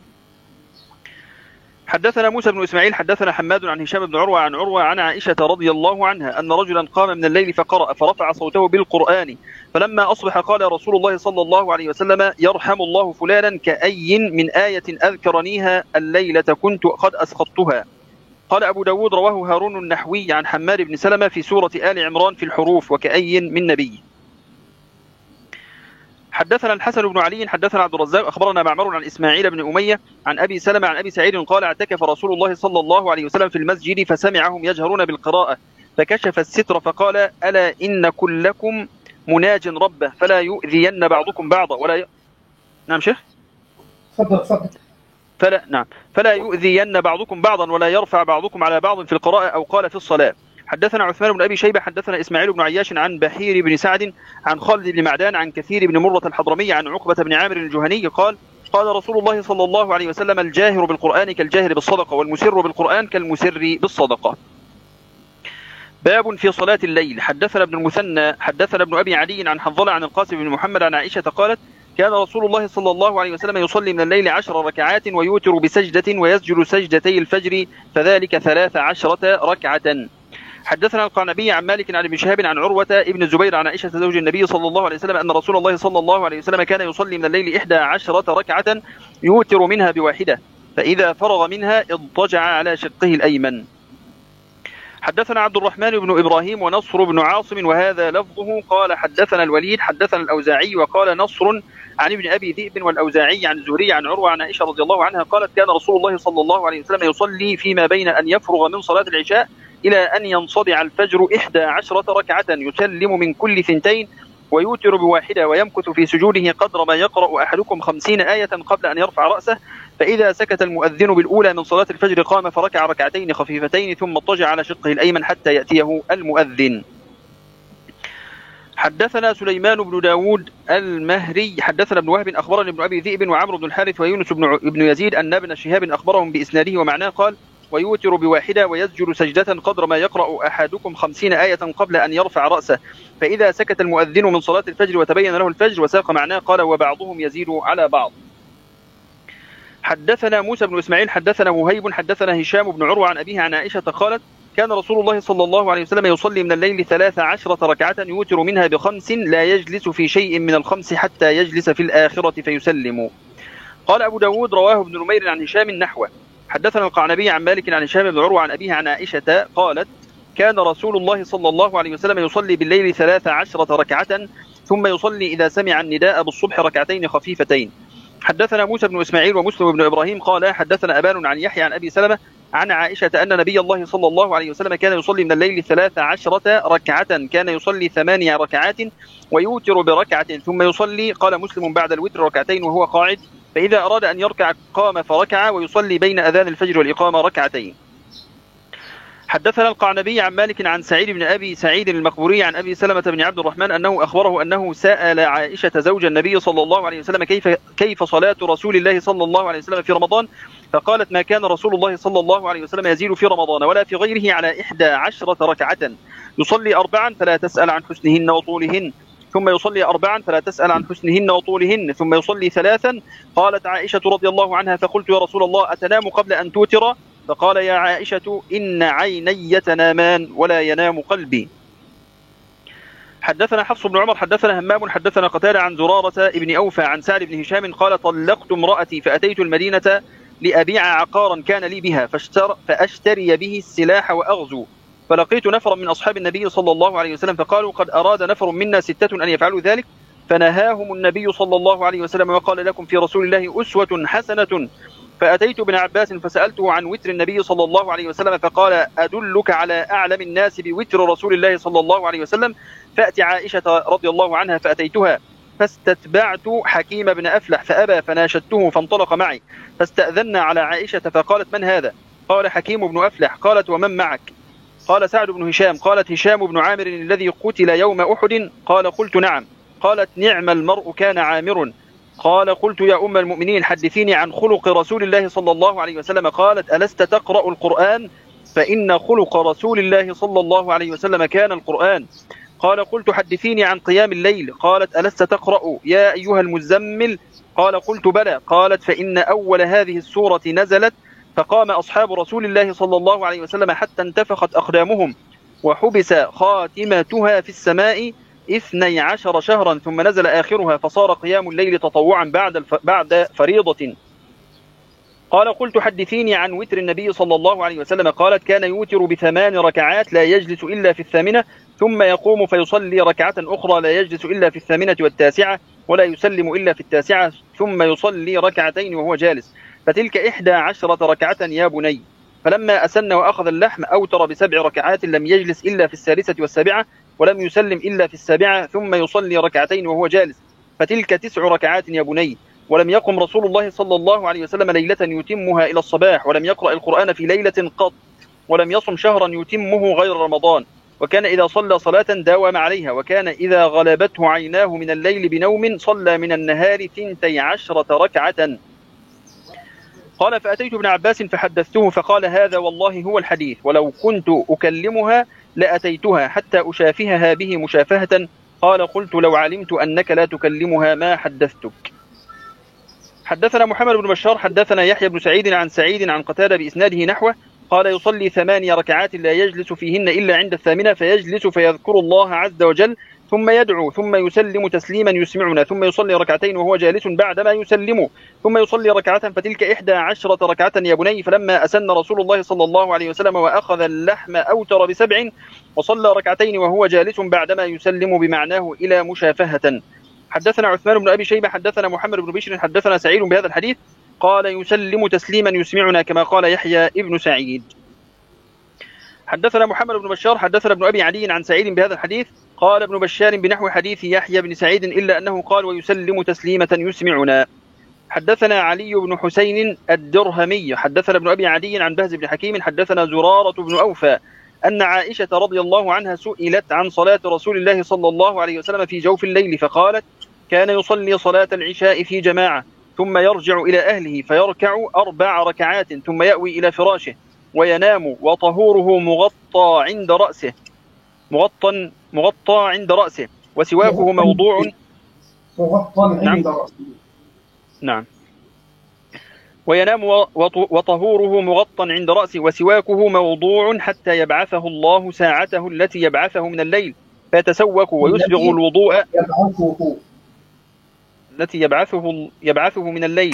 حدثنا موسى بن إسماعيل حدثنا حماد عن هشام بن عروة عن عائشة رضي الله عنها أن رجلا قام من الليل فقرأ فرفع صوته بالقرآن فلما أصبح قال رسول الله صلى الله عليه وسلم: يرحم الله فلانا كأي من آية أذكرنيها الليلة كنت قد أسقطتها. قال أبو داود: رواه هارون النحوي عن حماد بن سلمة في سورة آل عمران في الحروف وكأي من نبي. حدثنا الحسن بن علي حدثنا عبد الرزاق أخبرنا معمر عن إسماعيل بن أمية عن أبي سلمة عن أبي سعيد قال: اعتكف رسول الله صلى الله عليه وسلم في المسجد فسمعهم يجهرون بالقراءة فكشف الستر فقال: ألا إن كلكم مناج ربه فلا يؤذين بعضكم بعضا ولا نعم شيخ تفضل. فلا يؤذين بعضكم بعضا ولا يرفع بعضكم على بعض في القراءة أو قال في الصلاة. حدثنا عثمان بن أبي شيبة حدثنا إسماعيل بن عياش عن بحير بن سعد عن خالد بن معدان عن كثير بن مرة الحضرمي عن عقبة بن عامر الجهني قال: قال رسول الله صلى الله عليه وسلم: الجاهر بالقرآن كالجاهر بالصدقة والمسر بالقرآن كالمسر بالصدقة. باب في صلاة الليل. حدثنا ابن المثنى حدثنا ابن أبي عدي عن حنظلة عن القاسم بن محمد عن عائشة قالت: كان رسول الله صلى الله عليه وسلم يصلي من الليل 10 ركعات ويوتر بسجدة ويسجد سجدتي الفجر فذلك 13 ركعة. حدثنا القعنبي عن مالك عن ابن شهاب عن عروة ابن الزبير عن عائشة زوج النبي صلى الله عليه وسلم أن رسول الله صلى الله عليه وسلم كان يصلي من الليل 11 ركعة يوتر منها بواحدة فإذا فرغ منها اضطجع على شقه الأيمن. حدثنا عبد الرحمن بن إبراهيم ونصر بن عاصم وهذا لفظه قال: حدثنا الوليد حدثنا الأوزاعي وقال نصر عن ابن أبي ذئب والأوزاعي عن الزهري عن عروة عن عائشة رضي الله عنها قالت: كان رسول الله صلى الله عليه وسلم يصلي فيما بين أن يفرغ من صلاة العشاء إلى أن ينصدع الفجر 11 ركعة يسلم من كل 2 ويوتر بواحدة ويمكث في سجوده قدر ما يقرأ أحدكم 50 آية قبل أن يرفع رأسه فإذا سكت المؤذن بالأولى من صلاة الفجر قام فركع ركعتين خفيفتين ثم اضطجع على شقه الأيمن حتى يأتيه المؤذن. حدثنا سليمان بن داود المهري حدثنا ابن وهب أخبرني ابن أبي ذئب وعمرو بن الحارث ويونس بن يزيد أن ابن شهاب أخبرهم بإسناده ومعناه قال: ويوتر بواحدة ويسجد سجدة قدر ما يقرأ أحدكم 50 آية قبل أن يرفع رأسه فإذا سكت المؤذن من صلاة الفجر وتبين له الفجر وساق معناه قال: وبعضهم يزيد على بعض. حدثنا موسى بن إسماعيل حدثنا وهيب حدثنا هشام بن عروة عن أبيه عن عائشة قالت: كان رسول الله صلى الله عليه وسلم يصلي من الليل 13 ركعة يوتر منها ب5 لا يجلس في شيء من ال5 حتى يجلس في الآخرة فيسلم. قال أبو داود: رواه ابن نمير عن هشام نحوه. حدثنا القعنبي عن مالك عن هشام بن عروة عن أبيه عن عائشة قالت: كان رسول الله صلى الله عليه وسلم يصلي بالليل 13 ركعة ثم يصلي إذا سمع النداء بالصبح ركعتين خفيفتين حدثنا موسى بن إسماعيل ومسلم بن إبراهيم قال حدثنا أبان عن يحيى عن أبي سلمة عن عائشة أن نبي الله صلى الله عليه وسلم كان يصلي من الليل 13 ركعة، كان يصلي 8 ركعات ويوتر بركعة ثم يصلي، قال مسلم، بعد الوتر ركعتين وهو قاعد، فإذا أراد أن يركع قام فركع ويصلي بين أذان الفجر والإقامة ركعتين. حدثنا القعنبي عن مالك عن سعيد بن أبي سعيد المقبوري عن أبي سلمة بن عبد الرحمن أنه أخبره أنه سأل عائشة زوج النبي صلى الله عليه وسلم كيف صلاة رسول الله صلى الله عليه وسلم في رمضان، فقالت ما كان رسول الله صلى الله عليه وسلم يزيد في رمضان ولا في غيره على 11 ركعة، يصلي 4 فلا تسأل عن حسنهن وطولهن، ثم يصلي 4 فلا تسأل عن حسنهن وطولهن، ثم يصلي 3. قالت عائشة رضي الله عنها فقلت يا رسول الله أتنام قبل أن توتر؟ فقال يا عائشة إن عيني تنامان ولا ينام قلبي. حدثنا حفص بن عمر حدثنا همام حدثنا قتادة عن زرارة ابن أوفى عن سعد بن هشام قال طلقت امرأتي فأتيت المدينة لأبيع عقارا كان لي بها فأشتري به السلاح وأغزو، فلقيت نفرا من أصحاب النبي صلى الله عليه وسلم فقالوا قد أراد نفر منا 6 أن يفعلوا ذلك، فنهاهم النبي صلى الله عليه وسلم وقال لكم في رسول الله أسوة حسنة. فأتيت ابن عباس فسألته عن وتر النبي صلى الله عليه وسلم فقال أدلك على أعلم الناس بوتر رسول الله صلى الله عليه وسلم، فأتي عائشة رضي الله عنها فأتيتها فاستتبعت حكيم بن أفلح فأبى فناشدته فانطلق معي، فاستأذنا على عائشة فقالت من هذا؟ قال حكيم بن أفلح. قالت ومن معك؟ قال سعد بن هشام. قالت هشام بن عامر الذي قتل يوم أحد؟ قال قلت نعم. قالت نعم المرء كان عامر. قال قلت يا أم المؤمنين حدثيني عن خلق رسول الله صلى الله عليه وسلم. قالت ألست تقرأ القرآن؟ فإن خلق رسول الله صلى الله عليه وسلم كان القرآن. قال قلت حدثيني عن قيام الليل. قالت ألست تقرأ يا أيها المزمل؟ قال قلت بلى. قالت فإن أول هذه السورة نزلت فقام أصحاب رسول الله صلى الله عليه وسلم حتى انتفخت أقدامهم وحبس خاتمتها في السماء 12 شهرا ثم نزل آخرها فصار قيام الليل تطوعا بعد فريضة. قال قلت حدثيني عن وتر النبي صلى الله عليه وسلم. قالت كان يوتر ب8 ركعات لا يجلس إلا في 8 ثم يقوم فيصلي ركعة أخرى لا يجلس إلا في 8 والتاسعة ولا يسلم إلا في 9 ثم يصلي ركعتين وهو جالس، فتلك 11 ركعة يا بني. فلما أسن وأخذ اللحم أوتر ب7 ركعات لم يجلس إلا في 6 والسابعة ولم يسلم إلا في 7 ثم يصلي ركعتين وهو جالس، فتلك 9 ركعات يا بني. ولم يقم رسول الله صلى الله عليه وسلم ليلة يتمها إلى الصباح، ولم يقرأ القرآن في ليلة قط، ولم يصم شهرا يتمه غير رمضان، وكان إذا صلى صلاة داوم عليها، وكان إذا غلبته عيناه من الليل بنوم صلى من النهار 12 ركعة. قال فأتيت ابن عباس فحدثته فقال هذا والله هو الحديث، ولو كنت أكلمها لأتيتها حتى أشافهها به مشافهة. قال قلت لو علمت أنك لا تكلمها ما حدثتك. حدثنا محمد بن بشار حدثنا يحيى بن سعيد عن سعيد عن قتادة بإسناده نحوه قال يصلي 8 ركعات لا يجلس فيهن إلا عند 8 فيجلس فيذكر الله عز وجل ثم يدعو ثم يسلم تسليما يسمعنا ثم يصلي ركعتين وهو جالس بعدما يسلم ثم يصلي ركعة فتلك 11 ركعة يا بني. فلما أسن رسول الله صلى الله عليه وسلم وأخذ اللحم أوتر ب7 وصلى ركعتين وهو جالس بعدما يسلم بمعناه إلى مشافهة. حدثنا عثمان بن أبي شيبة حدثنا محمد بن بشر حدثنا سعيد بهذا الحديث قال يسلم تسليما يسمعنا كما قال يحيى ابن سعيد. حدثنا محمد بن بشار حدثنا ابن أبي عدي عن سعيد بهذا الحديث قال ابن بشار بنحو حديث يحيى بن سعيد إلا أنه قال ويسلم تسليمة يسمعنا. حدثنا علي بن حسين الدرهمي حدثنا ابن أبي عدي عن بهز بن حكيم حدثنا زرارة بن أوفى أن عائشة رضي الله عنها سئلت عن صلاة رسول الله صلى الله عليه وسلم في جوف الليل فقالت كان يصلي صلاة العشاء في جماعة ثم يرجع إلى أهله فيركع 4 ركعات ثم يأوي إلى فراشه وينام وطهوره مغطى عند رأسه وسواكه موضوع نعم وينام وطهوره مغطى عند رأسه وسواكه موضوع حتى يبعثه الله ساعته التي يبعثه من الليل فيتسوك ويسبغ الوضوء التي يبعثه من الليل.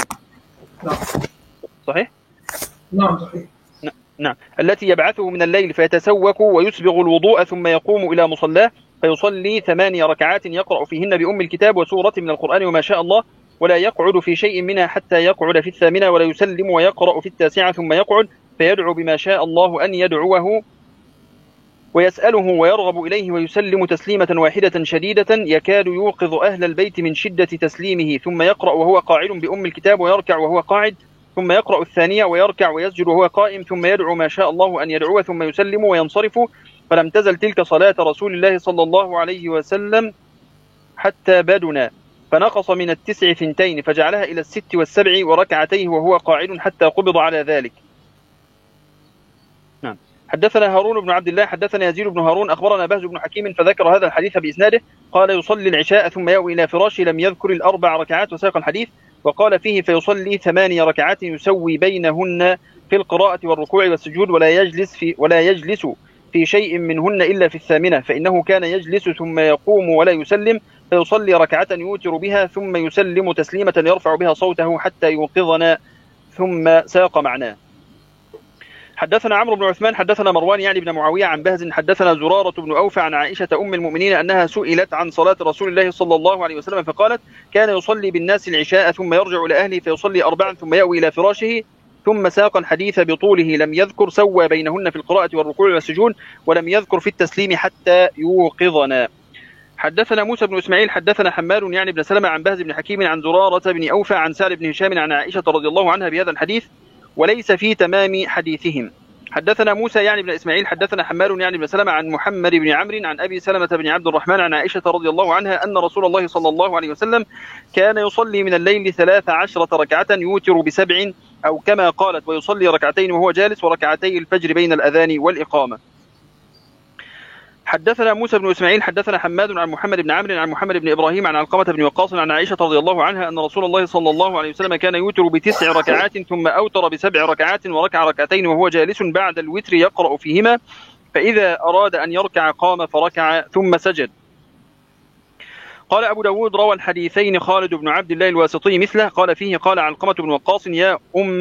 صحيح؟ نعم صحيح. نعم التي يبعثه من الليل فيتسوك ويسبغ الوضوء ثم يقوم إلى مصلاه فيصلي 8 ركعات يقرأ فيهن بأم الكتاب وسورة من القرآن وما شاء الله ولا يقعد في شيء منها حتى يقعد في الثامنة، ولا يسلم ويقرأ في التاسعة ثم يقعد فيدعو بما شاء الله أن يدعوه ويسأله ويرغب إليه ويسلم تسليمة واحدة شديدة يكاد يوقظ أهل البيت من شدة تسليمه، ثم يقرأ وهو قاعد بأم الكتاب ويركع وهو قاعد، ثم يقرأ الثانية ويركع ويسجد وهو قائم، ثم يدعو ما شاء الله أن يدعوه ثم يسلم وينصرف. فلم تزل تلك صلاة رسول الله صلى الله عليه وسلم حتى بدنا، فنقص من 9 2 فجعلها إلى 6 و7 وركعتيه وهو قاعد حتى قبض على ذلك. نعم. حدثنا هارون بن عبد الله حدثنا يزيد بن هارون أخبرنا بهز بن حكيم فذكر هذا الحديث بإسناده. قال يصلي العشاء ثم يأوي إلى فراشه، لم يذكر الأربع ركعات وساق الحديث. وقال فيه فيصلي 8 ركعات يسوي بينهن في القراءة والركوع والسجود، ولا يجلس في شيء منهن إلا في الثامنة، فإنه كان يجلس ثم يقوم ولا يسلم، فيصلي ركعة يوتر بها ثم يسلم تسليمة يرفع بها صوته حتى يوقظنا، ثم ساق معناه. حدثنا عمرو بن عثمان حدثنا مروان يعني بن معاوية عن بهز حدثنا زرارة بن أوفى عن عائشة أم المؤمنين أنها سئلت عن صلاة رسول الله صلى الله عليه وسلم فقالت كان يصلي بالناس العشاء ثم يرجع إلى أهله فيصلي 4 ثم يأوي إلى فراشه، ثم ساق الحديث بطوله، لم يذكر سوى بينهن في القراءة والركوع والسجود، ولم يذكر في التسليم حتى يوقظنا. حدثنا موسى بن إسماعيل حدثنا حماد يعني بن سلمة عن بهز بن حكيم عن زرارة بن أوفى عن سعد بن هشام عن عائشة رضي الله عنها بهذا الحديث وليس في تمام حديثهم. حدثنا موسى يعني بن إسماعيل حدثنا حماد يعني بن سلمة عن محمد بن عمرو عن أبي سلمة بن عبد الرحمن عن عائشة رضي الله عنها أن رسول الله صلى الله عليه وسلم كان يصلي من الليل 13 ركعة يوتر ب7 أو كما قالت، ويصلي ركعتين وهو جالس وركعتي الفجر بين الأذان والإقامة. حدثنا موسى بن إسماعيل حدثنا حماد عن محمد بن عمرو عن محمد بن إبراهيم عن علقمة بن وقاص عن عائشة رضي الله عنها أن رسول الله صلى الله عليه وسلم كان يوتر ب9 ركعات ثم أوتر ب7 ركعات وركع ركعتين وهو جالس بعد الوتر يقرأ فيهما، فإذا أراد أن يركع قام فركع ثم سجد. قال أبو داود روى الحديثين خالد بن عبد الله الواسطي مثله، قال فيه قال علقمة بن وقاص يا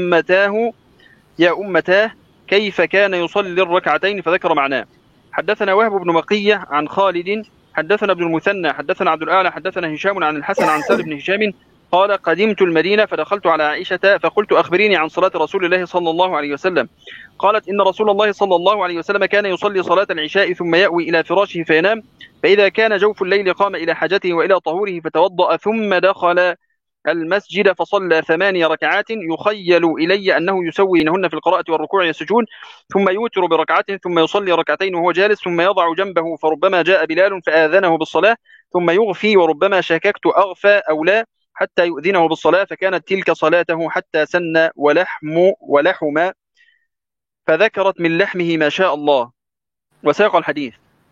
أمتاه كيف كان يصلي الركعتين فذكر معناه. حدثنا وهب بن بقية عن خالد حدثنا ابن المثنى حدثنا عبد الأعلى حدثنا هشام عن الحسن عن سعد بن هشام قال قدمت المدينة فدخلت على عائشة فقلت أخبريني عن صلاة رسول الله صلى الله عليه وسلم. قالت إن رسول الله صلى الله عليه وسلم كان يصلي صلاة العشاء ثم يأوي إلى فراشه فينام، فإذا كان جوف الليل قام إلى حاجته وإلى طهوره فتوضأ ثم دخل المسجد فصلى 8 ركعات يخيل إلي أنه يسوي بينهن في القراءة والركوع والسجود، ثم يوتر بركعة ثم يصلي ركعتين وهو جالس، ثم يضع جنبه فربما جاء بلال فآذنه بالصلاة، ثم يغفي وربما شككت أغفى أو لا حتى يؤذنه بالصلاة، فكانت تلك صلاته حتى سن ولحم فذكرت من لحمه ما شاء الله، وساق الحديث.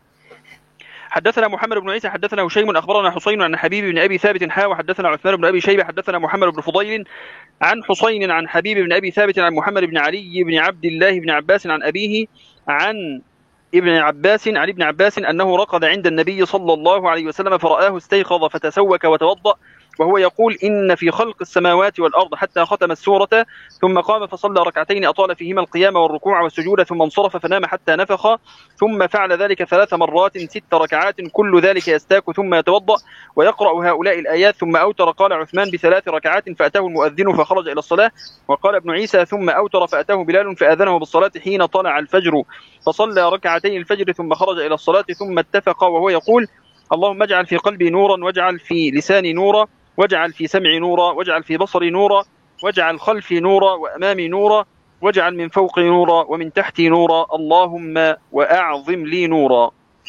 حدثنا محمد بن عيسى حدثنا هشيم أخبرنا حسين عن حبيب بن أبي ثابت وحدثنا عثمان بن أبي شيبة حدثنا محمد بن فضيل عن حسين عن حبيب بن أبي ثابت عن محمد بن علي بن عبد الله بن عباس عن أبيه عن ابن عباس أنه رقد عند النبي صلى الله عليه وسلم فرآه استيقظ فتسوك وتوضأ وهو يقول إن في خلق السماوات والأرض حتى ختم السورة، ثم قام فصلى ركعتين أطال فيهما القيام والركوع والسجود ثم انصرف فنام حتى نفخ، ثم فعل ذلك 3 مرات 6 ركعات كل ذلك يستاك ثم يتوضأ ويقرأ هؤلاء الآيات ثم أوتر. قال عثمان ب3 ركعات فأتاه المؤذن فخرج إلى الصلاة. وقال ابن عيسى ثم أوتر فأتاه بلال فأذنه بالصلاة حين طلع الفجر فصلى ركعتين الفجر ثم خرج إلى الصلاة، ثم اتفق وهو يقول اللهم اجعل في قلبي نورا واجعل في لساني نورا واجعل في سمعي نورا واجعل في بصري نورا واجعل خلفي نورا وأمامي نورا واجعل من فوقي نورا ومن تحتي نورا اللهم وأعظم لي نورا.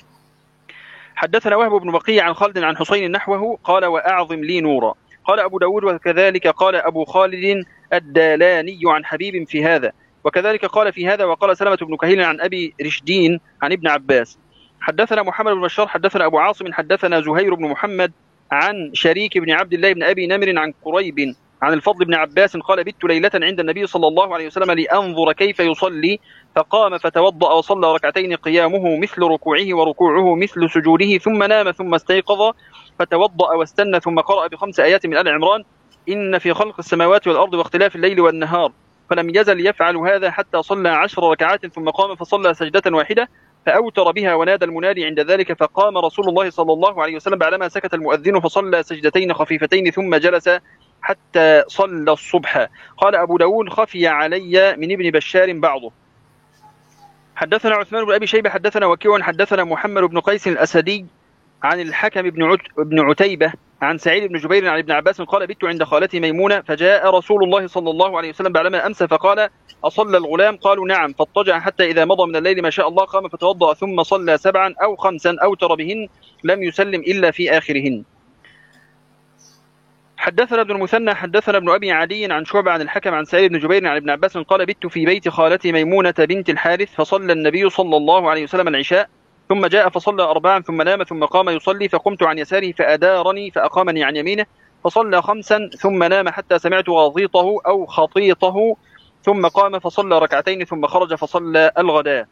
حدثنا وهب بن بقية عن خالد عن حسين نحوه قال وأعظم لي نورا. قال أبو داود وكذلك قال أبو خالد الدالاني عن حبيب في هذا، وكذلك قال في هذا وقال سلمة بن كهيل عن أبي رشدين عن ابن عباس. حدثنا محمد بن بشار حدثنا أبو عاصم حدثنا زهير بن محمد عن شريك بن عبد الله بن أبي نمر عن قريب عن الفضل بن عباس قال بت ليلة عند النبي صلى الله عليه وسلم لأنظر كيف يصلي، فقام فتوضأ وصلى ركعتين قيامه مثل ركوعه وركوعه مثل سجوده، ثم نام ثم استيقظ فتوضأ واستنى ثم قرأ ب5 آيات من آل عمران إن في خلق السماوات والأرض واختلاف الليل والنهار، فلم يزل يفعل هذا حتى صلى 10 ركعات ثم قام فصلى سجدة واحدة فأوتر بها ونادى المنادي عند ذلك، فقام رسول الله صلى الله عليه وسلم بعدما سكت المؤذن فصلى سجدتين خفيفتين ثم جلس حتى صلى الصبح. قال أبو داود خفي علي من ابن بشار بعضه. حدثنا عثمان بن أبي شيبة حدثنا وكيع حدثنا محمد بن قيس الأسدي عن الحكم بن عتيبة عن سعيد بن جبير عن ابن عباس قال بت عند خالتي ميمونة فجاء رسول الله صلى الله عليه وسلم بعدما أمسى فقال أصلى الغلام؟ قالوا نعم. فاضطجع حتى إذا مضى من الليل ما شاء الله قام فتوضأ ثم صلى 7 أو 5 أوتر بهن لم يسلم إلا في آخرهن. حدثنا ابن المثنى حدثنا ابن أبي عدي عن شعبة عن الحكم عن سعيد بن جبير عن ابن عباس قال بت في بيت خالتي ميمونة بنت الحارث فصلى النبي صلى الله عليه وسلم العشاء ثم جاء فصلى 4 ثم نام ثم قام يصلي فقمت عن يساره فأدارني فأقامني عن يمينه فصلى 5 ثم نام حتى سمعت غضيطه أو خطيطه ثم قام فصلى 2 ثم خرج فصلى الغداء.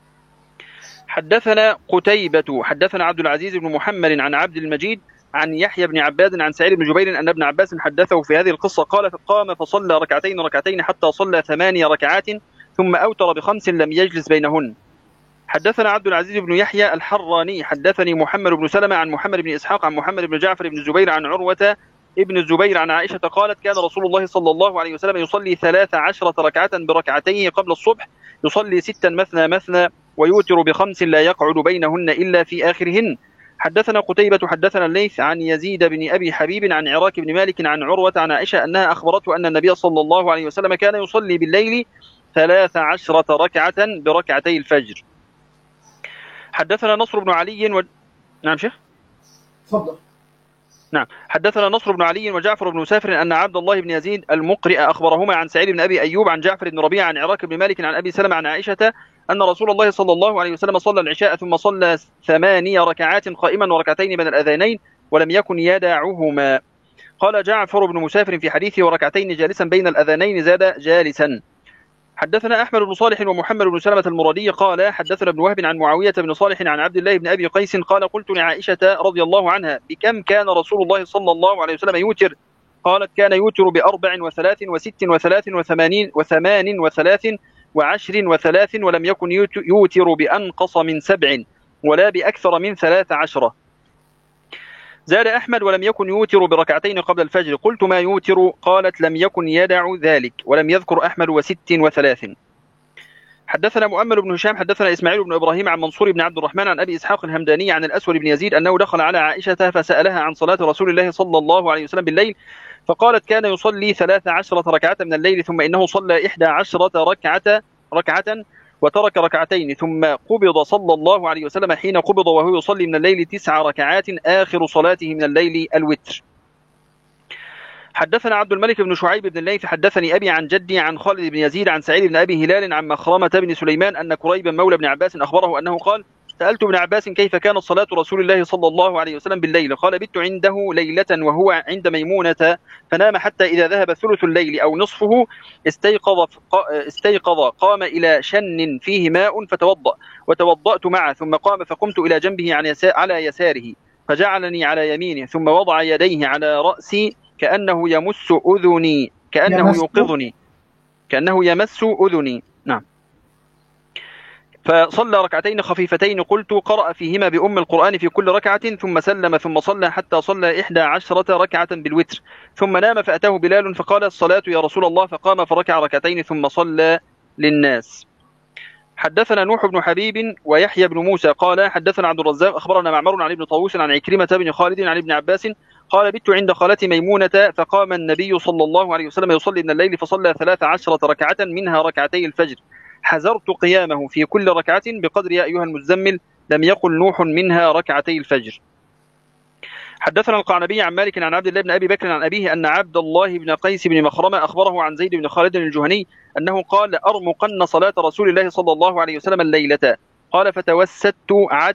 حدثنا قتيبة حدثنا عبد العزيز بن محمد عن عبد المجيد عن يحيى بن عباد عن سعيد بن جبير أن ابن عباس حدثه في هذه القصة قال فقام فصلى 2 حتى صلى 8 ركعات ثم أوتر ب5 لم يجلس بينهن. حدثنا عبد العزيز بن يحيى الحراني حدثني محمد بن سلمة عن محمد بن إسحاق عن محمد بن جعفر بن الزبير عن عروة ابن الزبير عن عائشة قالت كان رسول الله صلى الله عليه وسلم يصلي 13 ركعة بركعتين قبل الصبح يصلي 6 مثنى مثنى ويوتر ب5 لا يقعد بينهن إلا في آخرهن. حدثنا قتيبة حدثنا الليث عن يزيد بن أبي حبيب عن عراك بن مالك عن عروة عن عائشة أنها أخبرته أن النبي صلى الله عليه وسلم كان يصلي بالليل 13 ركعة بركعتي الفجر. حدثنا نصر بن علي نعم شيخ تفضل. نعم. حدثنا نصر بن علي وجعفر بن مسافر أن عبد الله بن يزيد المقرئ أخبرهما عن سعيد بن أبي أيوب عن جعفر بن ربيعة عن عراك بن مالك عن أبي سلمة عن عائشة أن رسول الله صلى الله عليه وسلم صلى العشاء ثم صلى 8 ركعات قائما وركعتين بين الأذانين ولم يكن يدعهما. قال جعفر بن مسافر في حديثه وركعتين جالسا بين الأذانين زاد جالسا. حدثنا أحمد بن صالح ومحمد بن سلمة المرادي قال حدثنا ابن وهب عن معاوية بن صالح عن عبد الله بن أبي قيس قال قلت لعائشة رضي الله عنها بكم كان رسول الله صلى الله عليه وسلم يوتر؟ قالت كان يوتر ب4 و3 و6 و3 و8 و3 و10 و3 ولم يكن يوتر بأنقص من 7 ولا بأكثر من 13. زاد أحمد ولم يكن يوتر بركعتين قبل الفجر. قلت ما يوتر؟ قالت لم يكن يدع ذلك. ولم يذكر أحمد 6 و3. حدثنا مؤمل بن هشام حدثنا إسماعيل بن إبراهيم عن منصور بن عبد الرحمن عن أبي إسحاق الهمداني عن الأسود بن يزيد أنه دخل على عائشة فسألها عن صلاة رسول الله صلى الله عليه وسلم بالليل فقالت كان يصلي 13 ركعة من الليل ثم إنه صلى 11 ركعة وترك 2 ثم قبض صلى الله عليه وسلم حين قبض وهو يصلي من الليل 9 ركعات آخر صلاته من الليل الوتر. حدثنا عبد الملك بن شعيب بن الليث حدثني أبي عن جدي عن خالد بن يزيد عن سعيد بن أبي هلال عن مخرمة بن سليمان أن كريبا مولى بن عباس أخبره أنه قال سألت ابن عباس كيف كانت صلاة رسول الله صلى الله عليه وسلم بالليل؟ قال بت عنده ليلة وهو عند ميمونة فنام حتى إذا ذهب ثلث الليل أو نصفه استيقظ قام إلى شن فيه ماء فتوضأ وتوضأت معه ثم قام فقمت إلى جنبه على يساره فجعلني على يمينه ثم وضع يديه على رأسي كأنه يمس أذني كأنه يوقظني كأنه يمس أذني. نعم. فصلى 2 خفيفتين قلت قرأ فيهما بأم القرآن في كل ركعة ثم سلم ثم صلى حتى صلى 11 ركعة بالوتر ثم نام فأتاه بلال فقال الصلاة يا رسول الله فقام فركع 2 ثم صلى للناس. حدثنا نوح بن حبيب ويحيى بن موسى قال حدثنا عبد الرزاق أخبرنا معمر عن ابن طاووس عن عكرمة بن خالد عن ابن عباس قال بت عند خالتي ميمونة فقام النبي صلى الله عليه وسلم يصلي من الليل فصلى 13 ركعة منها ركعتي الفجر حذرت قيامه في كل ركعة بقدر يا أيها المزمل لم يقل نوح منها ركعتي الفجر. حدثنا القعنبي عن مالك عن عبد الله بن أبي بكر عن أبيه أن عبد الله بن قيس بن مخرمة أخبره عن زيد بن خالد الجهني أنه قال أرمقن صلاة رسول الله صلى الله عليه وسلم الليلة. قال فتوسدت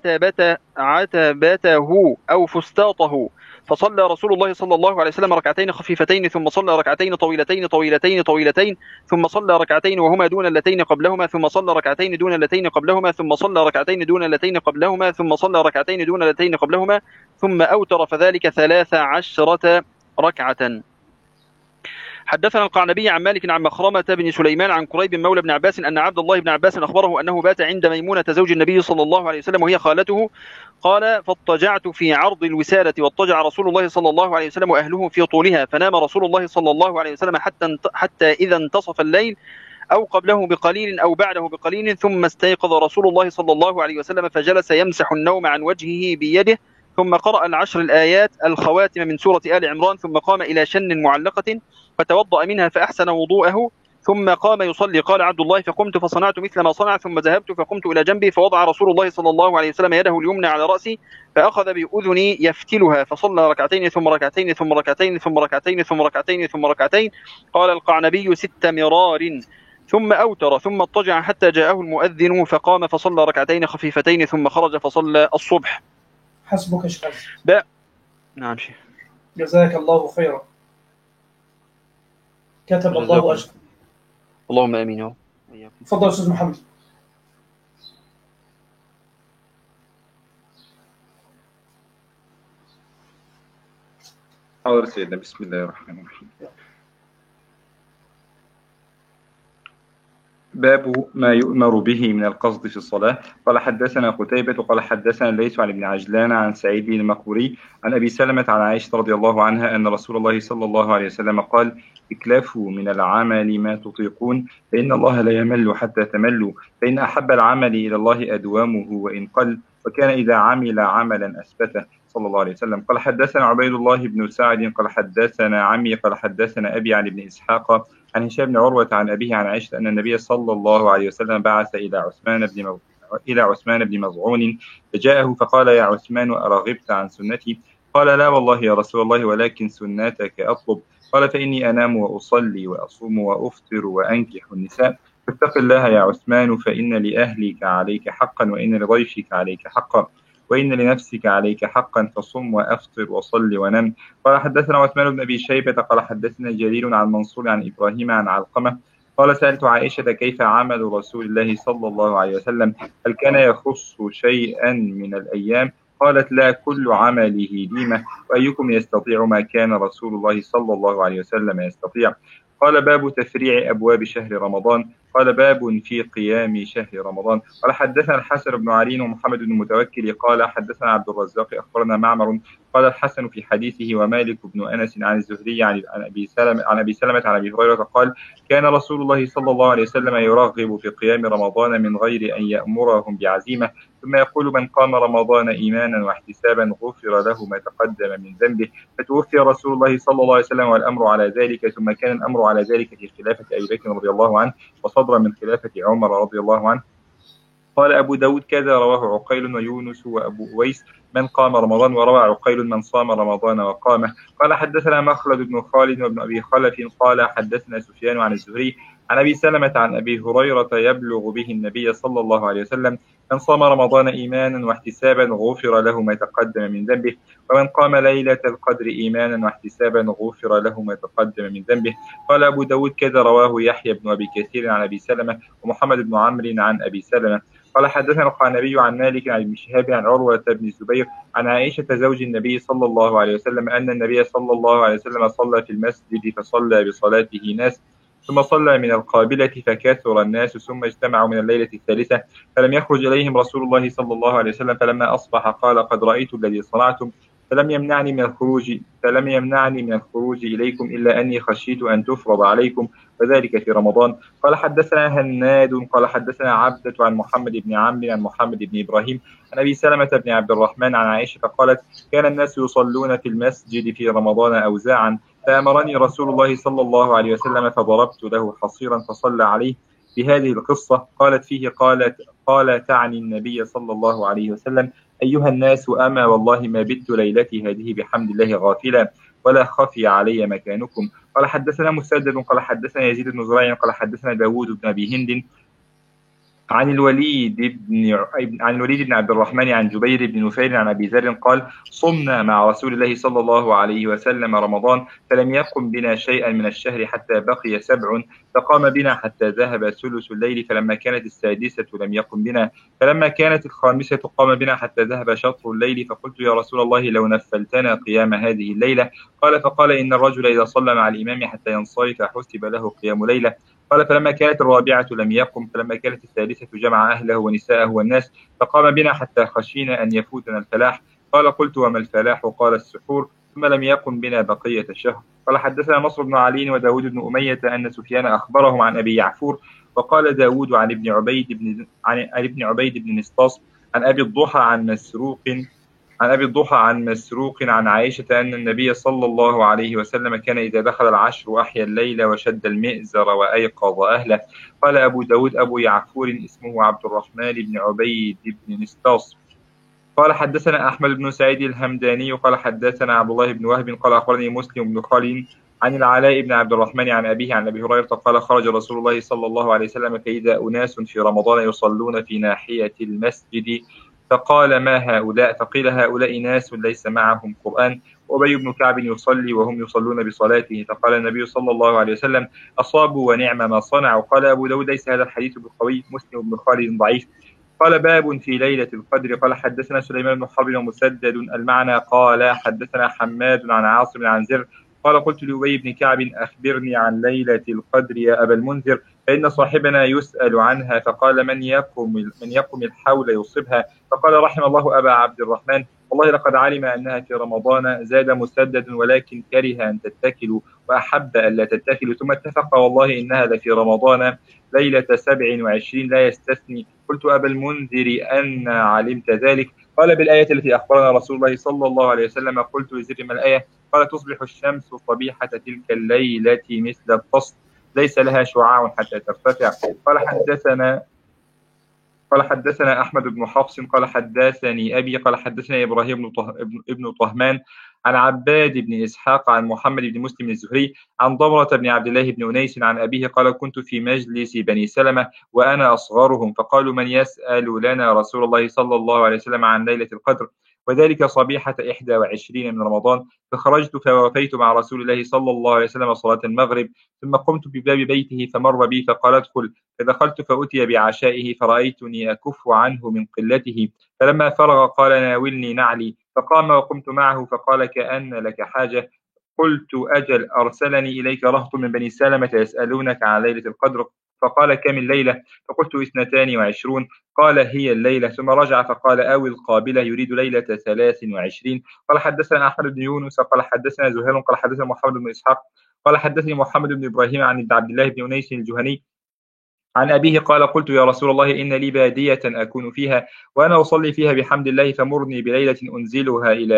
عتبته أو فستاطه فصلى رسول الله صلى الله عليه وسلم 2 خفيفتين ثم صلى 2 طويلتين ثم صلى 2 وهما دون اللتين قبلهما ثم صلى 2 دون اللتين قبلهما ثم صلى 2 دون اللتين قبلهما ثم صلى 2 دون اللتين قبلهما ثم أوتر فذلك 13 ركعة. حدثنا القعنبي عن مالك عن مخرمة بن سليمان عن كريب مولى بن عباس أن عبد الله بن عباس أخبره أنه بات عند ميمونة زوج النبي صلى الله عليه وسلم وهي خالته. قال: فاضطجعت في عرض الوسادة واضطجع رسول الله صلى الله عليه وسلم وأهله في طولها، فنام رسول الله صلى الله عليه وسلم حتى إذا انتصف الليل أو قبله بقليل أو بعده بقليل، ثم استيقظ رسول الله صلى الله عليه وسلم فجلس يمسح النوم عن وجهه بيده، ثم قرأ العشر الآيات الخواتم من سورة آل عمران، ثم قام إلى شن معلقة فتوضأ منها فأحسن وضوءه، ثم قام يصلي. قال عبد الله: فقمت فصنعت مثل ما صنع، ثم ذهبت فقمت إلى جنبي فوضع رسول الله صلى الله عليه وسلم يده اليمنى على رأسي فأخذ بأذني يفتلها، فصلى ركعتين ثم ركعتين ثم ركعتين ثم ركعتين ثم ركعتين ثم ركعتين. قال القعنبي: 6 مرار، ثم أوتر، ثم اضطجع حتى جاءه المؤذن فقام فصلى ركعتين خفيفتين ثم خرج فصلى الصبح. حسبك شيخ. نعم شيخ. جزاك الله خيرا. كتب الله أجرك. اللهم آمين يا رب. تفضل أستاذ محمد. حاضر سيدنا. بسم الله الرحمن الرحيم. باب ما يؤمر به من القصد في الصلاة. قال حدثنا قتيبة قال حدثنا الليث عن ابن عجلان عن سعيد المقبوري عن أبي سلمة عن عائشة رضي الله عنها أن رسول الله صلى الله عليه وسلم قال: اكلفوا من العمل ما تطيقون فإن الله لا يمل حتى تملوا، فإن أحب العمل إلى الله أدوامه وإن قل، وكان إذا عمل عملا أثبته صلى الله عليه وسلم. قال حدثنا عبيد الله بن سعد قال حدثنا عمي قال حدثنا أبي عن ابن إسحاق عن هشام بن عروة عن أبيه عن عائشة أن النبي صلى الله عليه وسلم بعث إلى عثمان بن مظعون فجاءه فقال: يا عثمان أرغبت عن سنتي؟ قال: لا والله يا رسول الله، ولكن سنتك أطلب. قال: فإني أنام وأصلي وأصوم وأفطر وأنكح النساء، فاتق الله يا عثمان، فإن لأهلك عليك حقا وإن لضيفك عليك حقا وإن لنفسك عليك حقا، فصم وأفطر وصل ونم. قال حدثنا عثمان بن أبي شيبة قال حدثنا جرير عن منصور عن إبراهيم عن علقمة قال: سألت عائشة كيف عمل رسول الله صلى الله عليه وسلم، هل كان يخص شيئا من الأيام؟ قالت: لا، كل عمله ديمة، وأيكم يستطيع ما كان رسول الله صلى الله عليه وسلم يستطيع. قال: باب تفريع أبواب شهر رمضان. قال: باب في قيام شهر رمضان. قال حدثنا الحسن بن علي ومحمد بن المتوكل قال حدثنا عبد الرزاق أخبرنا معمر قال الحسن في حديثه ومالك بن أنس عن الزهري عن أبي سلمة عن أبي هريرة قال: كان رسول الله صلى الله عليه وسلم يرغب في قيام رمضان من غير أن يأمرهم بعزيمة، ثم يقول: من قام رمضان إيمانا واحتسابا غفر له ما تقدم من ذنبه. فتوفي رسول الله صلى الله عليه وسلم والأمر على ذلك، ثم كان الأمر على ذلك في خلافة أبي بكر رضي الله عنه وصدر من خلافة عمر رضي الله عنه. قال أبو داود: كذا رواه عقيل ويونس وأبو أويس من قام رمضان، وروى عقيل من صام رمضان وقامه. قال حدثنا مخلد بن خالد وابن أبي خلف قال حدثنا سفيان عن الزهري عن أبي سلمة عن أبي هريرة يبلغ به النبي صلى الله عليه وسلم: من صام رمضان إيمانا واحتسابا غفر له ما تقدم من ذنبه، ومن قام ليلة القدر إيمانا واحتسابا غفر له ما تقدم من ذنبه. قال أبو داود: كذا رواه يحيى بن أبي كثير عن أبي سلمة ومحمد بن عمرو عن أبي سلمة. قال حدثنا القعنبي عن مالك عن ابن شهاب عن عروة بن الزبير عن عائشة زوج النبي صلى الله عليه وسلم أن النبي صلى الله عليه وسلم صلى في المسجد فصلى بصلاته ناس، ثم صلى من القابلة فكثر الناس، ثم اجتمعوا من الليلة الثالثة فلم يخرج إليهم رسول الله صلى الله عليه وسلم، فلما أصبح قال: قد رأيت الذي صنعتم، فلم يمنعني من الخروج إليكم إلا أني خشيت أن تفرض عليكم، وذلك في رمضان. قال حدثنا هناد قال حدثنا عبدة عن محمد بن عمرو عن محمد بن إبراهيم عن أبي سلمة بن عبد الرحمن عن عائشة قالت: كان الناس يصلون في المسجد في رمضان أوزاعا، فأمرني رسول الله صلى الله عليه وسلم فضربت له حصيرا فصلى عليه بهذه القصة. قالت فيه قال تعني النبي صلى الله عليه وسلم: أيها الناس، أما والله ما بت ليلتي هذه بحمد الله غافلا، ولا خفي علي مكانكم. قال حدثنا مسدد قال حدثنا يزيد بن زريع قال حدثنا داود بن أبي هند عن الوليد بن عبد الرحمن عن جبير بن نفير عن أبي ذر قال: صمنا مع رسول الله صلى الله عليه وسلم رمضان فلم يقم بنا شيئا من الشهر حتى بقي 7 فقام بنا حتى ذهب ثلث الليل فلما كانت السادسة لم يقم بنا فلما كانت الخامسة قام بنا حتى ذهب شطر الليل فقلت: يا رسول الله لو نفلتنا قيام هذه الليلة. فقال: إن الرجل إذا صلى مع الإمام حتى ينصرف حسب له قيام ليلة. قال: فلما كانت الرابعة لم يقم فلما كانت الثالثة جمع أهله ونساءه والناس فقام بنا حتى خشينا أن يفوتنا الفلاح. قال: قلت: وما الفلاح؟ قال: السحور. ثم لم يقم بنا بقية الشهر. قال: حدثنا نصر بن علي وداود بن أمية أن سفيان أخبرهم عن أبي يعفور. وقال داود عن ابن عبيد بن نسطاس عن أبي الضحى عن مسروق عن عائشة أن النبي صلى الله عليه وسلم كان إذا دخل العشر أحيا الليل وشد المئزر وأيقظ أهله. قال أبو داود: أبو يعفور اسمه عبد الرحمن بن عبيد بن نسطاس. قال: حدثنا أحمد بن سعيد الهمداني قال: حدثنا عبد الله بن وهب قال: أخبرني مسلم بن خالد عن العلاء بن عبد الرحمن عن أبيه عن أبي هريرة قال: خرج رسول الله صلى الله عليه وسلم فإذا أناس في رمضان يصلون في ناحية المسجد فقال: ما هؤلاء؟ فقيل: هؤلاء ناس ليس معهم قرآن وأبي بن كعب يصلي وهم يصلون بصلاته. فقال النبي صلى الله عليه وسلم: أصابوا ونعم ما صنعوا. قال أبو داود: ليس هذا الحديث بالقوي. مسلم بن خالد ضعيف. قال: باب في ليلة القدر. قال: حدثنا سليمان بن حرب ومسدد المعنى قال: حدثنا حماد عن عاصم عن زر قال: قلت لأبي بن كعب: أخبرني عن ليلة القدر يا أبا المنذر فإن صاحبنا يسأل عنها. فقال: من يقم الحول يصبها. فقال: رحم الله أبا عبد الرحمن، والله لقد علم أنها في رمضان. زاد مسدد: ولكن كره أن تتكلوا وأحب أن لا تتكلوا. ثم اتفق: والله إنها لفي رمضان ليلة 27 لا يستثني. قلت: أبا المنذر أن علمت ذلك؟ قال: بالآية التي أخبرنا رسول الله صلى الله عليه وسلم. قلت لزر: ما الآية؟ قال: تصبح الشمس صبيحة تلك الليلة مثل الطست ليس لها شعاع حتى ترتفع. قال: حدثنا أحمد بن حفص قال: حدثني أبي قال: حدثنا إبراهيم بن طهمان عن عباد بن إسحاق عن محمد بن مسلم الزهري عن ضمرة بن عبد الله بن أنيس عن أبيه قال: كنت في مجلس بني سلمة وأنا أصغرهم فقالوا: من يسأل لنا رسول الله صلى الله عليه وسلم عن ليلة القدر؟ وذلك صبيحة 21 من رمضان. فخرجت فوفيت مع رسول الله صلى الله عليه وسلم صلاة المغرب ثم قمت بباب بيته فمر بي فقال: ادخل. فدخلت فأتي بعشائه فرأيتني أكف عنه من قلته. فلما فرغ قال: ناولني نعلي. فقام وقمت معه فقال: كأن لك حاجة. قلت: أجل، أرسلني إليك رهط من بني سلمة يسألونك عن ليلة القدر. فقال: كم الليلة؟ فقلت: 22. قال: هي الليلة. ثم رجع فقال: أو القابلة، يريد ليلة 23. قال: حدثنا أحمد بن يونس قال: حدثنا زهير قال: حدثنا محمد بن إسحاق قال: حدثني محمد بن إبراهيم عن عبد الله بن أنيس الجهني عن أبيه قال: قلت: يا رسول الله إن لي بادية أكون فيها وأنا أصلي فيها بحمد الله فمرني بليلة أنزلها إلى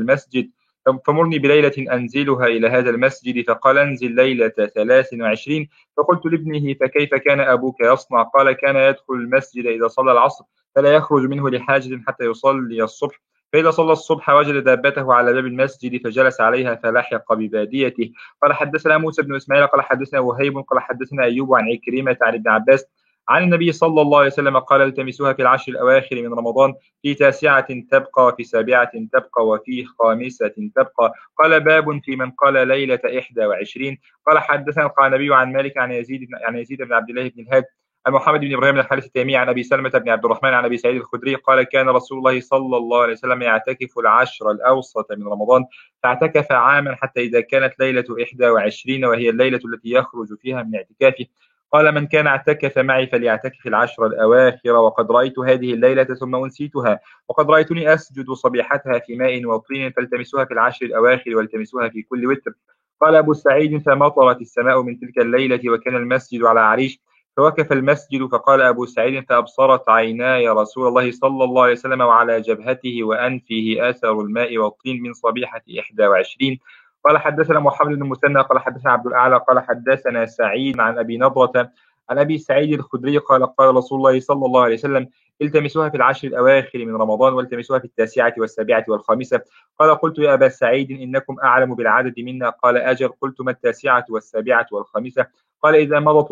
هذا المسجد. فقال: انزل ليلة 23. فقلت لابنه: فكيف كان أبوك يصنع؟ قال: كان يدخل المسجد إذا صلى العصر فلا يخرج منه لحاجة حتى يصلي الصبح، فإذا صلى الصبح وجد دابته على باب المسجد فجلس عليها فلحق بباديته. قال: حدثنا موسى بن إسماعيل قال: حدثنا وهيب قال: حدثنا أيوب عن عكرمة عن ابن عباس عن النبي صلى الله عليه وسلم قال: التمسوها في العشر الأواخر من رمضان، في 9 تبقى وفي 7 تبقى وفي 5 تبقى. قال: باب في من قال ليلة 21. قال: حدثنا القعنبي عن مالك عن يزيد بن عبد الله بن الهاد عن محمد بن إبراهيم بن الحارث التيمي عن أبي سلمة بن عبد الرحمن عن أبي سعيد الخدري قال: كان رسول الله صلى الله عليه وسلم يعتكف العشر الأوسط من رمضان، فاعتكف عاما حتى إذا كانت ليلة 21 وهي الليلة التي يخرج فيها من اعتكافه قال: من كان اعتكف معي فليعتكف العشر الأواخر. وقد رأيت هذه الليلة ثم أنسيتها، وقد رأيتني أسجد صبيحتها في ماء وطين، فالتمسوها في العشر الأواخر والتمسوها في كل وتر. قال أبو سعيد: فمطرت السماء من تلك الليلة وكان المسجد على عريش، فوقف المسجد. فقال أبو سعيد: فأبصرت عيناي رسول الله صلى الله عليه وسلم وعلى جبهته وأنفه أثر الماء والطين من صبيحة 21. قال: حدثنا محمد بن المثنى قال: حدثنا عبد الأعلى قال: حدثنا سعيد عن أبي نضرة عن أبي سعيد الخدري قال: قال رسول الله صلى الله عليه وسلم: التمسوها في العشر الأواخر من رمضان والتمسوها في 9 و7 و5. قال: قلت: يا أبا سعيد إنكم أعلم بالعدد منا. قال: أجل. قلت: ما 9 و7 و5؟ قال إذا مضت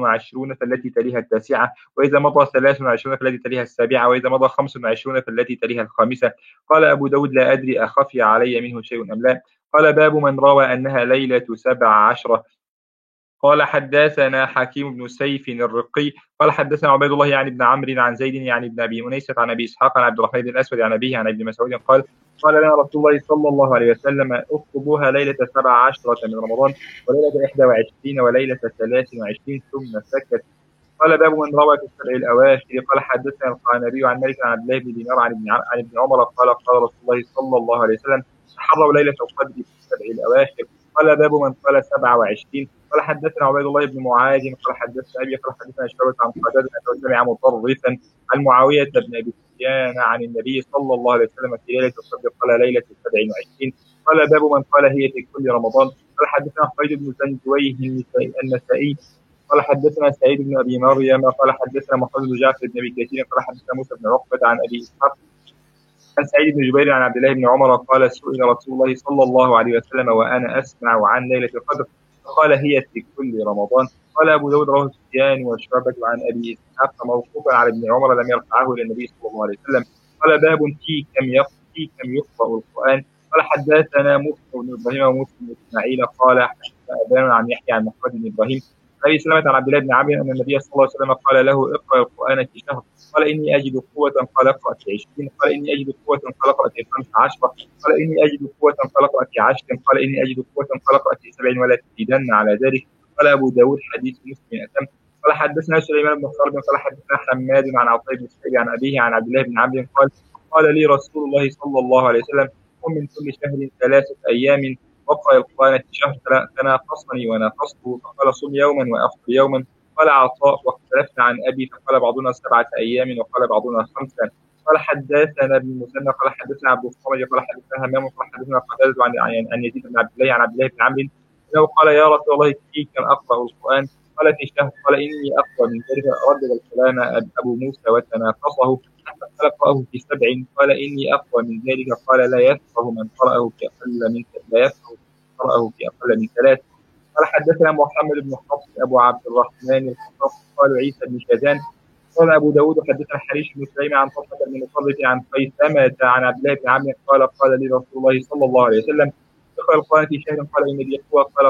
21 فالتي تليها التاسعة، وإذا مضى 23 فالتي تليها السابعة، وإذا مضى 25 فالتي تليها الخامسة. قال أبو داود لا أدري أخفي علي منه شيء أم لا. قال باب من روى أنها ليلة 17. قال حدثنا حكيم بن سيف الرقي قال حدثنا عبيد الله يعني بن عمرو عن زيد يعني بن أبي أنيسة عن أبي إسحاق عن عبد الرحمن بن الأسود عن أبيه عن ابن مسعود قال لنا رسول الله صلى الله عليه وسلم اكتبوها ليلة 17 من رمضان وليلة 21 وليلة 23 ثم سكت. قال باب من روى في السبع الأواخر. قال حدثنا القعنبي عن مالك عن عبد الله بن دينار عن ابن عمر قال رسول الله صلى الله عليه وسلم تحروا ليلة القدر في السبع الأواخر. قال باب من قال 27. قال حدثنا عبيد الله بن معاذ قال حدثنا أبي قال حدثنا شعبة عن قتادة أنه سمع مطرفا عن معاوية بن أبي سفيان عن النبي صلى الله عليه وسلم في ليلة القدر قال ليلة 27. قال باب من قال هي في كل رمضان. قال حدثنا خالد بن زنجويه النسائي قال حدثنا سعيد بن أبي مريم قال حدثنا محمد بن جعفر بن أبي كثير قال حدثنا موسى بن عقبة عن أبي إسحاق عن سعيد بن جبير عن عبد الله بن عمر قال سئل رسول الله صلى الله عليه وسلم وأنا أسمع عن ليلة القدر فقال هي في كل رمضان. قال أبو داود رواه سفيان وشعبة عن أبي إسحاق موقوفا على ابن عمر لم يرفعه إلى النبي صلى الله عليه وسلم. قال باب في كم يقرأ القرآن. قال حدثنا موسى بن إبراهيم وموسى بن إسماعيل قال حدثنا أبان عن يحيى عن محمد بن إبراهيم أبي سلمة عن عبد الله بن عمرو أن النبي صلى الله عليه وسلم قال له اقرأ القرآن في شهر. قال إني أجد قوة قال اقرأ في 20. قال إني أجد قوة قال اقرأ في 15. قال إني أجد قوة قال اقرأ في 10. قال إني أجد قوة قال اقرأ في 7 ولا تزيدن على ذلك. قال أبو داود حديث مسلم أتم. قال حدثنا سليمان بن حرب قال حدثنا حماد عن عطاء بن سعيد عن أبيه عن عبد الله بن عمرو قال لي رسول الله صلى الله عليه وسلم قم من كل شهر 3 أيام وقرأ القرآن في شهر تناقصني وناقصته فقال صم يوما وأفطر يوما. قال عطاء واختلفنا عن أبي فقال بعضنا 7 أيام وقال بعضنا 5. قال حدثنا ابن المثنى قال حدثنا عبد الصمد قال حدثنا همام قال حدثنا قتادة عن يزيد بن عبد الله عن عبد الله بن عمرو انه قال يا رسول الله كيف كان اقرا القران. قال في شهر. قال اني اقرا من ذلك ردد الكلام ابو موسى وتناقصه حتى قرأه في 7. قال اني اقرا من ذلك. قال لا يفقه من قرأه في اقل من 3. قال حدثنا محمد بن حفص ابو عبد الرحمن الخطاب قال عيسى بن شاذان. قال أبو داود حدثنا حريش بن سليم عن طلحة بن مصرف عن قيثمة عن عبد الله بن عمرو قال لي رسول الله صلى الله عليه وسلم اقرأ القرآن في شهر. قال إن لي قوة قال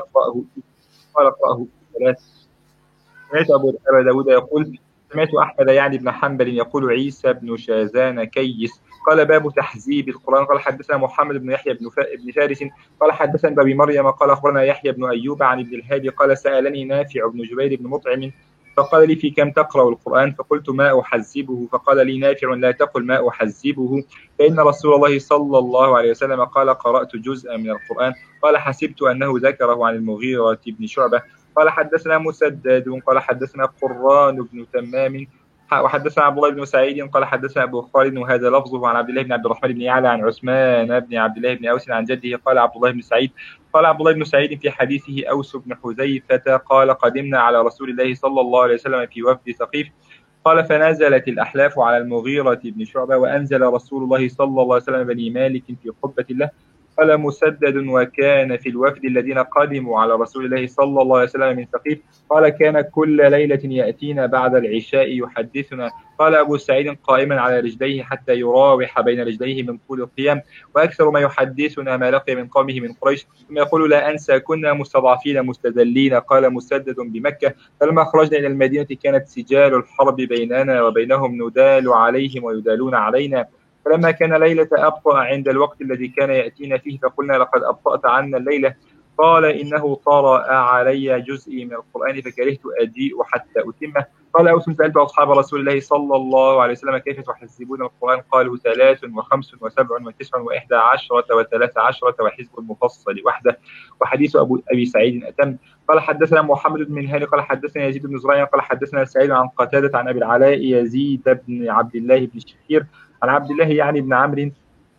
اقرأه في 3. سمعت أبو داود يقول سمعت أحمد يعني بن حنبل يقول عيسى بن شاذان كيس. قال باب تحزيب القرآن. قال حدثنا محمد بن يحيى بن فارس قال حدثنا أبي مريم قال أخبرنا يحيى بن أيوب عن ابن الهادي قال سألني نافع بن جبير بن مطعم فقال لي في كم تقرأ القرآن. فقلت ما أحزبه. فقال لي نافع لا تقل ما أحزبه فإن رسول الله صلى الله عليه وسلم قال قرأت جزءا من القرآن. قال حسبت أنه ذكره عن المغيرة بن شعبة. قال حدثنا مسدد قال حدثنا قران بن تمام وحدثنا عبد الله بن سعيد قال حدثنا أبو خالد وهذا لفظه عن عبد الله بن عبد الرحمن بن يعلى عن عثمان بن عبد الله بن أوس عن جده. قال عبد الله بن سعيد قال عبد الله بن سعيد في حديثه أوس بن حذيفة قال قدمنا على رسول الله صلى الله عليه وسلم في وفد ثقيف قال فنزلت الأحلاف على المغيرة بن شعبة وأنزل رسول الله صلى الله عليه وسلم بني مالك في قبة الله. قال مسدد وكان في الوفد الذين قدموا على رسول الله صلى الله عليه وسلم من ثقيف قال كان كل ليلة يأتينا بعد العشاء يحدثنا. قال أبو سعيد قائما على رجليه حتى يراوح بين رجليه من طول القيام وأكثر ما يحدثنا ما لقي من قومه من قريش ثم يقول لا أنسى كنا مستضعفين مستذلين. قال مسدد بمكة فلما خرجنا إلى المدينة كانت سجال الحرب بيننا وبينهم ندال عليهم ويدالون علينا فلما كان ليلة أبطأ عند الوقت الذي كان يأتينا فيه فقلنا لقد أبطأت عنا الليلة. قال إنه طرأ علي جزء من القرآن فكرهت أجيء حتى أتمه. قال أوس سألت أصحاب رسول الله صلى الله عليه وسلم كيف تحسبون القرآن؟ قالوا 3 و5 و7 و9 و11 و13 وحزب المفصل وحده. وحديث أبي سعيد أتم. قال حدثنا محمد بن منهال قال حدثنا يزيد بن زريع قال حدثنا سعيد عن قتادة عن أبي العلاء يزيد بن عبد الله بن شخير عن عبد الله يعني بن عمرو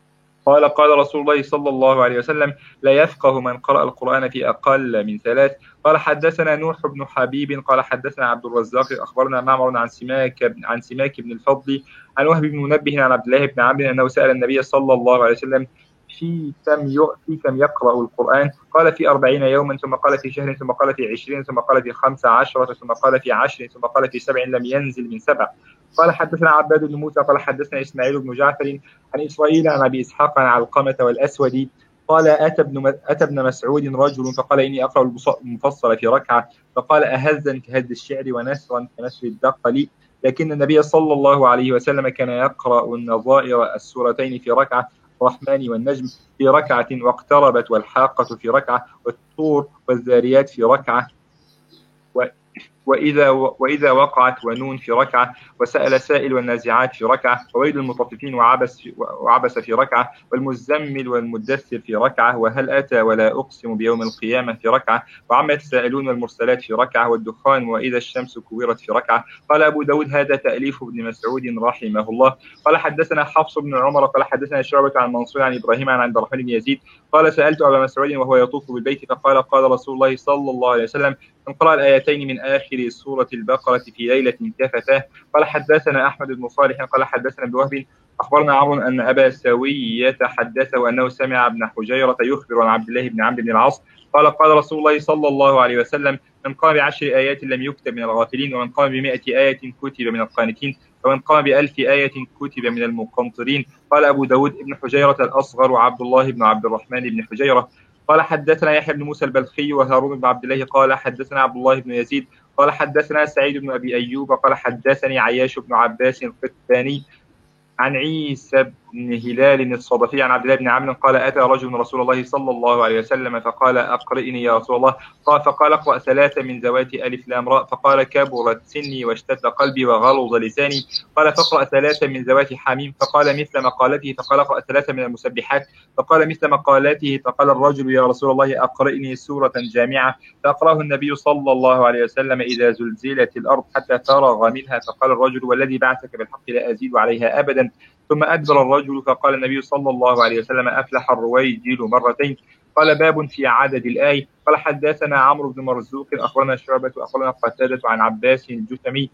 قال رسول الله صلى الله عليه وسلم لا يفقه من قرأ القرآن في أقل من 3. قال حدثنا نوح بن حبيب قال حدثنا عبد الرزاق أخبرنا معمر عن سماك بن الفضل عن وهب بن منبه عن عبد الله بن عمرو أنه سأل النبي صلى الله عليه وسلم في كم يقرأ القرآن؟ قال في 40 يوما، ثم قال في شهر، ثم قال في 20، ثم قال في 15، ثم قال في 10، ثم قال في 7 لم ينزل من 7. قال حدثنا عباد بن موسى قال حدثنا إسماعيل بن جعفر عن إسرائيل عن أبي إسحاق عن علقمة والأسود قال أتى ابن مسعود رجل فقال إني أقرأ المفصل في ركعة، فقال أهزا كهز الشعر ونسرا كنسر الدقل، لكن النبي صلى الله عليه وسلم كان يقرأ النظائر السورتين في ركعة، الرحمن والنجم في ركعة، واقتربت والحاقة في ركعة، والطور والذاريات في ركعة، وإذا وقعت ونون في ركعة، وسأل سائل والنازعات في ركعة، وويل المطففين وعبس في ركعة، والمزمل والمدثر في ركعة، وهل أتى ولا أقسم بيوم القيامة في ركعة، وعما يتساءلون والمرسلات في ركعة، والدخان وإذا الشمس كورت في ركعة. قال أبو داود هذا تأليف ابن مسعود رحمه الله. قال حدثنا حفص بن عمر قال حدثنا شعبة عن منصور عن إبراهيم عن عبد الرحمن بن يزيد قال سألت أبا مسعود وهو يطوف بالبيت فقال قال رسول الله صلى الله عليه وسلم من قرأ الآيتين من آخر سورة البقرة في ليلة كفتاه. قال حدثنا أحمد بن صالح قال حدثنا ابن وهب أخبرنا عمرو أن أبا سوية حدثه أنه سمع ابن حجيرة يخبر عن عبد الله بن عمرو بن العاص قال قال رسول الله صلى الله عليه وسلم من قام ب10 آيات لم يكتب من الغافلين، ومن قام ب100 آية كتب من القانتين، ومن قام ب1000 آية كتب من المقنطرين. قال أبو داود ابن حجيرة الأصغر عبد الله بن عبد الرحمن بن حجيرة. قال حدثنا يحيى بن موسى البلخي وهارون بن عبد الله قال حدثنا عبد الله بن يزيد قال حدثنا سعيد بن أبي أيوب قال حدثني عياش بن عباس القتاني عن عيسى بن هلال الصدفي عن عبد الله بن عمرو قال أتى رجل رسول الله صلى الله عليه وسلم فقال أقرئني يا رسول الله، فقال اقرأ 3 من ذوات ألف لام راء، فقال كبرت سني واشتد قلبي وغلظ لساني، قال فاقرأ 3 من ذوات حميم، فقال مثل مقالته، فقال اقرأ 3 من المسبحات، فقال مثل مقالته، فقال الرجل يا رسول الله أقرئني سورة جامعة، فأقرأه النبي صلى الله عليه وسلم إذا زلزلت الأرض حتى فرغ منها، فقال الرجل والذي بعثك بالحق لا أزيد عليها أبدا، ثم أدبر الرجل فقال النبي صلى الله عليه وسلم أفلح الرويجل مرتين. قال باب في عدد الآية. قال حدثنا عمرو بن مرزوق أخبرنا شعبة أخبرنا قتادة عن عباس الجثمي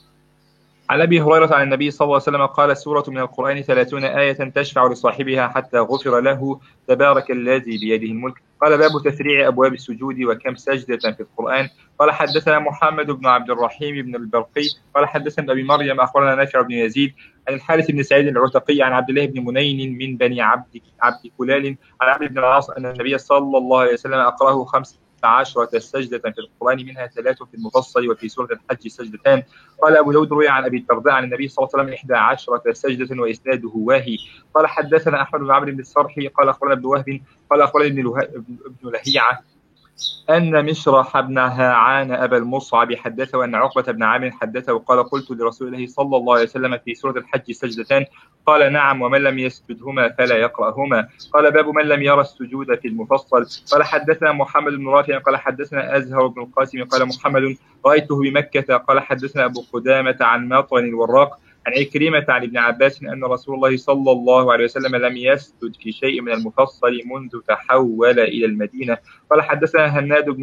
عن أبي هريرة عن النبي صلى الله عليه وسلم قال سورة من القرآن 30 آية تشفع لصاحبها حتى غفر له تبارك الذي بيده الملك. قال باب تسريع أبواب السجود وكم سجدة في القرآن. قال حدثنا محمد بن عبد الرحيم بن البرقي قال حدثنا أبي مريم أخبرنا نافع بن يزيد عن الحارث بن سعيد العتقي عن عبد الله بن منين من بني عبد كلال عن عبد بن العاص أن النبي صلى الله عليه وسلم أقرأه 15 سجدة في القرآن منها 3 في المفصل وفي سورة الحج سجدتان. قال أبو داود روي عن أبي الدرداء عن النبي صلى الله عليه وسلم 11 سجدة وإسناده واهي. قال حدثنا أحمد بن عمرو بن الصرحي قال أخبرنا ابن وهب قال أخبرني ابن لهيعة أن مشرح بن هاعان أبا المصعب حدثه أن عقبة بن عامر حدثه قال قلت لرسول الله صلى الله عليه وسلم في سورة الحج سجدتان قال نعم ومن لم يسجدهما فلا يقرأهما. قال باب من لم يرى السجود في المفصل. قال حدثنا محمد بن رافع قال حدثنا أزهر بن القاسم قال محمد رأيته بمكة قال حدثنا أبو قدامة عن ماطن الوراق عن عكرمة عن ابن عباس أن رسول الله صلى الله عليه وسلم لم يسجد في شيء من المفصل منذ تحول إلى المدينة. قال حدثنا هناد بن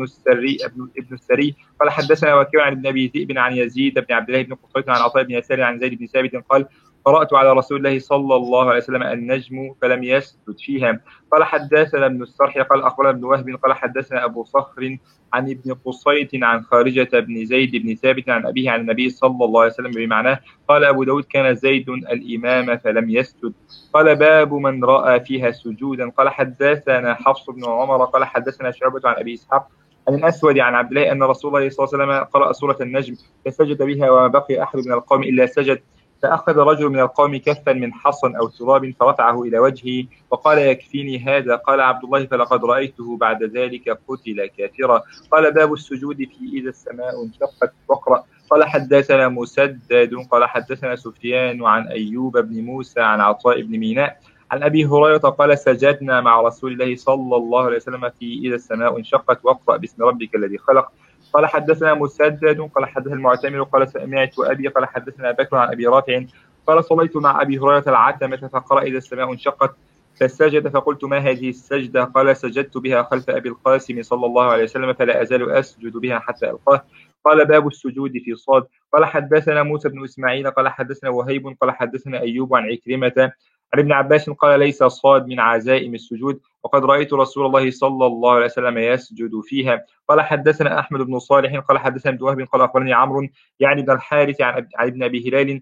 السري قال حدثنا وكيع عن ابن أبي ذئب عن يزيد بن عبد الله بن قصيط عن عطاء بن يسار عن زيد بن ثابت قال قرأت على رسول الله صلى الله عليه وسلم النجم فلم يسجد فيها. قال حدثنا ابن الصرح قال أخبرنا ابن وهب قال حدثنا أبو صخر عن ابن قصيط عن خارجة بن زيد بن ثابت عن أبيه عن النبي صلى الله عليه وسلم بمعناه. قال أبو داود كان زيد الإمام فلم يسجد. قال باب من رأى فيها سجودا. قال حدثنا حفص بن عمر قال حدثنا شعبة عن أبي إسحاق عن الأسود عن عبد الله أن رسول الله صلى الله عليه وسلم قرأ سورة النجم فسجد بها وما بقي أحد من القوم إلا سجد، فأخذ رجل من القوم كفا من حصى أو تراب فرفعه إلى وجهه وقال يكفيني هذا. قال عبد الله فلقد رأيته بعد ذلك قتل كافرا. قال باب السجود في إذا السماء انشقت واقرأ. قال حدثنا مسدد قال حدثنا سفيان عن أيوب بن موسى عن عطاء بن ميناء عن أبي هريرة قال سجدنا مع رسول الله صلى الله عليه وسلم في إذا السماء انشقت واقرأ باسم ربك الذي خلق. قال حدثنا مسدد قال حدثنا المعتمر قال سمعت أبي قال حدثنا بكر عن أبي رافع قال صليت مع أبي هريرة العتمة فقرأ إذا السماء انشقت فسجد فقلت ما هذه السجدة؟ قال سجدت بها خلف أبي القاسم صلى الله عليه وسلم فلا أزال أسجد بها حتى ألقاه. قال باب السجود في صاد. قال حدثنا موسى بن إسماعيل قال حدثنا وهيب قال حدثنا أيوب عن عكرمة عن ابن عباس قال ليس الصاد من عزائم السجود وقد رأيت رسول الله صلى الله عليه وسلم يسجد فيها. قال حدثنا أحمد بن صالح قال حدثنا ابن وهب قال أخبرني عمرو يعني بن الحارث عن ابن أبي هلال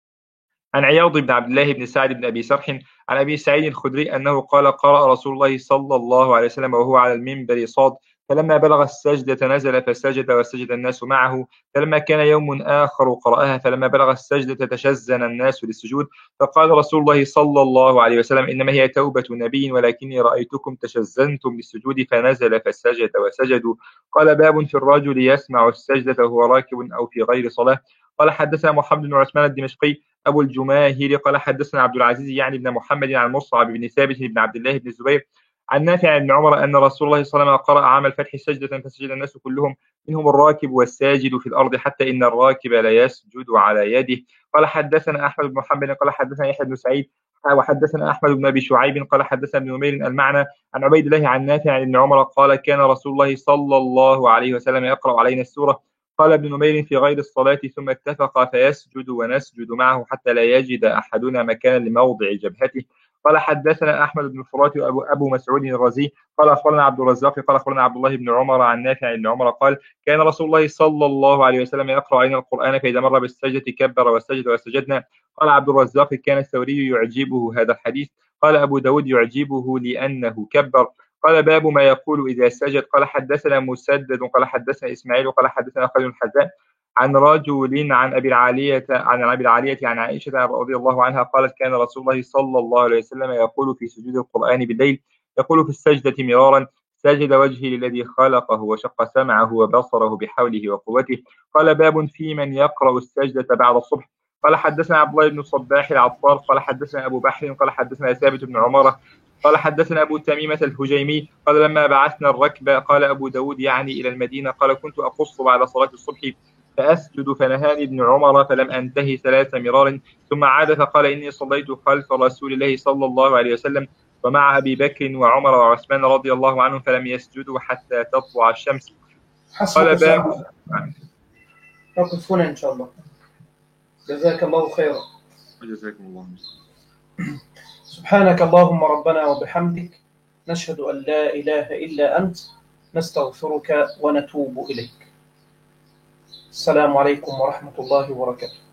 عن عياض بن عبد الله بن سعد بن أبي سرح عن أبي سعيد الخدري أنه قال قرأ رسول الله صلى الله عليه وسلم وهو على المنبر صاد فلما بلغ السجدة نزل فسجد وسجد الناس معه فلما كان يوم آخر قرأها فلما بلغ السجدة تشزن الناس للسجود فقال رسول الله صلى الله عليه وسلم إنما هي توبة نبي ولكني رأيتكم تشزنتم للسجود فنزل فسجد وسجدوا. قال باب في الرجل يسمع السجدة وهو راكب أو في غير صلاة. قال حدثنا محمد بن عثمان الدمشقي أبو الجماهير قال حدثنا عبد العزيز يعني بن محمد عن مصعب بن ثابت بن عبد الله بن الزبير عن نافع بن عمر أن رسول الله صلى الله عليه وسلم قرأ عام الفتح سجدة فسجد الناس كلهم منهم الراكب والساجد في الأرض حتى إن الراكب لا يسجد على يده. قال حدثنا أحمد بن محمد قال حدثنا يحيى بن سعيد وحدثنا أحمد بن أبي شعيب قال حدثنا ابن نمير المعنى عن عبيد الله عن نافع بن عمر قال كان رسول الله صلى الله عليه وسلم يقرأ علينا السورة. قال ابن نمير في غير الصلاة ثم اتفق فيسجد ونسجد معه حتى لا يجد أحدنا مكانا لموضع جبهته. قال حدثنا أحمد بن الفرات وأبو مسعود الرزي قال أخبرنا عبد الرزاق قال أخبرنا عبد الله بن عمر عن نافع بن عمر قال كان رسول الله صلى الله عليه وسلم يقرأ علينا القرآن فإذا مر بالسجدة كبر وسجد وسجدنا. قال عبد الرزاق كان الثوري يعجبه هذا الحديث. قال أبو داود يعجبه لأنه كبر. قال باب ما يقول إذا سجد. قال حدثنا مسدد قال حدثنا إسماعيل قال حدثنا خالد الحذاء عن رجل عن أبي العالية عن عائشة رضي الله عنها قالت كان رسول الله صلى الله عليه وسلم يقول في سجود القرآن بالليل يقول في السجدة مرارا سجد وجهي للذي خلقه وشق سمعه وبصره بحوله وقوته. قال باب في من يقرأ السجدة بعد الصبح. قال حدثنا عبد الله بن الصباح العطار قال حدثنا أبو بحر قال حدثنا ثابت بن عمارة قال حدثنا أبو تميمة الهجيمي قال لما بعثنا الركب قال أبو داود يعني إلى المدينة قال كنت أقص بعد صلاة الصبح فأسجد فنهاني ابن عمر فلم أنتهي 3 مرار ثم عاد فقال إني صليت خلف رسول الله صلى الله عليه وسلم ومع أبي بكر وعمر وعثمان رضي الله عنهم فلم يسجدوا حتى تطلع الشمس. قال باب نقف هنا إن شاء الله. جزاك الله خيرا. جزاكم الله. سبحانك اللهم ربنا وبحمدك نشهد أن لا إله إلا أنت نستغفرك ونتوب إليك. السلام عليكم ورحمة الله وبركاته.